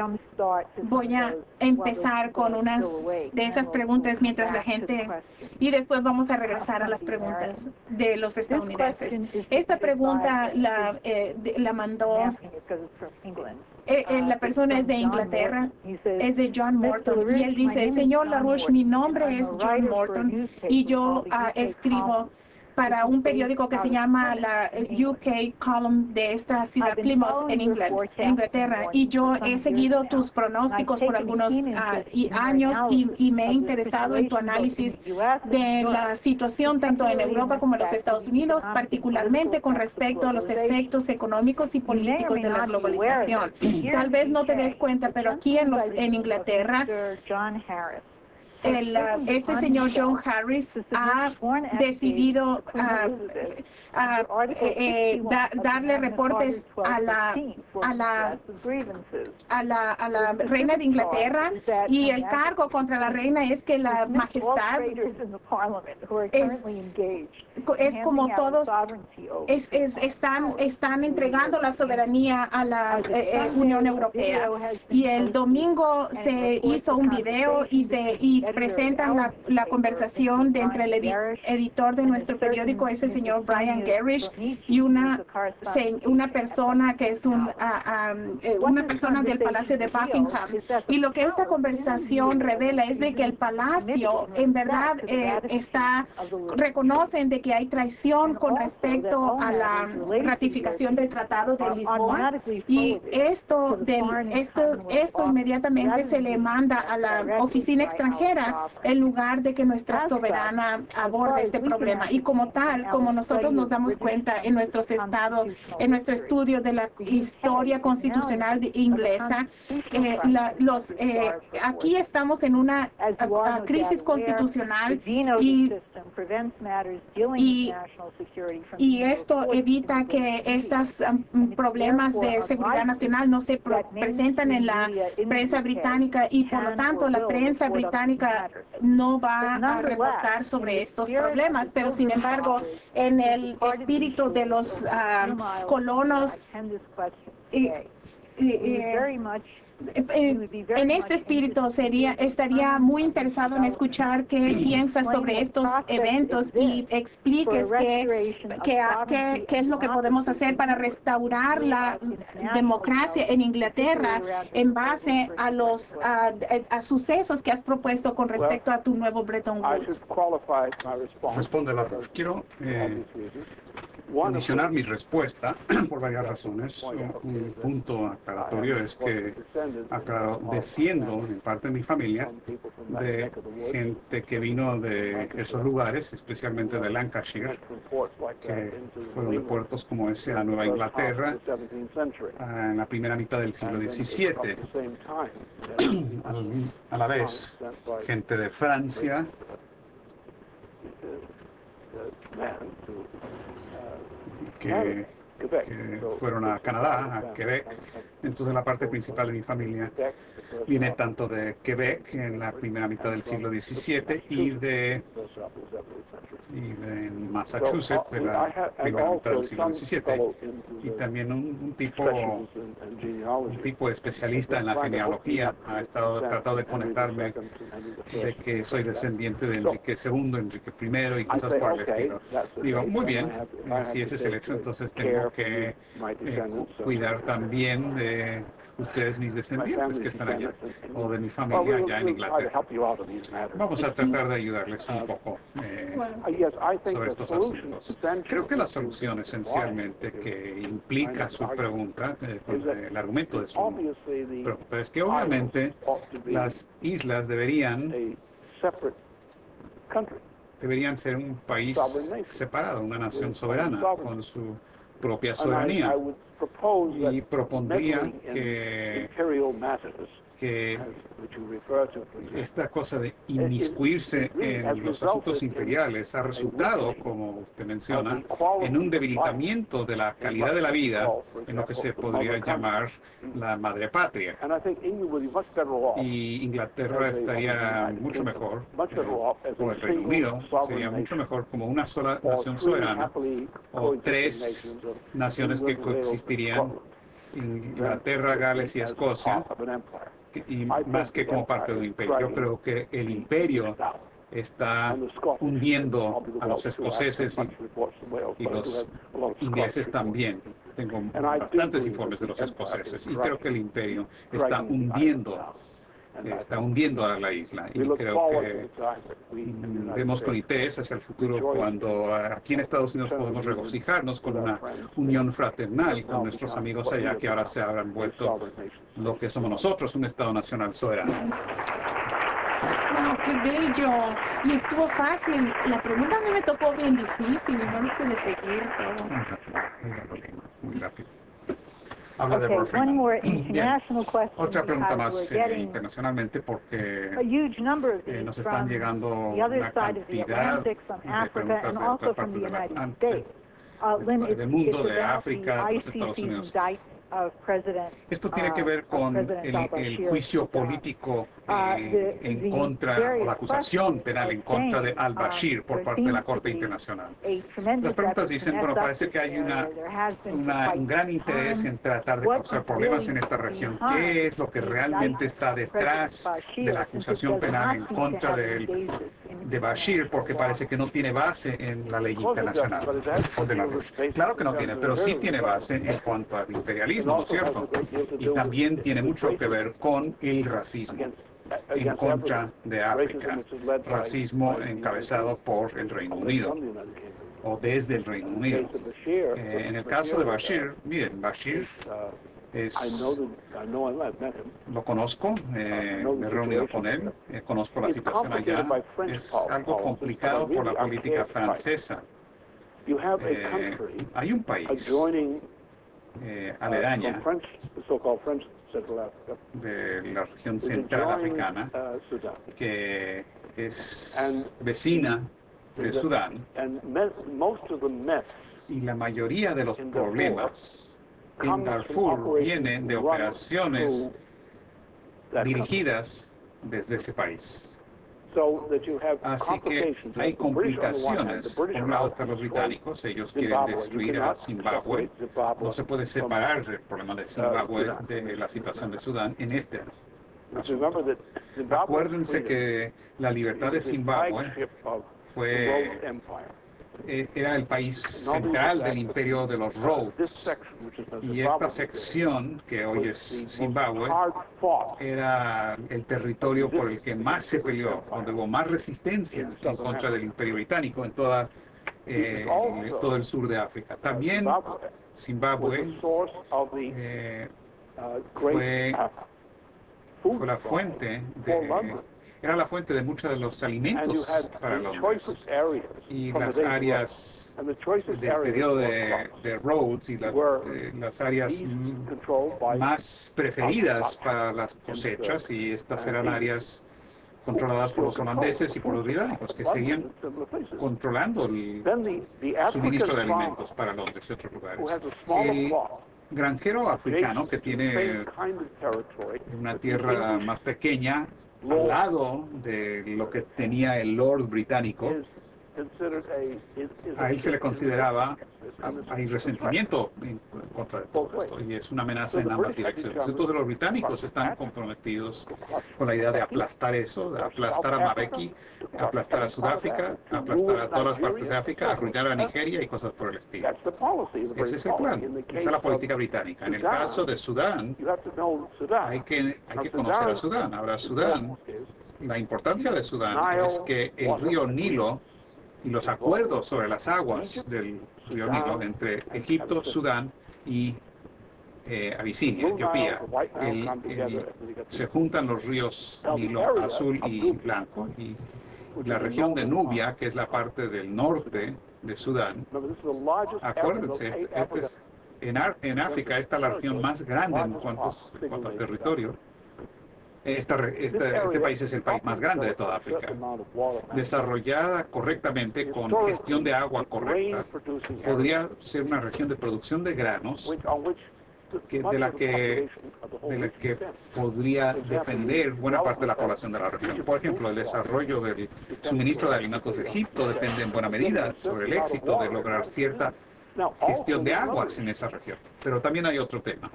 empezar con unas de esas preguntas mientras la gente... Y después vamos a regresar a las preguntas de los estadounidenses. Esta pregunta la mandó... la persona es de Inglaterra, es de John Morton, y él dice: señor LaRouche, mi nombre es John Morton y yo escribo para un periódico que se llama la UK Column de esta ciudad, Plymouth, en Inglaterra, y yo he seguido tus pronósticos por algunos años y me he interesado en tu análisis de la situación tanto en Europa como en los Estados Unidos, particularmente con respecto a los efectos económicos y políticos de la globalización. Tal vez no te des cuenta, pero aquí en Inglaterra, este señor John Harris ha decidido darle reportes a la reina de Inglaterra, y el cargo contra la reina es que la majestad es como todos están entregando la soberanía a la Unión Europea. Y el domingo se hizo un video y presentan la conversación entre el editor de nuestro periódico, ese señor Brian Gerrish, y una persona que es una persona del Palacio de Buckingham. Y lo que esta conversación revela es de que el Palacio en verdad reconocen de que hay traición con respecto a la ratificación del Tratado de Lisboa, y esto inmediatamente se le manda a la oficina extranjera en lugar de que nuestra soberana aborde este problema. Y como tal, como nosotros nos damos cuenta en nuestro estudio de la historia constitucional inglesa, aquí estamos en una crisis constitucional y esto evita que estos problemas de seguridad nacional no se presentan en la prensa británica, y por lo tanto la prensa británica no va a reportar sobre estos problemas. Pero sin embargo, en el espíritu de los colonos, en este espíritu estaría muy interesado en escuchar qué piensas sobre estos eventos y expliques qué es lo que podemos hacer para restaurar la democracia en Inglaterra en base a sucesos que has propuesto con respecto a tu nuevo Bretton Woods. Responde la quiero condicionar mi respuesta por varias razones. Un punto aclaratorio es que desciendo en parte de mi familia de gente que vino de esos lugares, especialmente de Lancashire, que fueron de puertos como ese a Nueva Inglaterra en la primera mitad del siglo XVII. A la vez, gente de Francia, que fueron a Canadá, a Quebec. Entonces la parte principal de mi familia viene tanto de Quebec en la primera mitad del siglo XVII y de Massachusetts de la primera mitad del siglo XVII. Y también un tipo especialista en la genealogía ha tratado de conectarme de que soy descendiente de Enrique II, Enrique I y cosas por el estilo. Digo, muy bien, si ese es el hecho, entonces tengo que cuidar también de ustedes, mis descendientes que están allá, o de mi familia allá en Inglaterra. Vamos a tratar de ayudarles un poco sobre estos asuntos. Creo que la solución esencialmente que implica su pregunta, el argumento de su pregunta, es que obviamente las islas deberían ser un país separado, una nación soberana, con su propia soberanía. Y propondría que esta cosa de inmiscuirse en los asuntos imperiales ha resultado, como usted menciona, en un debilitamiento de la calidad de la vida en lo que se podría llamar la madre patria. Y Inglaterra estaría mucho mejor, o el Reino Unido sería mucho mejor como una sola nación soberana, o tres naciones que coexistirían, Inglaterra, Gales y Escocia, y más que como parte de un imperio. Yo creo que el imperio está hundiendo a los escoceses y los ingleses también. Tengo bastantes informes de los escoceses y creo que el imperio está hundiendo a la isla, y creo que vemos con interés hacia el futuro cuando aquí en Estados Unidos podemos regocijarnos con una unión fraternal con nuestros amigos allá que ahora se habrán vuelto lo que somos nosotros, un Estado nacional soberano. ¡Wow, qué bello! Y estuvo fácil. La pregunta a mí me tocó bien difícil y no lo pude seguir todo. Muy rápido. Habla de Wolfram. Bien. Otra pregunta más internacionalmente, porque nos están llegando una cantidad de preguntas de otras partes del mundo, de África, de los Estados Unidos. Esto tiene que ver con el juicio político en contra, o la acusación penal en contra de al-Bashir por parte de la Corte Internacional. Las preguntas dicen, bueno, parece que hay un gran interés en tratar de causar problemas en esta región. ¿Qué es lo que realmente está detrás de la acusación penal en contra de Bashir? Porque parece que no tiene base en la ley internacional. Claro que no tiene, pero sí tiene base en cuanto al imperialismo, ¿no es cierto? Y también tiene mucho que ver con el racismo en contra de África, racismo encabezado por el Reino Unido, o desde el Reino Unido. En el caso de Bashir, miren, Bashir lo conozco, me he reunido con él, conozco la situación allá, es algo complicado por la política francesa. Hay un país aledaña de la región central africana que es vecina de Sudán, y la mayoría de los problemas en Darfur vienen de operaciones dirigidas desde ese país. Así que hay complicaciones. Por un lado están los británicos, ellos quieren destruir a Zimbabue. No se puede separar el problema de Zimbabue de la situación de Sudán en este asunto. Acuérdense que la libertad de Zimbabue era el país central del imperio de los Rhodes, y esta sección que hoy es Zimbabue era el territorio por el que más se peleó, donde hubo más resistencia en contra del imperio británico en toda todo el sur de África. También Zimbabue fue la fuente era la fuente de muchos de los alimentos para Londres. Y las áreas del periodo de Rhodes y las áreas más preferidas para las cosechas, y estas eran áreas controladas por los holandeses y por los británicos, que seguían controlando el suministro de alimentos para Londres y otros lugares. El granjero africano, que tiene una tierra más pequeña al lado de lo que tenía el Lord británico, a él se le consideraba, hay resentimiento en contra de todo esto, y es una amenaza en ambas direcciones. Entonces los británicos están comprometidos con la idea de aplastar eso, de aplastar a Mbeki, aplastar a Sudáfrica, aplastar a todas las partes de África, arruinar a Nigeria y cosas por el estilo. Ese es el plan, esa es la política británica. En el caso de Sudán, hay que conocer a Sudán. Ahora, Sudán, la importancia de Sudán es que el río Nilo y los acuerdos sobre las aguas del río Nilo entre Egipto, Sudán y Abisinia, Etiopía, se juntan los ríos Nilo azul y blanco, y la región de Nubia, que es la parte del norte de Sudán. Acuérdense, en África esta es la región más grande en cuanto a territorio. Este país es el país más grande de toda África. Desarrollada correctamente, con gestión de agua correcta, podría ser una región de producción de granos de la que podría depender buena parte de la población de la región. Por ejemplo, el desarrollo del suministro de alimentos de Egipto depende en buena medida sobre el éxito de lograr cierta gestión de aguas en esa región. Pero también hay otro tema.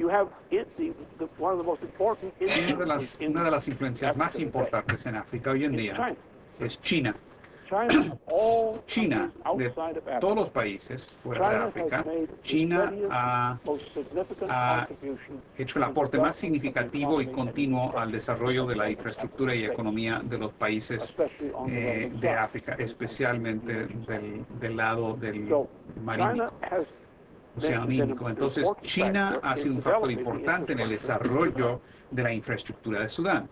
Una de las influencias más importantes en África hoy en día es China. China, de todos los países fuera de África, China ha hecho el aporte más significativo y continuo al desarrollo de la infraestructura y economía de los países de África, especialmente del lado del marítimo, oceanímico. Entonces, China ha sido un factor importante en el desarrollo de la infraestructura de Sudán.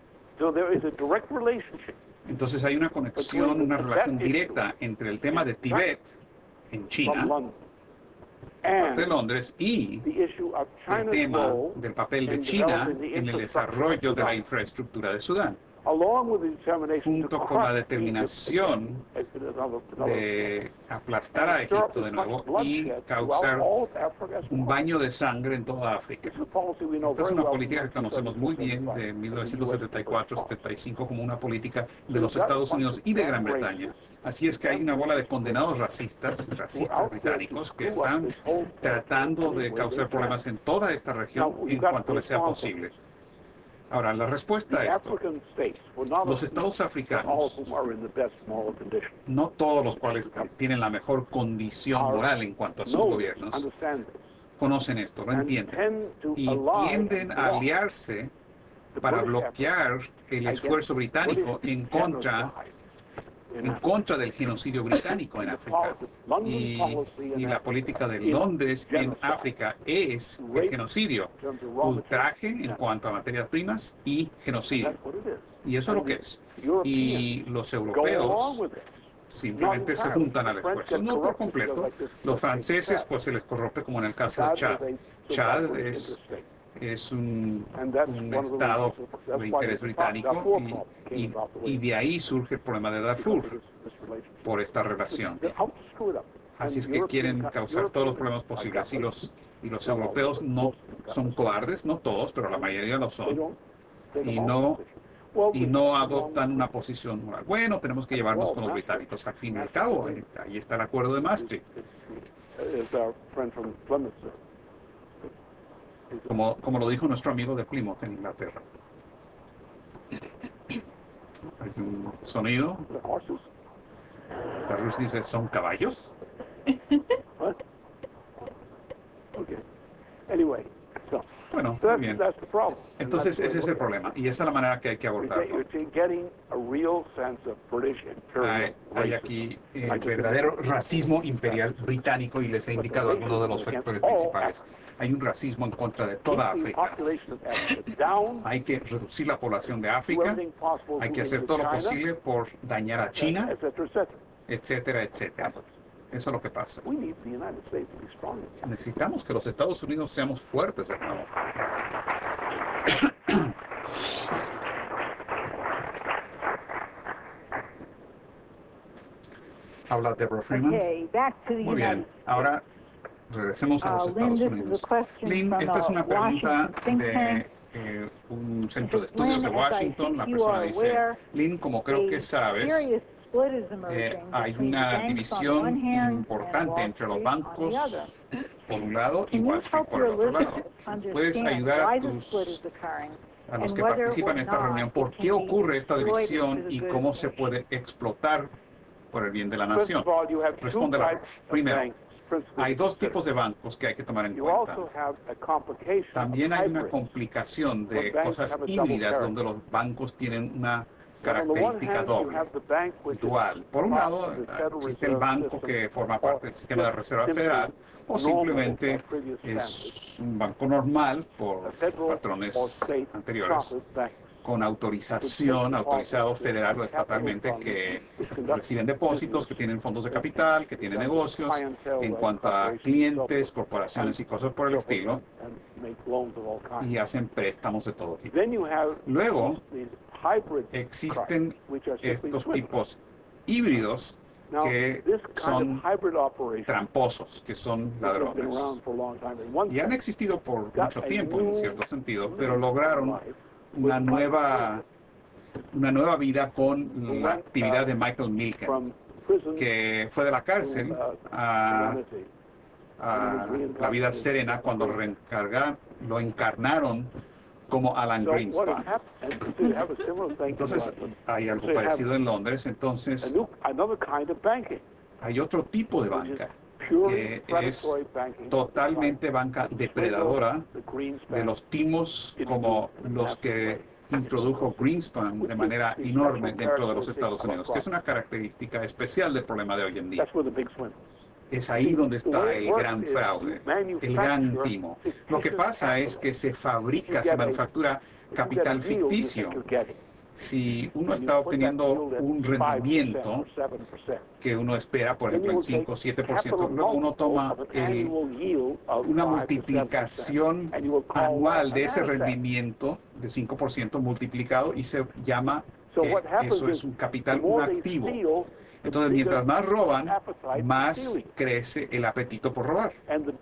Entonces hay una conexión, una relación directa entre el tema de Tíbet en China, parte de Londres, y el tema del papel de China en el desarrollo de la infraestructura de Sudán, junto con la determinación de aplastar a Egipto de nuevo y causar un baño de sangre en toda África. Esta es una política que conocemos muy bien de 1974-75 como una política de los Estados Unidos y de Gran Bretaña. Así es que hay una bola de condenados racistas británicos, que están tratando de causar problemas en toda esta región en cuanto les sea posible. Ahora, la respuesta a esto: los estados africanos, no todos los cuales tienen la mejor condición moral en cuanto a sus gobiernos, conocen esto, lo entienden, y tienden a aliarse para bloquear el esfuerzo británico en contra del genocidio británico en África. Y la política de Londres en África es el genocidio, ultraje en cuanto a materias primas y genocidio. Y eso es lo que es. Y los europeos simplemente se juntan al esfuerzo, no por completo. Los franceses, pues, se les corrompe, como en el caso de Chad. Chad es un estado de interés británico, y de ahí surge el problema de Darfur por esta relación. Así es que quieren causar todos los problemas posibles, y los europeos no son cobardes, no todos, pero la mayoría lo son, y no adoptan una posición moral. Bueno, tenemos que llevarnos con los británicos. Al fin y al cabo, ahí está el acuerdo de Maastricht. Como lo dijo nuestro amigo de Plymouth, en Inglaterra. Hay un sonido. La Ruth dice: ¿son caballos? Bueno, muy bien. Entonces ese es el problema y esa es la manera que hay que abordarlo. Hay aquí verdadero racismo imperial británico y les he indicado algunos de los factores principales. Hay un racismo en contra de toda África. Hay que reducir la población de África, hay que hacer todo lo posible por dañar a China, etcétera, etcétera. Eso es lo que pasa. Necesitamos que los Estados Unidos seamos fuertes de nuevo. Habla Deborah Freeman. Muy bien. Ahora regresemos a los Estados Unidos. Lynn, esta es una pregunta de un centro de estudios de Washington. La persona dice, Lynn, como creo que sabes, hay una división importante entre los bancos por un lado y Wall Street por el otro lado. ¿Puedes ayudar a los que participan en esta reunión por qué ocurre esta división y cómo se puede explotar por el bien de la nación? Responde la Rush. Primero, hay dos tipos de bancos que hay que tomar en cuenta. También hay una complicación de cosas híbridas donde los bancos tienen una característica doble, dual. Por un lado, existe el banco que forma parte del sistema de Reserva Federal, o simplemente es un banco normal por patrones anteriores, con autorización, autorizado federal o estatalmente, que reciben depósitos, que tienen fondos de capital, que tienen negocios, en cuanto a clientes, corporaciones y cosas por el estilo, y hacen préstamos de todo tipo. Luego, existen estos tipos híbridos que son tramposos, que son ladrones. Y han existido por mucho tiempo, en cierto sentido, pero lograron una nueva vida con la actividad de Michael Milken, que fue de la cárcel a la vida serena cuando lo encarnaron como Alan Greenspan. Entonces, hay algo parecido en Londres. Entonces, hay otro tipo de banca, que es totalmente banca depredadora, de los timos como los que introdujo Greenspan de manera enorme dentro de los Estados Unidos, que es una característica especial del problema de hoy en día. Es ahí donde está el gran fraude, el gran timo. Lo que pasa es que se manufactura capital ficticio. Si uno está obteniendo un rendimiento que uno espera, por ejemplo, en 5 o 7%, luego uno toma una multiplicación anual de ese rendimiento de 5% multiplicado y se llama que eso es un capital, un activo. Entonces, mientras más roban, más crece el apetito por robar.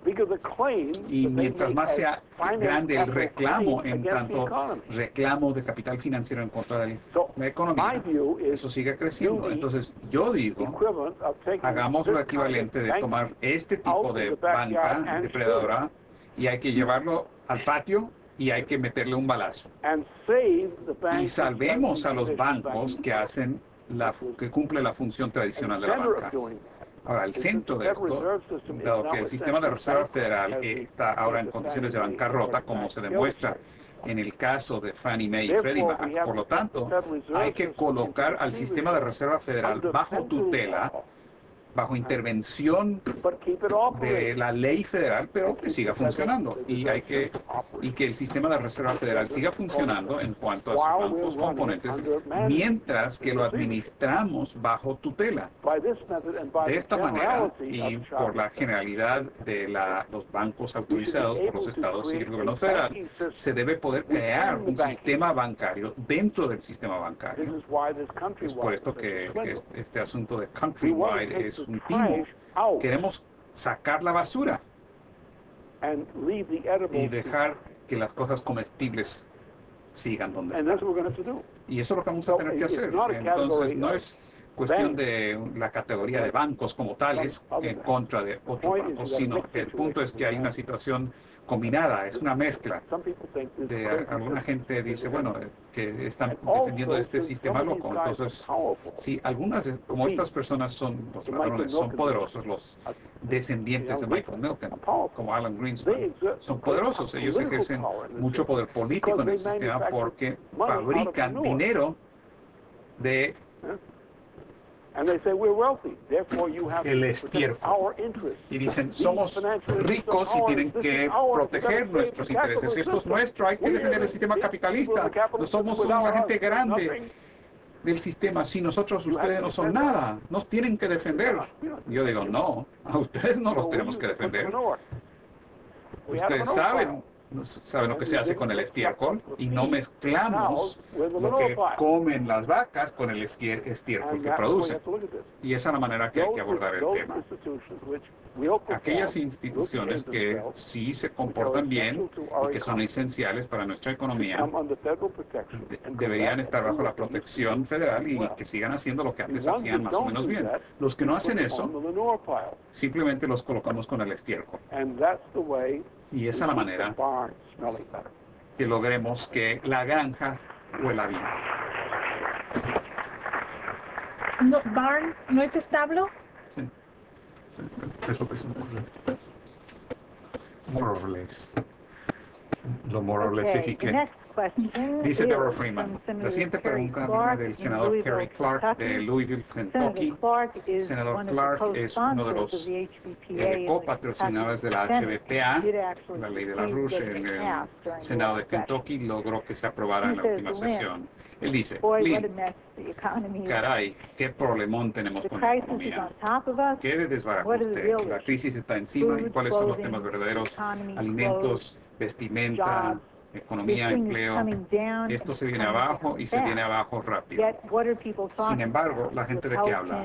Y mientras más sea grande el reclamo, en tanto reclamo de capital financiero en contra de la economía, eso sigue creciendo. Entonces, yo digo, hagamos lo equivalente de tomar este tipo de banca depredadora y hay que llevarlo al patio y hay que meterle un balazo. Y salvemos a los bancos que cumple la función tradicional de la banca. Ahora, el centro de esto, dado que el sistema de Reserva Federal está ahora en condiciones de bancarrota, como se demuestra en el caso de Fannie Mae y Freddie Mac, por lo tanto, hay que colocar al sistema de Reserva Federal bajo tutela, bajo intervención de la ley federal, pero que siga funcionando. Y que el sistema de Reserva Federal siga funcionando en cuanto a sus bancos componentes, mientras que lo administramos bajo tutela. De esta manera, y por la generalidad de los bancos autorizados por los estados y el gobierno federal, se debe poder crear un sistema bancario dentro del sistema bancario. Es por esto que este asunto de countrywide es un timo. Queremos sacar la basura y dejar que las cosas comestibles sigan donde están. Y eso es lo que vamos a tener que hacer. Entonces, no es cuestión de la categoría de bancos como tales en contra de otros bancos, sino que el punto es que hay una situación combinada, es una mezcla. Alguna gente dice, bueno, que están defendiendo este sistema loco. Entonces, si algunas, como estas personas son, los ladrones, son poderosos, los descendientes de Michael Milken, como Alan Greenspan, son poderosos. Ellos ejercen mucho poder político en el sistema porque fabrican dinero de el estiércol. Y dicen, somos ricos y tienen que proteger nuestros intereses. Esto es nuestro, hay que defender el sistema capitalista. No somos una gente grande del sistema. Si nosotros, ustedes no son nada, nos tienen que defender. Yo digo, no, a ustedes no los tenemos que defender. Ustedes saben lo que se hace con el estiércol y no mezclamos lo que comen las vacas con el estiércol que producen. Y esa es la manera que hay que abordar el tema. Aquellas instituciones que sí se comportan bien y que son esenciales para nuestra economía deberían estar bajo la protección federal y que sigan haciendo lo que antes hacían más o menos bien. Los que no hacen eso, simplemente los colocamos con el estiércol. Y esa es la manera que logremos que la granja huela bien. No, barn, ¿no es establo? Sí. Eso es more or less. Lo more or less significa. Dice Deborah Freeman. La siguiente pregunta viene del senador Kerry Clark de Louisville, Kentucky. Senador Clark es uno de los copatrocinadores de la HBPA, la ley de la Rush, en el Senado de Kentucky, logró que se aprobara en la última sesión. Él dice, caray, qué problemón tenemos con la economía. ¿Qué desbarajuste? La crisis está encima y cuáles son los temas verdaderos, alimentos, vestimenta, economía, empleo, esto se viene abajo y se viene abajo rápido. Sin embargo, ¿la gente de qué habla?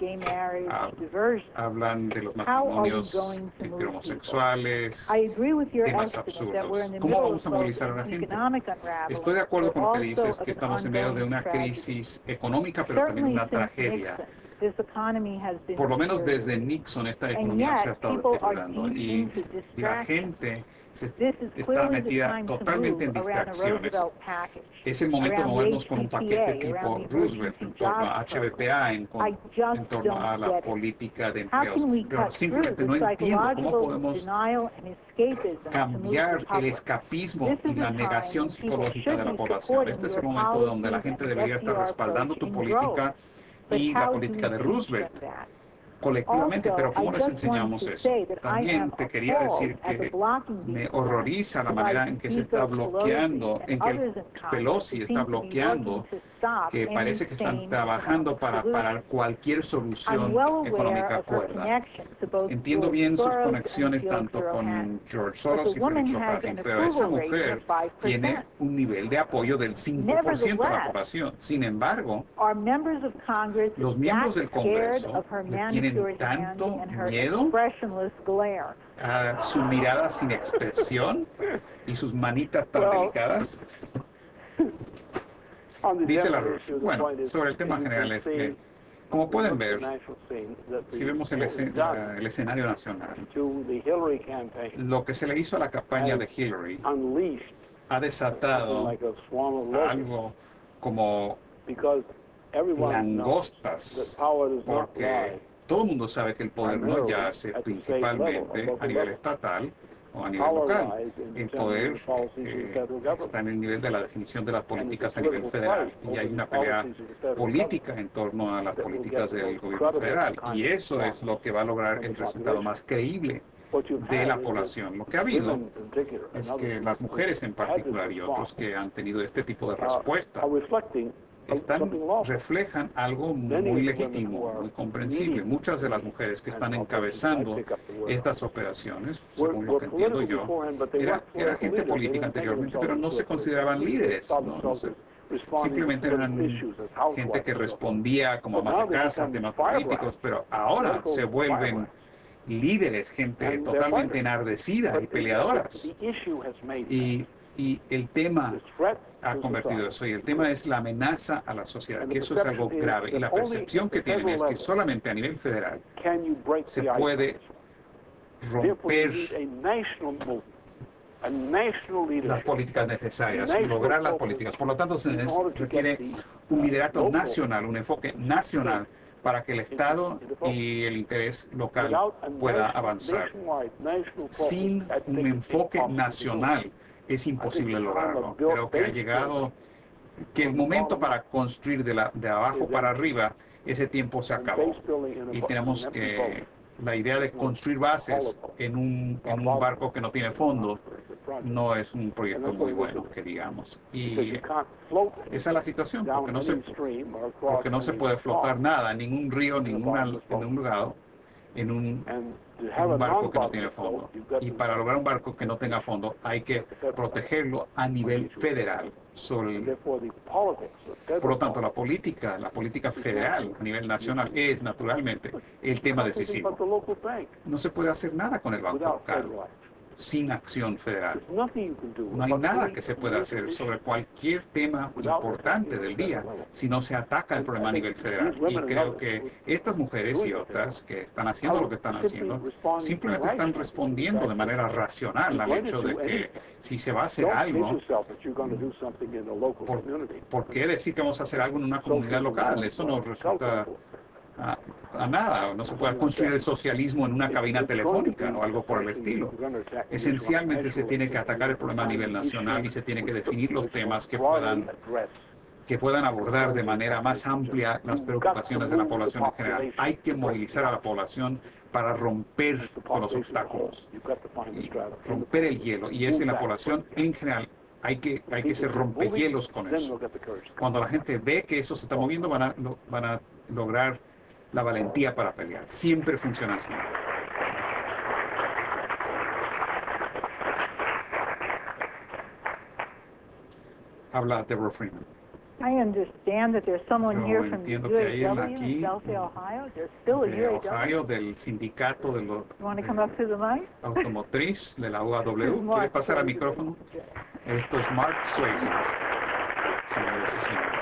Hablan de los matrimonios entre homosexuales, temas absurdos. ¿Cómo vamos a movilizar a la gente? Estoy de acuerdo con lo que dices, que estamos en medio de una crisis económica, pero también una tragedia. Por lo menos desde Nixon esta economía se ha estado deteriorando y la gente está metida totalmente en distracciones. Es el momento de movernos con un paquete tipo Roosevelt en torno a HBPA, en torno a la política de empleos. Pero simplemente no entiendo cómo podemos cambiar el escapismo y la negación psicológica de la población. Este es el momento donde la gente debería estar respaldando tu política y la política de Roosevelt colectivamente, pero ¿cómo les enseñamos eso? También te quería decir que me horroriza la manera en que se está bloqueando, en que Pelosi está bloqueando, que parece que están trabajando para parar cualquier solución económica cuerda. Entiendo bien sus conexiones tanto con George Soros y Philip Chopin, pero esa mujer tiene un nivel de apoyo del 5% de la población. Sin embargo, los miembros del Congreso tienen tanto miedo a su mirada sin expresión y sus manitas tan delicadas. Dice la Rush. Bueno, sobre el tema general es que, como pueden ver, si vemos el escenario nacional, lo que se le hizo a la campaña de Hillary ha desatado algo como langostas, porque todo el mundo sabe que el poder no yace principalmente a nivel estatal o a nivel local. El poder está en el nivel de la definición de las políticas a nivel federal y hay una pelea política en torno a las políticas del gobierno federal y eso es lo que va a lograr el resultado más creíble de la población. Lo que ha habido es que las mujeres en particular y otros que han tenido este tipo de respuesta reflejan algo muy legítimo, muy comprensible. Muchas de las mujeres que están encabezando estas operaciones, según lo que entiendo yo, era gente política anteriormente, pero no se consideraban líderes. Simplemente eran gente que respondía como amas de casa, temas políticos, pero ahora se vuelven líderes, gente totalmente enardecida y peleadoras. Y el tema ha convertido eso, y el tema es la amenaza a la sociedad, que eso es algo grave, y la percepción que tienen es que solamente a nivel federal se puede romper a national las leadership. políticas necesarias, lograr las políticas. Por lo tanto, se requiere un liderato nacional, un enfoque nacional para que el Estado y el interés local pueda avanzar. Sin un enfoque nacional es imposible lograrlo. Creo que ha llegado que el momento para construir de abajo para arriba, ese tiempo se acabó. Y tenemos que la idea de construir bases en un barco que no tiene fondo no es un proyecto muy bueno, que digamos. Y esa es la situación, porque no se puede flotar nada, ningún río, en ningún lugar, en un barco que no tiene fondo. Y para lograr un barco que no tenga fondo, hay que protegerlo a nivel federal. Por lo tanto, la política federal a nivel nacional es naturalmente el tema decisivo. No se puede hacer nada con el banco local sin acción federal. No hay nada que se pueda hacer sobre cualquier tema importante del día si no se ataca el problema a nivel federal. Y creo que estas mujeres y otras que están haciendo lo que están haciendo simplemente están respondiendo de manera racional al hecho de que si se va a hacer algo, ¿por qué decir que vamos a hacer algo en una comunidad local? Eso no resulta a nada. No se puede construir el socialismo en una cabina telefónica o algo por el estilo. Esencialmente se tiene que atacar el problema a nivel nacional y se tiene que definir los temas que puedan abordar de manera más amplia las preocupaciones de la población en general. Hay que movilizar a la población para romper con los obstáculos y romper el hielo, y es en la población en general. Hay que ser rompehielos con eso. Cuando la gente ve que eso se está moviendo, van a lograr la valentía para pelear. Siempre funciona así. Habla Deborah Freeman. I understand that there's someone Yo here from the entiendo que hay UAW aquí in Delphi, Ohio. There's still a de UAW. Ohio, del sindicato de los You want to come up to the mic? automotriz, de la UAW. ¿Quiere pasar al micrófono? Esto es Mark Swayze. Señores y señoras.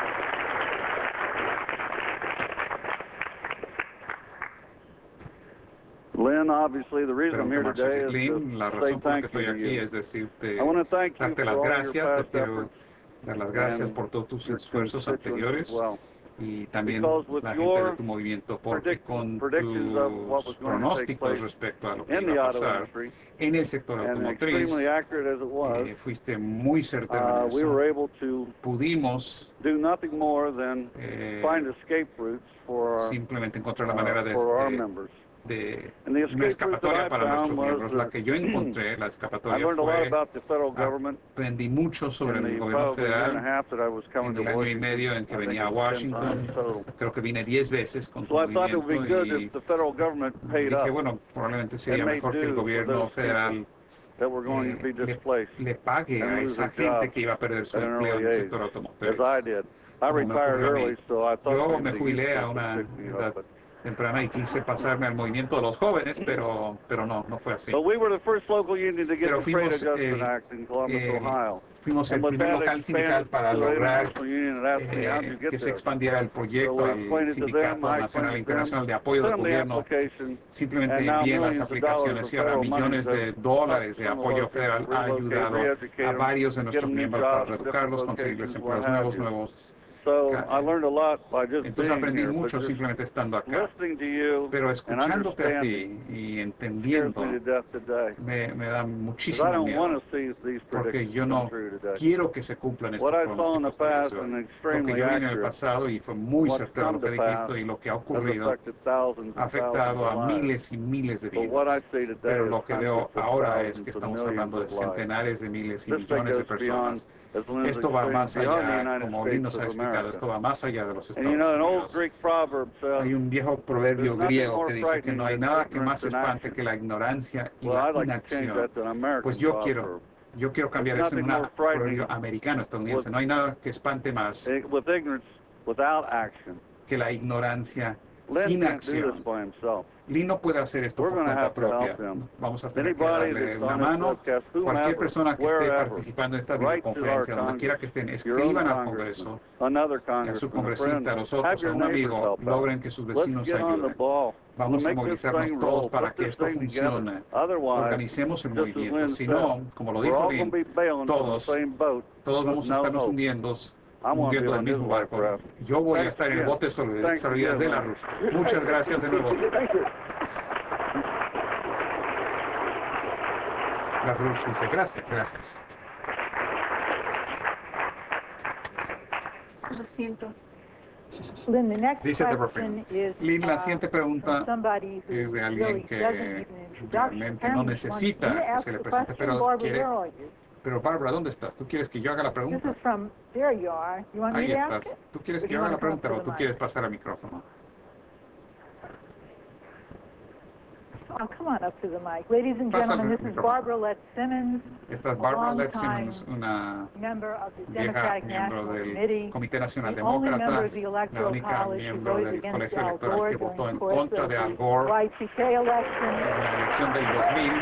Lynn, obviously, the reason I'm here Mark today Swayze. is Lynn, la to say razón por la que thank you estoy to aquí you. es decirte, I want to thank you darte las for all your gracias. Te past quiero efforts dar las gracias and por todos tus your esfuerzos constituents anteriores as well. y también Because with la gente de your tu movimiento, porque con predictions of what tus was going to take pronósticos place respecto a lo que in iba the a auto pasar industry, en el sector and automotriz, extremely accurate as it was, fuiste muy certero en we were eso. able to Pudimos do nothing more than find escape routes for simplemente encontrar la manera our members. de And the una escape route that escapatoria I para nuestros found was miembros. La que yo encontré, la I escapatoria learned a lot fue, about the federal government aprendí mucho sobre in el the gobierno probably year and a federal half that I was coming en to el año y Washington. medio en que I think venía a it was 10 Washington. times total. Creo que vine 10 veces con tu So I thought it would be movimiento good y if the federal government paid dije, up bueno, probablemente sería and made mejor que el due for gobierno those federal that were going to be displaced le pague and a lose esa their gente jobs que iba a perder su at an empleo en early el age, sector automotriz. as I did. I Como me retired ocurrió a mí. early, so I thought Yo maybe me the jubilé youth a group una would pick me edad up, but temprana y quise pasarme al movimiento de los jóvenes, pero no fue así. we were the first local union to get Pero the Trade fuimos Adjustment Act in Columbus, Ohio. Fuimos el And with primer that local sindical expanded para to the lograr International Union and asked me, how'd you que get se there? expandiera el So proyecto we al explained it to them, Sindicato I Nacional explained e it to them, Internacional de Apoyo sent del them the Gobierno. application, Simplemente and now envié las millions of dollars aplicaciones of y ahora federal money millones de has dólares de helped some of apoyo our federal people ha relocate, ayudado re-educate a them, varios de get nuestros them new miembros para jobs, different reeducarlos, conseguirles locations, what empleos have nuevos, you. So I learned a lot by just Entonces being aprendí here, but mucho just simplemente estando acá. listening to you Pero and escuchándote a understanding ti y scares entendiendo me to death today. me da Because I muchísimo don't want miedo, to see these porque yo predictions no come true today. quiero que se cumplan estos What I saw in the pronósticos del día past de hoy. and Lo que extremely yo vi en el accurate, pasado y fue muy what's certero come lo que to he pass visto y lo que ha has ocurrido affected thousands ha and thousands afectado a of lives. miles y miles de But what I vidas. see today Pero is lo que veo hundreds of ahora es thousands que of estamos millions hablando de of lives. centenares de miles y This thing millones de goes beyond, personas. as Lynn Esto va explained, más beyond the allá, United como Lynn nos States ha of explicado, America. esto va más allá de los And you know, an old Estados Unidos. Greek proverb says, Hay un viejo proverbio "There's nothing griego more que dice que frightening no hay than nada que ignorance más than espante action." que la ignorancia y Well, la I'd like to change inacción. that to an American Pues yo proverb. quiero cambiar There's eso en nothing un more frightening proverbio americano estadounidense. with- No hay nada que espante más With ignorance without action. que la ignorancia Lynn sin can't do this acción. by himself. Lynn no puede hacer esto por We're gonna cuenta have to help propia. him. Vamos a tener que Anybody darle that's una on this mano. webcast, Cualquier whomever, persona que esté wherever, participando en esta write to our videoconferencia, donde quiera que congressman, estén, your own escriban al congressman, Congreso, another a su congressman, a friend, congresista, a have nosotros, a your un neighbors amigo, help out. logren que sus Let's vecinos get on the ayuden. ball. Vamos a Make this movilizarnos thing todos roll. para Put que this esto thing together. funcione. Otherwise, Organicemos el just as movimiento. Lynn Si said, no, como lo we're dijo all going to be Lynn, bailing from the same boat todos with vamos a no estarnos hope. hundiendo I want to be del on his mismo life barco. raft. Yo voy a Thanks estar en el again. bote Thanks salvavidas de la again, Rush. Muchas gracias de nuevo. Thank you. La Rush dice gracias, gracias. Lo siento. Lynn, the next Dice Deborah question Freeman. is Lynn, la siguiente pregunta from somebody who es de really alguien que doesn't need an introduction. realmente no Apparently she wants me necesita to que ask se le the presente, question. pero Barbara, quiere. where are you? Pero Bárbara, ¿dónde estás? ¿Tú quieres que yo haga la This pregunta? is from, there you are. You want me Ahí to estás. ask it? ¿Tú quieres Or que do yo you haga la wanna come up pregunta to o the tú mic? quieres pasar al micrófono? Oh, come on up to the mic. Ladies and Pasa al gentlemen, this is micrófono. Barbara Letts Simmons, Esta es a Barbara Letts long-time Simmons, una member of the vieja Democratic miembro National del Committee, Comité Nacional the only member Demócrata, of the la Electoral única College who miembro voted del against colegio Al electoral Gore que during votó the en course contra of de Al the Gore Y2K election. en la elección del 2000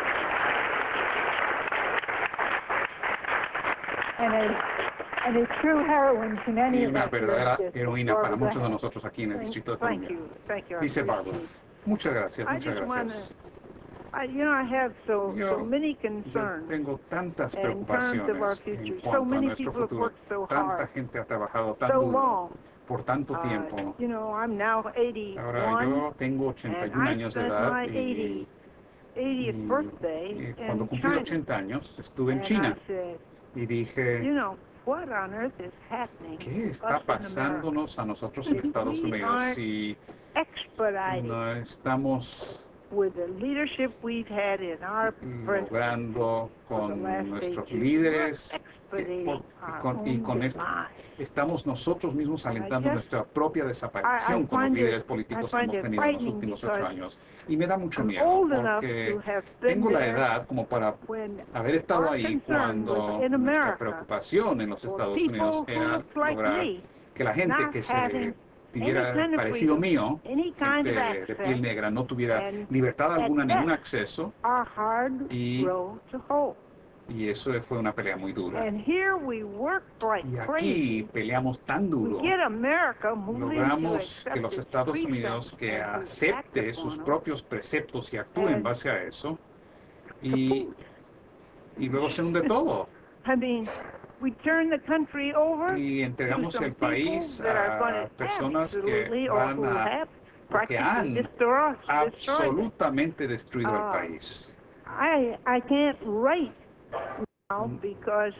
And a true heroine to many y of una us here verdadera in the district. heroína para Barbara, go muchos de ahead. nosotros aquí en el Distrito de Thank Columbia. you. Thank you. I Dice Barbara. appreciate it. Muchas gracias, I muchas just want gracias. to, I have so many Yo concerns. tengo tantas in terms of our preocupaciones future. en So cuanto a many nuestro people have futuro. worked so Tanta hard, gente ha trabajado tan so duro long. por tanto tiempo. I'm now Ahora 81, yo tengo and 81 I años de spent edad my y 80th birthday cuando in cumplí China. 80 años estuve en And China I said, y dije, what on earth is happening ¿qué to está us in America? pasándonos a nosotros en Estados We Unidos aren't si expediting no estamos with the leadership we've had in our presidency logrando for the con last 8 nuestros years? líderes We're expediting our y own con esto demise. estamos nosotros mismos alentando just- nuestra propia desaparición I con los find líderes it- políticos I que find hemos it tenido en los frightening últimos 8 because años. Y me da mucho I'm miedo old enough porque to have been tengo la there edad como para when haber estado our ahí concern cuando was in nuestra America preocupación en los for Estados people Unidos who era looked like lograr me, que la gente not que having se tuviera any kind of parecido freedom, mío, any kind gente of de access, piel negra, no tuviera and libertad alguna, at ningún best, acceso, our hard Y- road to hope. y eso fue una pelea muy dura. And here we work like Y aquí crazy. peleamos tan duro, We get America moving to logramos accept que los its Estados precepts Unidos que and to act acepte upon sus them. propios preceptos y actúe en And base a eso, y luego se hunde todo. I mean, we turn the country over Y to entregamos some el people país that are going a to personas que absolutely or van who a have que practically han destroyed them. absolutamente destruido el Ah. país. I can't write now because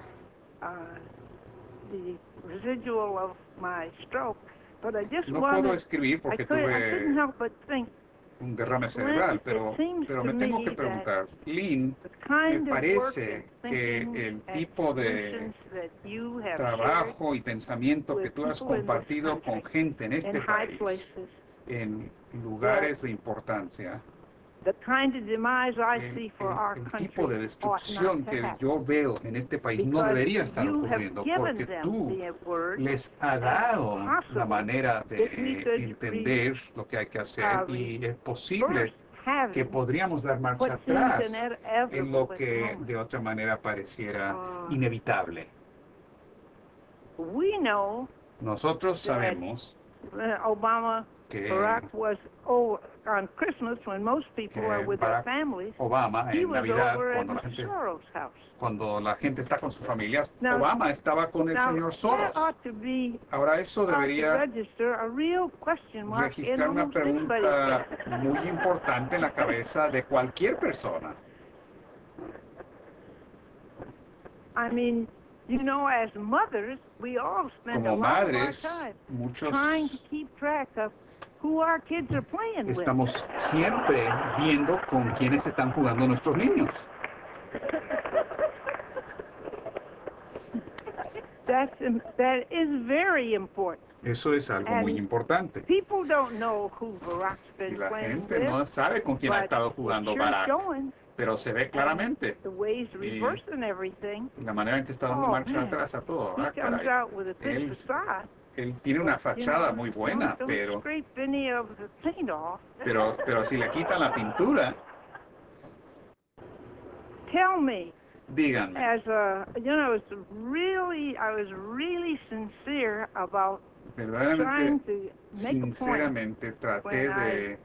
the residual of my stroke, but I just No puedo wanted, escribir I porque couldn't tuve help but think un derrame cerebral, pero me tengo que preguntar, Lynn, the me kind of work parece and que thinking el and tipo de solutions that you have shared trabajo y pensamiento que with tú has people in this compartido con country gente en in este high país, places, en lugares de importancia, the kind of demise I see for our el country tipo de ought destrucción not to que happen. yo veo en este país no Because debería estar you have ocurriendo, given porque them tú the word les has dado la possible manera that we de could entender lo que hay que hacer y es posible first have que podríamos dar marcha what seems atrás inevitable en lo at the que moment. de otra manera pareciera Ah. inevitable. We know Nosotros sabemos Obama, que Barack was over on Christmas when most people are with their Barack families. Obama He en was Navidad, over at cuando la Mr. gente Soros' house. cuando la gente está con sus familias, Now- Obama estaba con el Now, señor that Soros. ought to be Ahora eso ought to debería register a real question mark in registrar una almost anybody's pregunta head. muy importante en la cabeza de cualquier persona. I mean, as mothers, we all spend a Como lot of our madres, time muchos trying to keep track of who our kids are playing with. estamos siempre viendo con quiénes están jugando nuestros niños. That is very important. Eso es algo muy And importante. People don't know who Barack's Y been la playing gente with, no sabe con quién ha but estado it's jugando sure Barack, showing pero se ve claramente the ways reversing everything. la manera en que está dando Oh, marcha man. atrás a todo. He Ah, comes caray. out with a pitch Él, facade. él tiene una fachada muy buena, pero si le quitan la pintura, Tell me, díganme, as a, I was really sincere about trying verdaderamente, to make a point sinceramente, traté when I de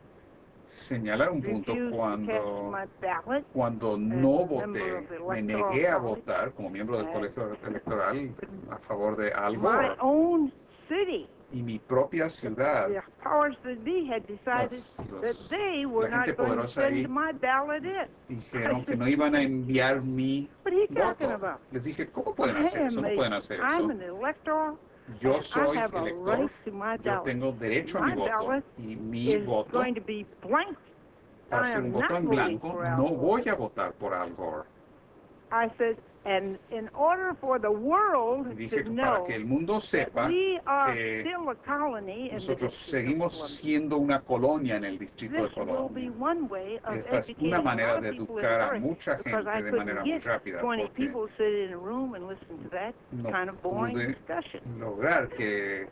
señalar un punto refused to cast my ballot cuando as no a member voté, of the me Electoral negué a College. votar como miembro del colegio electoral a favor de Al My Gore, own city, y mi propia ciudad, the powers that be had decided that they were la gente not going to poderosa ahí send my ballot in. dijeron que no iban a enviar mi What are you talking voto. about? Les dije, ¿cómo pueden hacer eso? No pueden hacer eso. I'm an electoral. Yo and soy I have a elector, right to my yo ballot. tengo derecho a My mi voto, ballot y mi is voto going to be blank. va a I ser un am voto not en voting blanco. for Al No Gore. voy a votar por Al Gore. I said, and in order for the world Dije to que para know que el mundo that sepa we are que still a colony in the nosotros District of seguimos Columbia. siendo una colonia en el distrito de This will be Colombia. one way of Esta es educating una a manera lot de of people in educar a a hurry, mucha because I gente de couldn't manera muy get rápida, 20 porque people sit in a room and listen to that no kind of boring pude discussion. lograr que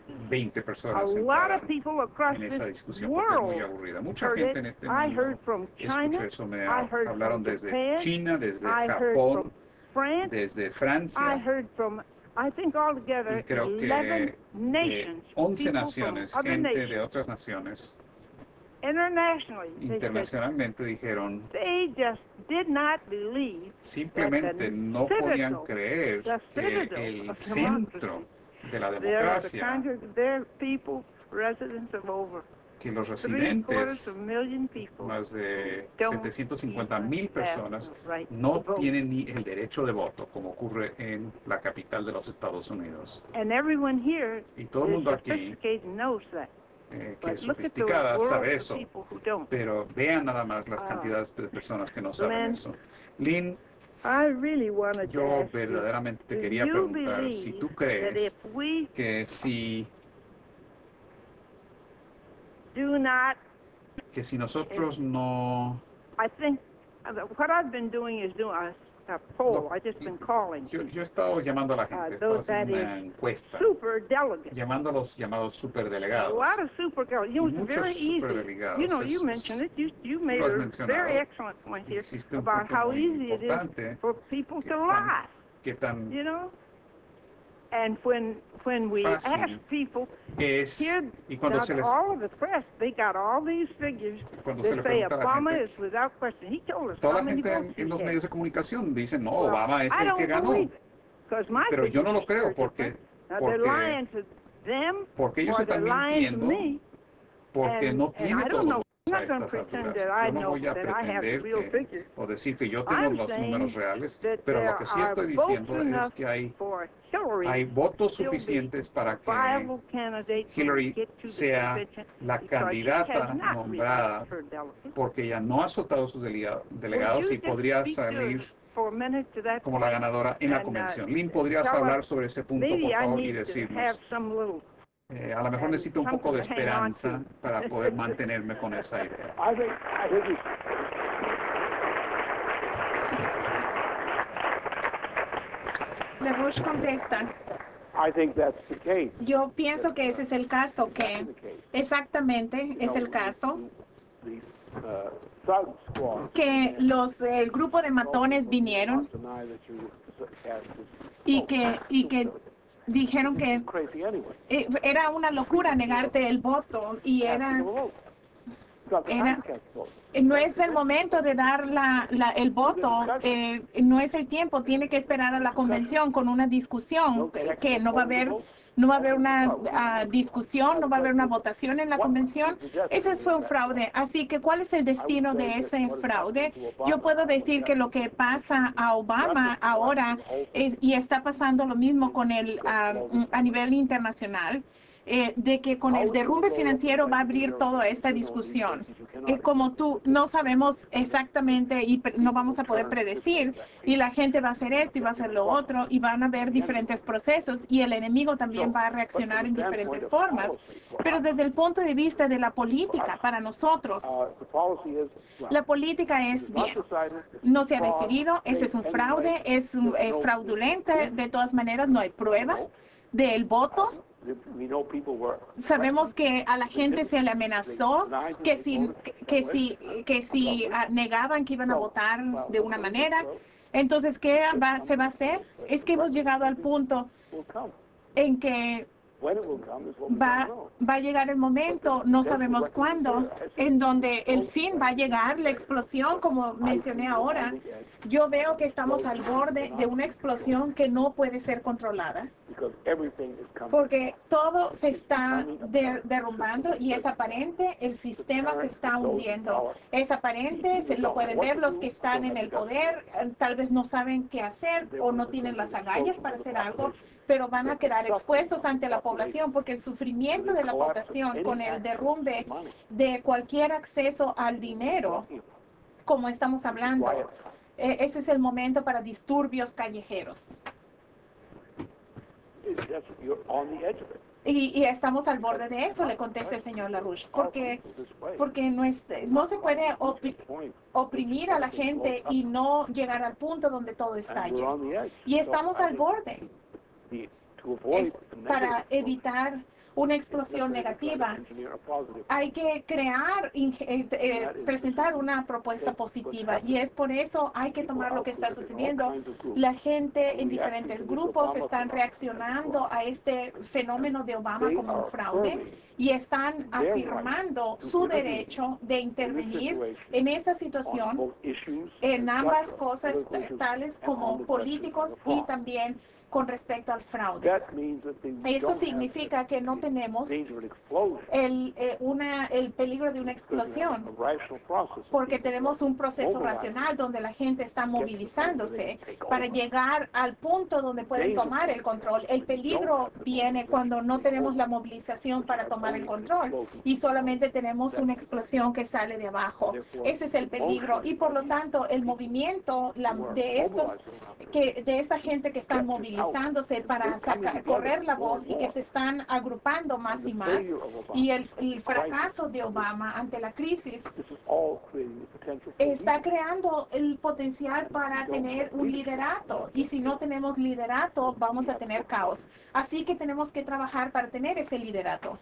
20 A personas se lot of sentaran people across en esa this discusión porque es muy world aburrida. Mucha heard gente it. en este I mundo heard from China, escuchó eso, me I heard hablaron from desde Japan, China, desde I heard Japón, from France, desde I Francia, heard from, I think altogether, y creo 11 que de nations, 11 people naciones, from other gente de nations, otras naciones, internationally, they said internacionalmente dijeron, they just did not believe simplemente no podían creer the que citadel el of centro de la They're the democracia, country, they're people, residents of over que los 3/4 residentes, million people, más de don't 750,000 even personas, have the right no to vote. tienen ni el derecho de voto, como ocurre en la capital de los Estados Unidos. And everyone here Y todo el is mundo aquí, sophisticated and knows that. que But es look at the sofisticada, sabe world of eso, people who don't. pero vean nada más las cantidades de personas que no saben Lynn, eso. Lynn, I really wanted to yo ask you, verdaderamente te do quería you preguntar believe si tú that crees if we que si nosotros no... I think what I've been doing is doing a poll. I've just been calling Yo he estado llamando a la gente, he estado those that haciendo una is encuesta, super delegates. llamando a los llamados A superdelegados. lot of super delegates. You know, Y it's very muchos easy. superdelegados. You know, you mentioned it. You made lo has a mencionado. very excellent point here Hiciste un about punto how muy easy it is importante, for people que to tan- lie. que tan You know. And when we fácil ask people es, here, y cuando se les, all of the press, they got all these figures. cuando They se le say pregunta a la Obama gente, is without question. He told us toda how la many gente votes he en los had. medios de comunicación dicen, no, Well, Obama es I el don't que ganó. believe it, 'cause my Pero yo no lo figures creo are porque, different. Now, they're lying to them, porque ellos or they're están lying to mintiendo, me. porque no And tiene I todos don't know. los I'm a not going to estas pretend alturas. that I Yo no know voy a that I have the pretender real figures. o decir que yo tengo I'm los saying números reales, that pero there lo que sí are estoy votes diciendo es enough que hay for Hillary votos still be suficientes para que viable candidate when we Hillary get to the sea convention, la because she has candidata not nombrada, realized her delegates. porque ella no ha soltado sus delegados Would y you podría just speak salir for a minute to that como la point? ganadora en la And, convención. Lynn, ¿podrías tell hablar us, sobre ese punto, maybe por I favor, y need to decirnos? have some little A lo mejor necesito un poco de something to hang on esperanza to. para poder mantenerme con esa idea. I think we LaRouche contesta. I think that's the case. Yo pienso que ese es el caso, que exactamente es el caso, The Thug Squad que el grupo de matones vinieron deny that you cast y que dijeron que crazy anyway. era una locura negarte el voto y era no es el momento de dar el voto, no es el tiempo, tiene que esperar a la convención con una discusión, que no va a haber una discusión, no va a haber una votación en la convención. Ese fue un fraude. Así que, ¿cuál es el destino de ese fraude? Yo puedo decir que lo que pasa a Obama ahora y está pasando lo mismo con a nivel internacional, de que con el derrumbe financiero va a abrir toda esta discusión. Como tú, no sabemos exactamente y no vamos a poder predecir, y la gente va a hacer esto y va a hacer lo otro, y van a haber diferentes procesos, y el enemigo también va a reaccionar en diferentes formas. Pero desde el punto de vista de la política, para nosotros, la política es bien. No se ha decidido, ese es un fraude, es fraudulento, de todas maneras no hay prueba del voto. Sabemos que a la gente se le amenazó que si negaban que iban a votar de una manera. Entonces, ¿qué se va a hacer? Es que hemos llegado al punto en que va a llegar el momento, no sabemos cuándo, en donde el fin va a llegar, la explosión, como mencioné ahora. Yo veo que estamos al borde de una explosión que no puede ser controlada, porque todo se está derrumbando y es aparente, el sistema se está hundiendo. Es aparente, lo pueden ver los que están en el poder, tal vez no saben qué hacer o no tienen las agallas para hacer algo, pero van a quedar expuestos ante la población, porque el sufrimiento de la población con el derrumbe de cualquier acceso al dinero, como estamos hablando, ese es el momento para disturbios callejeros. Y estamos al borde de eso, le contesta el señor LaRouche, porque no se puede oprimir a la gente y no llegar al punto donde todo estalle. Y estamos al borde. Para evitar una explosión negativa, hay que presentar una propuesta positiva, y es por eso hay que tomar lo que está sucediendo. La gente en diferentes grupos están reaccionando a este fenómeno de Obama como un fraude y están afirmando su derecho de intervenir en esta situación en ambas cosas, tales como políticos y también con respecto al fraude. Eso significa que no tenemos el peligro de una explosión, porque tenemos un proceso racional donde la gente está movilizándose para llegar al punto donde pueden tomar el control. El peligro viene cuando no tenemos la movilización para tomar el control y solamente tenemos una explosión que sale de abajo. Ese es el peligro, y por lo tanto el movimiento de esa gente que están movilizándose para correr la voz y que se están agrupando más y más, y el fracaso de Obama ante la crisis está creando el potencial para tener un liderato, y si no tenemos liderato vamos a tener caos. Así que tenemos que trabajar para tener ese liderato.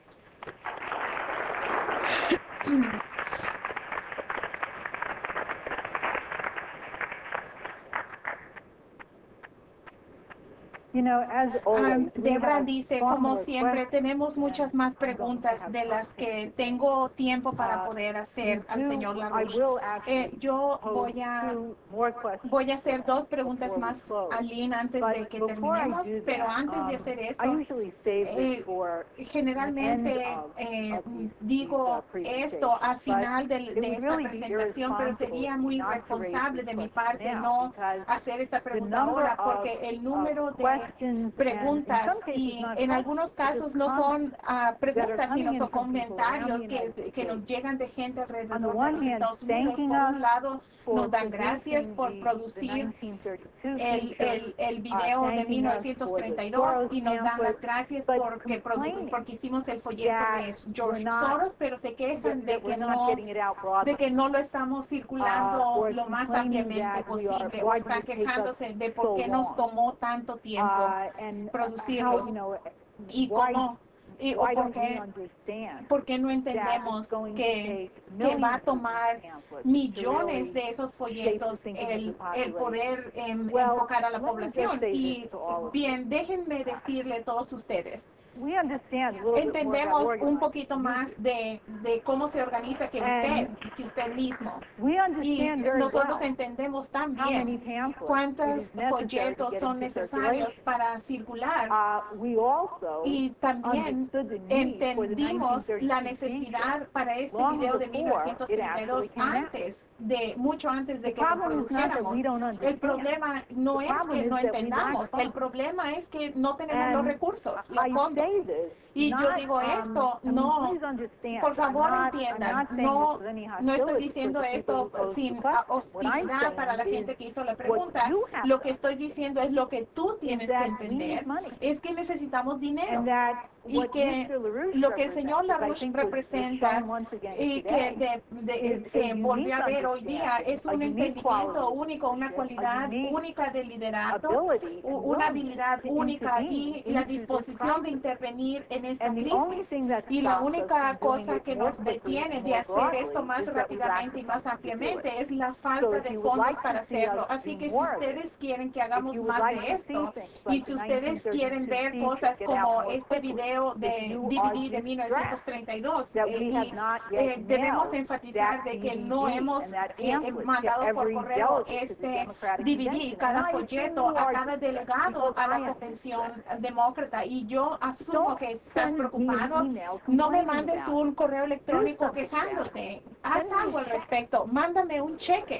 Debra dice, como siempre, tenemos muchas más preguntas de las que tengo tiempo para poder hacer al señor LaRouche. Yo voy a hacer 2 preguntas más a Lynn antes de que terminemos, pero antes de hacer eso, generalmente digo esto al final de esta presentación, pero sería muy irresponsable de mi parte no hacer esta pregunta ahora, porque el número de preguntas, y en algunos casos no son preguntas, sino son comentarios que nos llegan de gente alrededor de los Estados Unidos. Por un lado, nos dan gracias por producir el video de 1932 y nos dan las gracias porque hicimos el folleto de George Soros, pero se quejan de que no lo estamos circulando lo más ampliamente posible, o están quejándose de por qué nos tomó tanto tiempo producirlos y cómo. Porque no entendemos que va a tomar millones de esos folletos el poder enfocar a la población. Y bien, déjenme decirle a todos ustedes, entendemos un poquito más de cómo se organiza que usted mismo. Y nosotros entendemos también cuántos folletos son necesarios para circular. Y también entendimos la necesidad para este video de 1932 mucho antes de que lo produjéramos. El problema no es que no entendamos, el problema es que no tenemos los recursos, los fondos. Y yo digo esto, no, por favor entiendan, no estoy diciendo esto sin hostilidad para la gente que hizo la pregunta. Lo que estoy diciendo es lo que tú tienes que entender, es que necesitamos dinero. y que lo que el señor LaRouche representa y que se volvió a ver hoy día es un entendimiento único, una cualidad única de liderazgo, una habilidad única y la disposición de intervenir en esta crisis. Y la única cosa que nos detiene de hacer esto más rápidamente y más ampliamente es la falta de fondos para hacerlo. Así que si ustedes quieren que hagamos más de esto y si ustedes quieren ver cosas como este video de DVD de 1932, debemos enfatizar de que no hemos mandado por correo este DVD, cada folleto, a cada delegado a la convención demócrata. Y yo asumo que estás preocupado. No me mandes un correo electrónico quejándote. Haz algo al respecto. Mándame un cheque.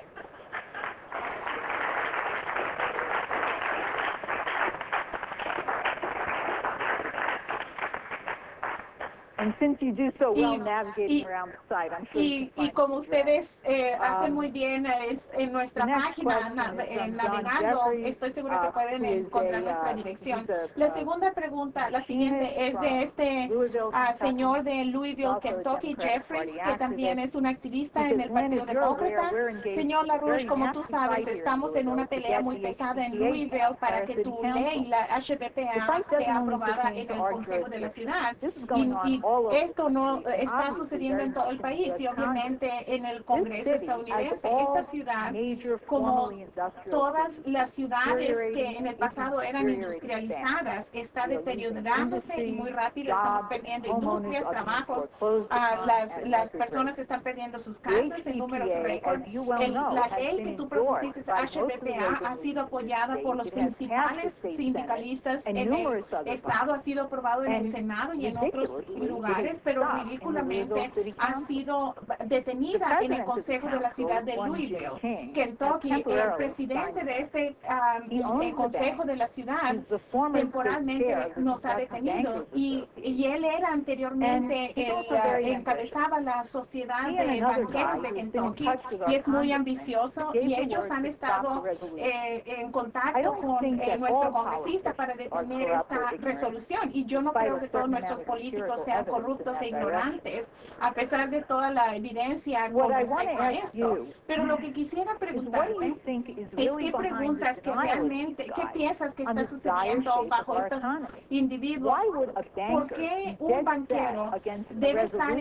Y como ustedes hacen muy bien en nuestra página navegando, estoy segura que pueden encontrar nuestra dirección. La segunda pregunta, la siguiente, es de este señor de Louisville, Kentucky, Jeffries, que también es un activista en el Partido Demócrata. Señor LaRouche, como tú sabes, estamos en una pelea muy pesada en Louisville para que tu ley, la HBPA, sea aprobada en el Consejo de la Ciudad. Y esto no está sucediendo en todo el país y obviamente en el Congreso estadounidense. Esta ciudad, como todas las ciudades que en el pasado eran industrializadas, está deteriorándose y muy rápido. Estamos perdiendo industrias, trabajos, las personas están perdiendo sus casas en números récord. La ley que tú propusiste, HBPA, ha sido apoyada por los principales sindicalistas en el Estado, ha sido aprobado en el Senado y en otros lugares, pero ridículamente ha sido detenida en el Consejo de la Ciudad de Louisville. Kentucky, el presidente de este Consejo de la Ciudad, temporalmente nos ha detenido y él era anteriormente, encabezaba la Sociedad de Banqueros de Kentucky y es muy ambicioso y ellos han estado en contacto con nuestro congresista para detener esta resolución y yo no creo que todos nuestros políticos sean corruptos e ignorantes, a pesar de toda la evidencia con respecto a esto. Pero lo que quisiera preguntarte es qué preguntas que realmente, qué piensas que está sucediendo bajo estos individuos. ¿Por qué un banquero debe estar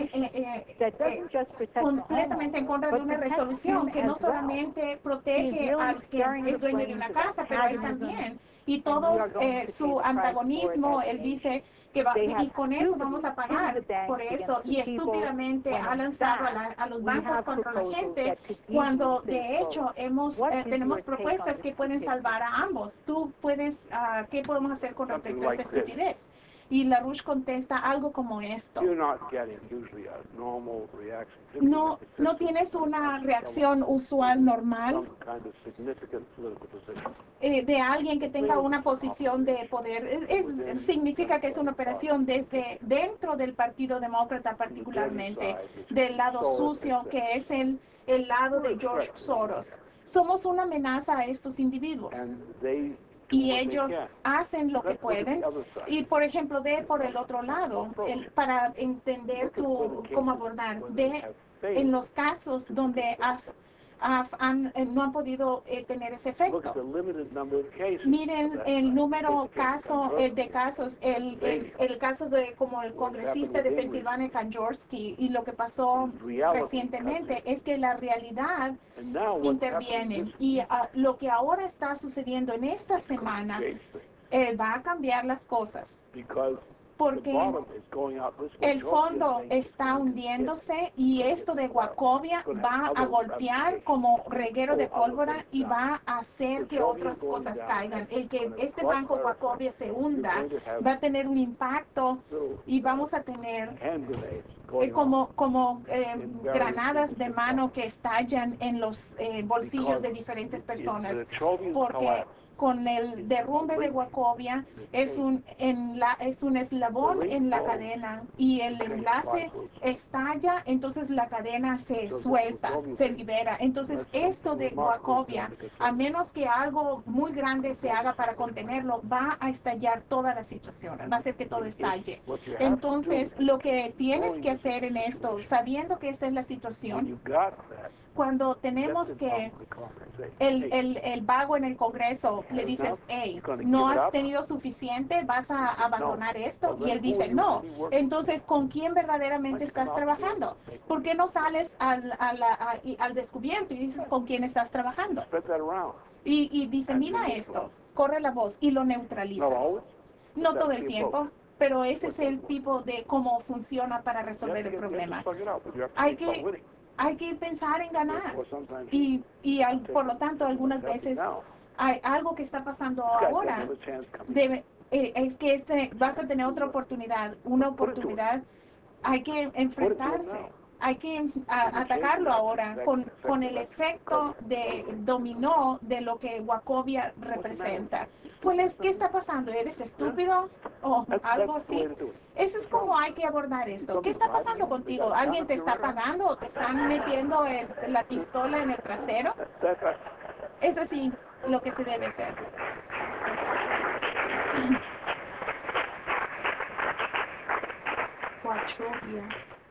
completamente en contra de una resolución que no solamente protege al que es dueño de una casa, pero a él también? Y todo su antagonismo, él dice que y con eso vamos a pagar por eso, y estúpidamente ha lanzado a los bancos contra la gente, cuando de hecho tenemos propuestas que pueden salvar a ambos. Tú puedes, ¿qué podemos hacer con respecto a esta estupidez? Y LaRouche contesta algo como esto. No tienes una reacción usual normal de alguien que tenga una posición de poder. Significa que es una operación desde dentro del Partido Demócrata, particularmente del lado sucio, que es el lado de George Soros. Somos una amenaza a estos individuos. Y ellos hacen lo que pueden. Y, por ejemplo, ve por el otro lado, para entender cómo abordar. Ve en los casos donde no han podido tener ese efecto. Miren el número de casos, el caso de como el congresista de Pensilvania, Kanjorski, y lo que pasó recientemente es que la realidad interviene. Y lo que ahora está sucediendo en esta semana va a cambiar las cosas. Porque el fondo está hundiéndose y esto de Wachovia va a golpear como reguero de pólvora y va a hacer que otras cosas caigan. El que este banco Wachovia se hunda va a tener un impacto y vamos a tener como granadas de mano que estallan en los bolsillos de diferentes personas. Porque con el derrumbe de Wachovia es un eslabón en la cadena y el enlace estalla, entonces la cadena se suelta, se libera. Entonces esto de Wachovia, a menos que algo muy grande se haga para contenerlo, va a estallar toda la situación, va a hacer que todo estalle. Entonces lo que tienes que hacer en esto, sabiendo que esta es la situación, cuando tenemos que el vago en el Congreso le dices, hey, no has tenido suficiente, vas a abandonar esto, y él dice, no. Entonces, ¿con quién verdaderamente estás trabajando? ¿Por qué no sales al descubierto y dices con quién estás trabajando? Y dice, mira esto, corre la voz y lo neutralizas. No todo el tiempo, pero ese es el tipo de cómo funciona para resolver el problema. Hay que pensar en ganar. Por lo tanto, algunas veces hay algo que está pasando ahora. Es que vas a tener otra oportunidad. Una oportunidad. Hay que enfrentarse. Hay que atacarlo ahora con el efecto de dominó de lo que Wachovia representa. Pues, ¿qué está pasando? ¿Eres estúpido? ¿O algo así? Eso es como hay que abordar esto. ¿Qué está pasando contigo? ¿Alguien te está pagando o te están metiendo la pistola en el trasero? Es así lo que se debe hacer. Wachovia.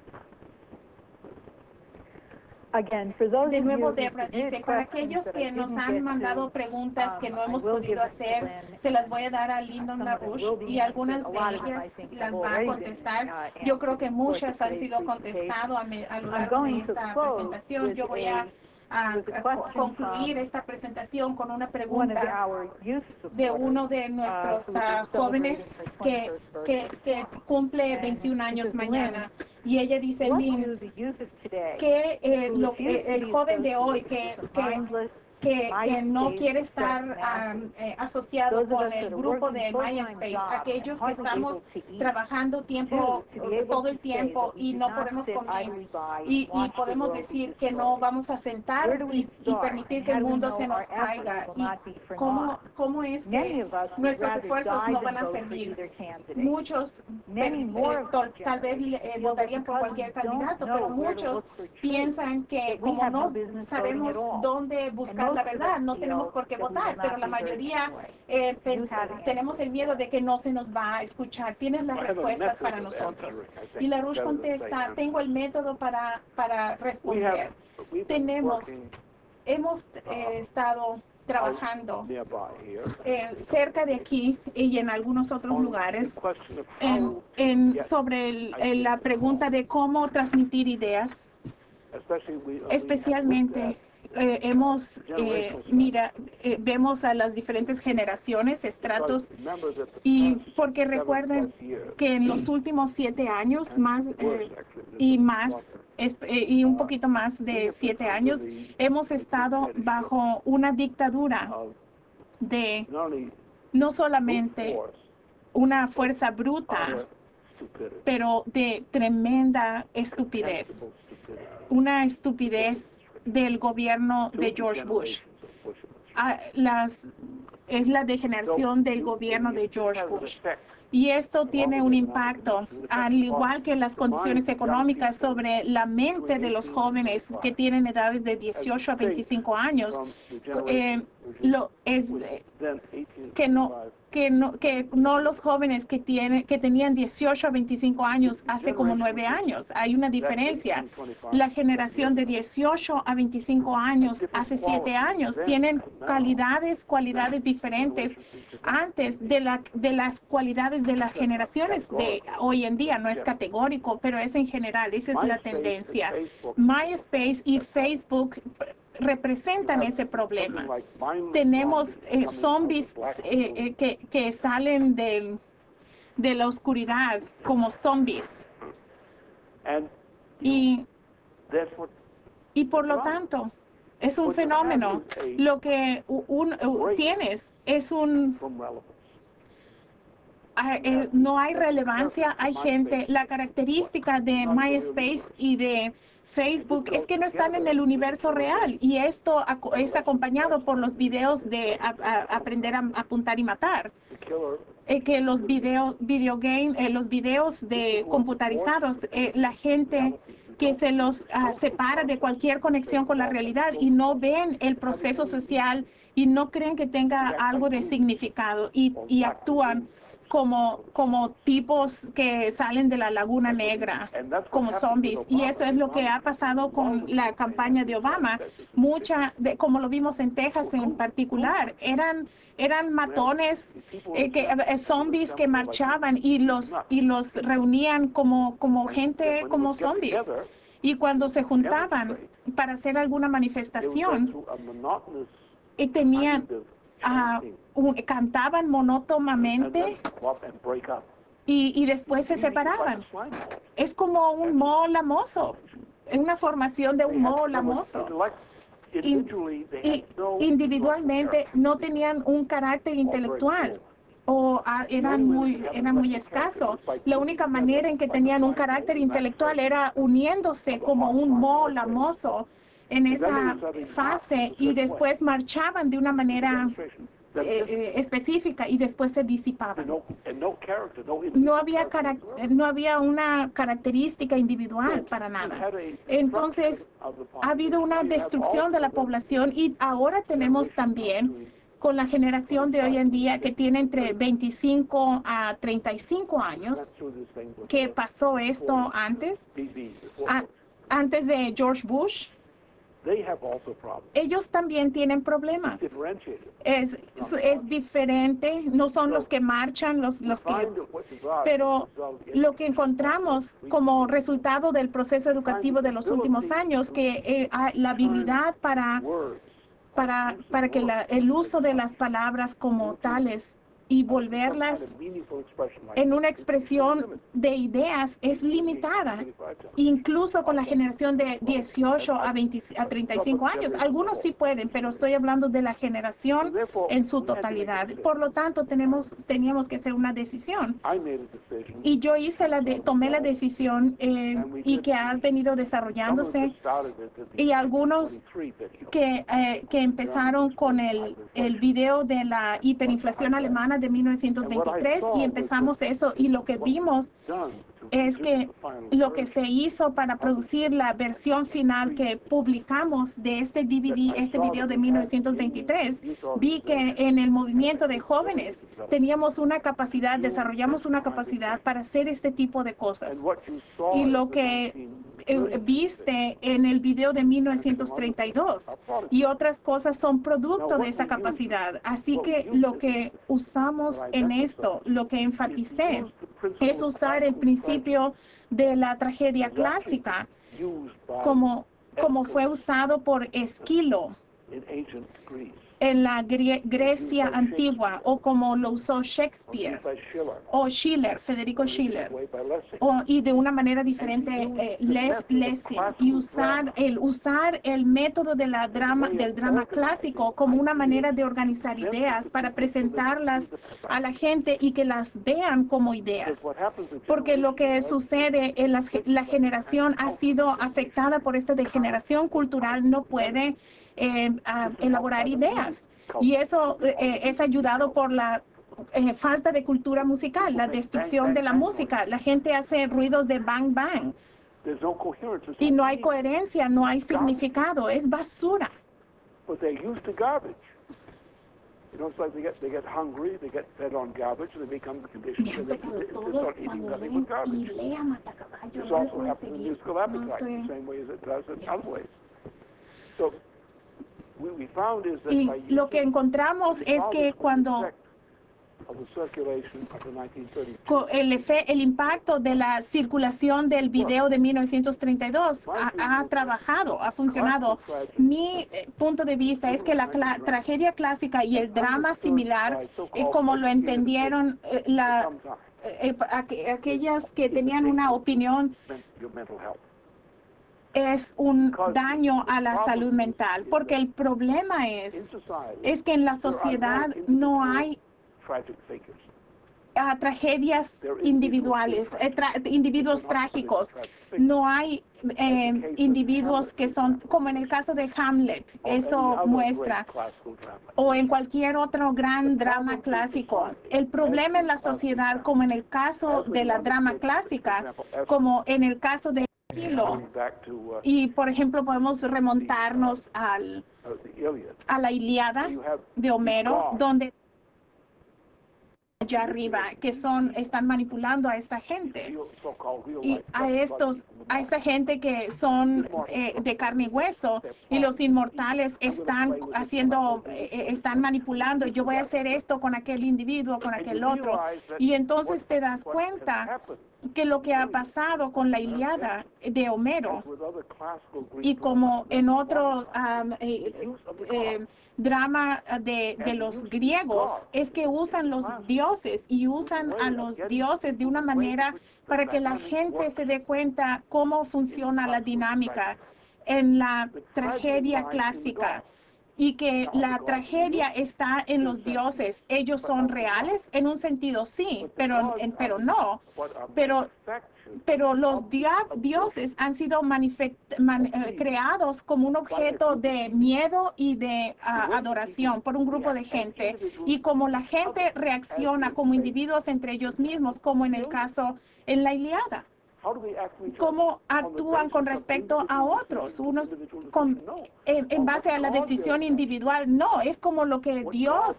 De nuevo, Debra dice, para aquellos que nos han mandado preguntas que no hemos podido hacer, se las voy a dar a Lyndon LaRouche y algunas de ellas las va a contestar. Yo creo que muchas han sido contestadas a lo largo de esta presentación. Yo voy a concluir esta presentación con una pregunta de uno de nuestros jóvenes que cumple 21 años mañana. Y ella dice, que el joven de hoy que no quiere estar asociado con el grupo de MySpace, aquellos que estamos trabajando todo el tiempo y no podemos comer y podemos decir que no vamos a sentar y permitir que el mundo se nos caiga. ¿Y cómo es que nuestros esfuerzos no van a servir? Muchos tal vez votarían por cualquier candidato, pero muchos piensan que como no sabemos dónde buscar la verdad, no tenemos por qué votar, pero la mayoría tenemos el miedo de que no se nos va a escuchar. Tienes las respuestas para nosotros. Y LaRouche contesta, tengo el método para responder. Hemos estado trabajando cerca de aquí y en algunos otros lugares sobre la pregunta de cómo transmitir ideas, especialmente vemos a las diferentes generaciones, estratos, y porque recuerden que en los últimos 7 años y un poquito más de 7 años, hemos estado bajo una dictadura de no solamente una fuerza bruta, pero de tremenda estupidez. Una estupidez del gobierno de George Bush. Es la degeneración del gobierno de George Bush. Y esto tiene un impacto, al igual que las condiciones económicas, sobre la mente de los jóvenes que tienen edades de 18 a 25 años. Que no los jóvenes que tenían 18 a 25 años hace como 9 años. Hay una diferencia. La generación de 18 a 25 años hace 7 años tienen cualidades diferentes antes de las cualidades de las generaciones de hoy en día. No es categórico, pero es en general. Esa es la tendencia. MySpace y Facebook representan ese problema. Tenemos zombies que salen de la oscuridad como zombies. Y por lo tanto, es un fenómeno. Lo que tienes es no hay relevancia, hay gente. La característica de MySpace y de Facebook es que no están en el universo real, y esto es acompañado por los videos de aprender a apuntar y matar. Que los los videos de computarizados, la gente que se los separa de cualquier conexión con la realidad y no ven el proceso social y no creen que tenga algo de significado, y actúan como tipos que salen de la Laguna Negra, como zombies. Y eso es lo que ha pasado con la campaña de Obama. Como lo vimos en Texas en particular, eran matones, zombies que marchaban y los reunían como gente, como zombies. Y cuando se juntaban para hacer alguna manifestación, tenían cantaban monótonamente y después se separaban. Es como un moho lamoso, es una formación de un moho lamoso. Individualmente no tenían un carácter intelectual o eran muy escasos. La única manera en que tenían un carácter intelectual era uniéndose como un moho lamoso en esa fase, y después marchaban de una manera específica y después se disipaban. No había una característica individual para nada. Entonces ha habido una destrucción de la población, y ahora tenemos también con la generación de hoy en día que tiene entre 25 a 35 años, que pasó esto antes de George Bush. Ellos también tienen problemas. Es diferente, no son los que marchan, pero lo que encontramos como resultado del proceso educativo de los últimos años, que la habilidad para que el uso de las palabras como tales y volverlas en una expresión de ideas es limitada, incluso con la generación de 18 a 35 años. Algunos sí pueden, pero estoy hablando de la generación en su totalidad. Por lo tanto, teníamos que hacer una decisión. Y yo tomé la decisión y que ha venido desarrollándose, y algunos que empezaron con el video de la hiperinflación alemana de 1923, y empezamos eso, y lo que vimos es que lo que se hizo para producir la versión final que publicamos de este video de 1923, vi que en el movimiento de jóvenes desarrollamos una capacidad para hacer este tipo de cosas. Y lo que viste en el video de 1932 y otras cosas son producto de esa capacidad. Así que lo que usamos en esto, lo que enfaticé, es usar el principio de la tragedia clásica como fue usado por Esquilo en la Grecia antigua, o como lo usó Shakespeare o Federico Schiller, y de una manera diferente Lev Lessing, y usar el método del drama clásico como una manera de organizar ideas para presentarlas a la gente y que las vean como ideas. Porque lo que sucede en la generación ha sido afectada por esta degeneración cultural, no puede elaborar ideas, y eso es ayudado por la falta de cultura musical, la destrucción de la música. La gente hace ruidos de bang bang y no hay coherencia, no hay significado, es basura. You know, it's like they get hungry, they get fed on garbage, and they become conditioned, and they start eating nothing but garbage. This also happens in musical appetite, the same way as it does in other ways. So, what we found is that y lo que encontramos es que cuando el impacto de la circulación del video de 1932 ha funcionado. Mi punto de vista es que la tragedia clásica y el drama similar, como lo entendieron aquellas que tenían una opinión, es un daño a la salud mental, porque el problema es que en la sociedad no hay tragedias individuales, individuos trágicos. No hay individuos que son, como en el caso de Hamlet, eso muestra, o en cualquier otro gran drama clásico. El problema en la sociedad, como en el caso de la drama clásica, como en el caso de Esquilo, y por ejemplo podemos remontarnos a la Ilíada de Homero, donde allá arriba, que están manipulando a esta gente y a esta gente que son de carne y hueso, y los inmortales están están manipulando. Yo voy a hacer esto con aquel individuo, con aquel otro, y entonces te das cuenta que lo que ha pasado con la Ilíada de Homero y como en otro drama de los griegos, es que usan los dioses y usan a los dioses de una manera para que la gente se dé cuenta cómo funciona la dinámica en la tragedia clásica. Y que la tragedia está en los dioses. Ellos son reales en un sentido, sí, pero no. Pero los dioses han sido creados como un objeto de miedo y de adoración por un grupo de gente. Y como la gente reacciona como individuos entre ellos mismos, como en el caso en la Ilíada. ¿Cómo actúan con respecto a otros? Unos en base a la decisión individual. No, es como lo que Dios,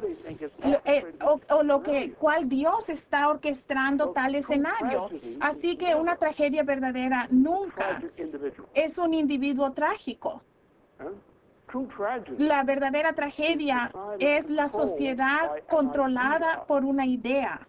cuál Dios está orquestando tal escenario. Así que una tragedia verdadera nunca es un individuo trágico. La verdadera tragedia es la sociedad controlada por una idea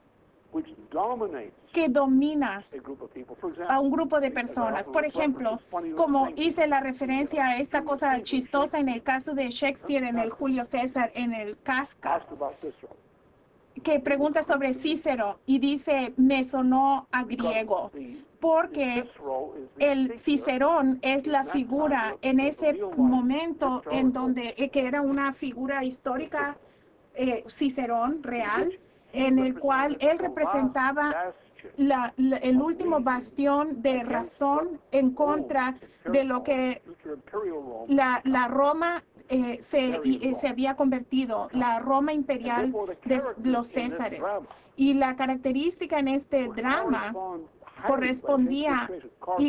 que domina a un grupo de personas. Por ejemplo, como hice la referencia a esta cosa chistosa en el caso de Shakespeare, en el Julio César, en el Casca, que pregunta sobre Cícero y dice, me sonó a griego, porque el Cicerón es la figura en ese momento en donde, que era una figura histórica, Cicerón real, en el cual él representaba el último bastión de razón en contra de lo que la Roma se había convertido, la Roma imperial de los Césares. Y la característica en este drama correspondía, y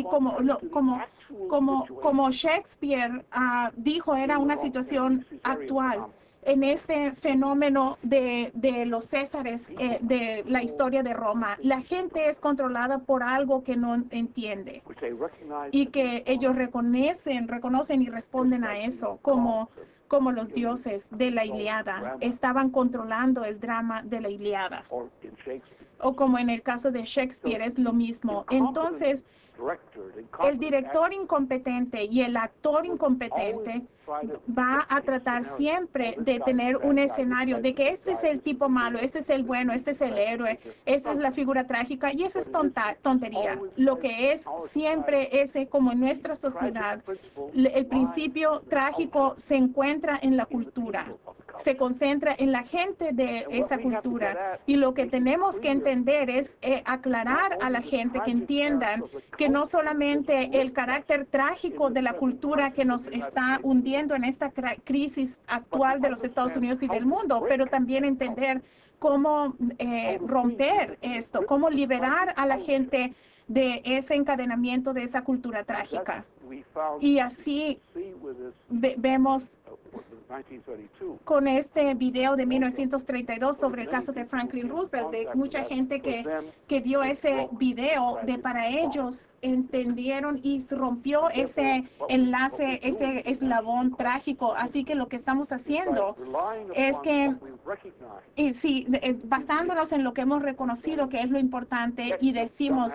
como Shakespeare dijo, era una situación actual en este fenómeno de los Césares, de la historia de Roma. La gente es controlada por algo que no entiende y que ellos reconocen y responden a eso, como los dioses de la Ilíada estaban controlando el drama de la Ilíada. O como en el caso de Shakespeare es lo mismo. Entonces, el director incompetente y el actor incompetente va a tratar siempre de tener un escenario de que este es el tipo malo, este es el bueno, este es el héroe, esta es la figura trágica, y eso es tontería. Lo que es siempre ese, como en nuestra sociedad, el principio trágico se encuentra en la cultura, se concentra en la gente de esa cultura, y lo que tenemos que entender es aclarar a la gente que entiendan que no solamente el carácter trágico de la cultura que nos está hundiendo en esta crisis actual de los Estados Unidos y del mundo, pero también entender cómo romper esto, cómo liberar a la gente de ese encadenamiento de esa cultura trágica. Y así vemos con este video de 1932 sobre el caso de Franklin Roosevelt, de mucha gente que vio ese video, para ellos entendieron y rompió ese enlace, ese eslabón trágico. Así que lo que estamos haciendo es que, basándonos en lo que hemos reconocido que es lo importante, y decimos,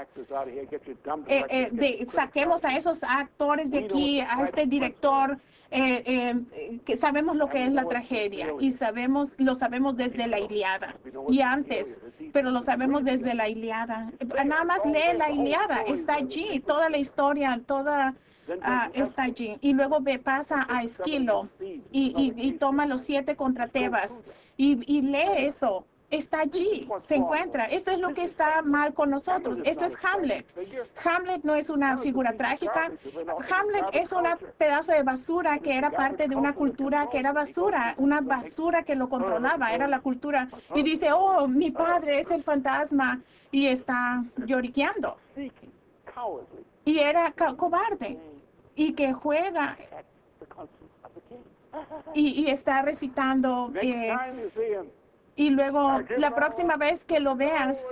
saquemos a esos actores de aquí, a este director, que sabemos lo que es la tragedia, y lo sabemos desde la Ilíada y antes, pero lo sabemos desde la Ilíada. Nada más lee la Ilíada, está allí, toda la historia, está allí. Y luego pasa a Esquilo y toma los 7 contra Tebas y lee eso. está allí, se encuentra. Esto es lo que está mal con nosotros. Esto es Hamlet. Hamlet no es una figura trágica. Hamlet es un pedazo de basura que era parte de una cultura que era basura, una basura que lo controlaba, era la cultura. Y dice, oh, mi padre es el fantasma y está lloriqueando. Y era cobarde y que juega y está recitando y luego la próxima vez que lo veas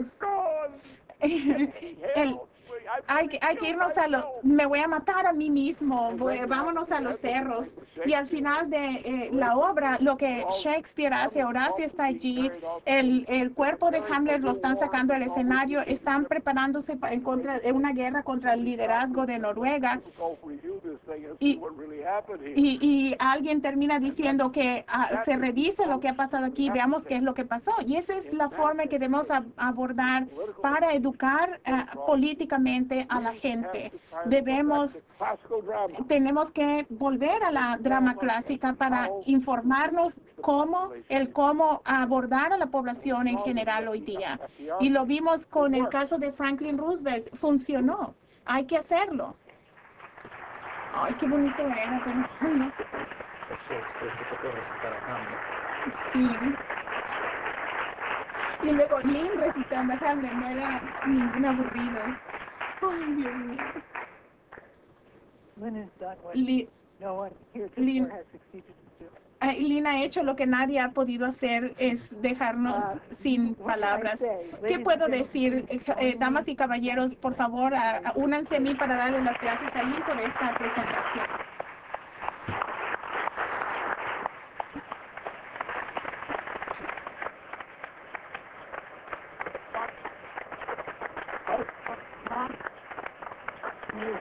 hay que irnos me voy a matar a mí mismo, vámonos a los cerros. Y al final de la obra, lo que Shakespeare hace, Horacio está allí, el cuerpo de Hamlet lo están sacando al escenario, están preparándose en contra de una guerra contra el liderazgo de Noruega. Y alguien termina diciendo que se revise lo que ha pasado aquí, veamos qué es lo que pasó. Y esa es la forma que debemos abordar para educar políticamente a la gente. Tenemos que volver a la drama clásica para informarnos cómo abordar a la población en general hoy día. Y lo vimos con el caso de Franklin Roosevelt, funcionó. Hay que hacerlo. Ay, qué bonito era, pero no. Shakespeare que tocó recitar a Hamlet. Sí. Y luego Lynn recitando a Hamlet, no era ningún aburrido. Ay, Dios mío. Lynn has done what no one here Lynn has succeeded to do. Lynn ha hecho lo que nadie ha podido hacer, es dejarnos sin palabras. ¿Qué puedo decir? Damas y caballeros, por favor, únanse a mí para darle las gracias a Lynn por esta presentación.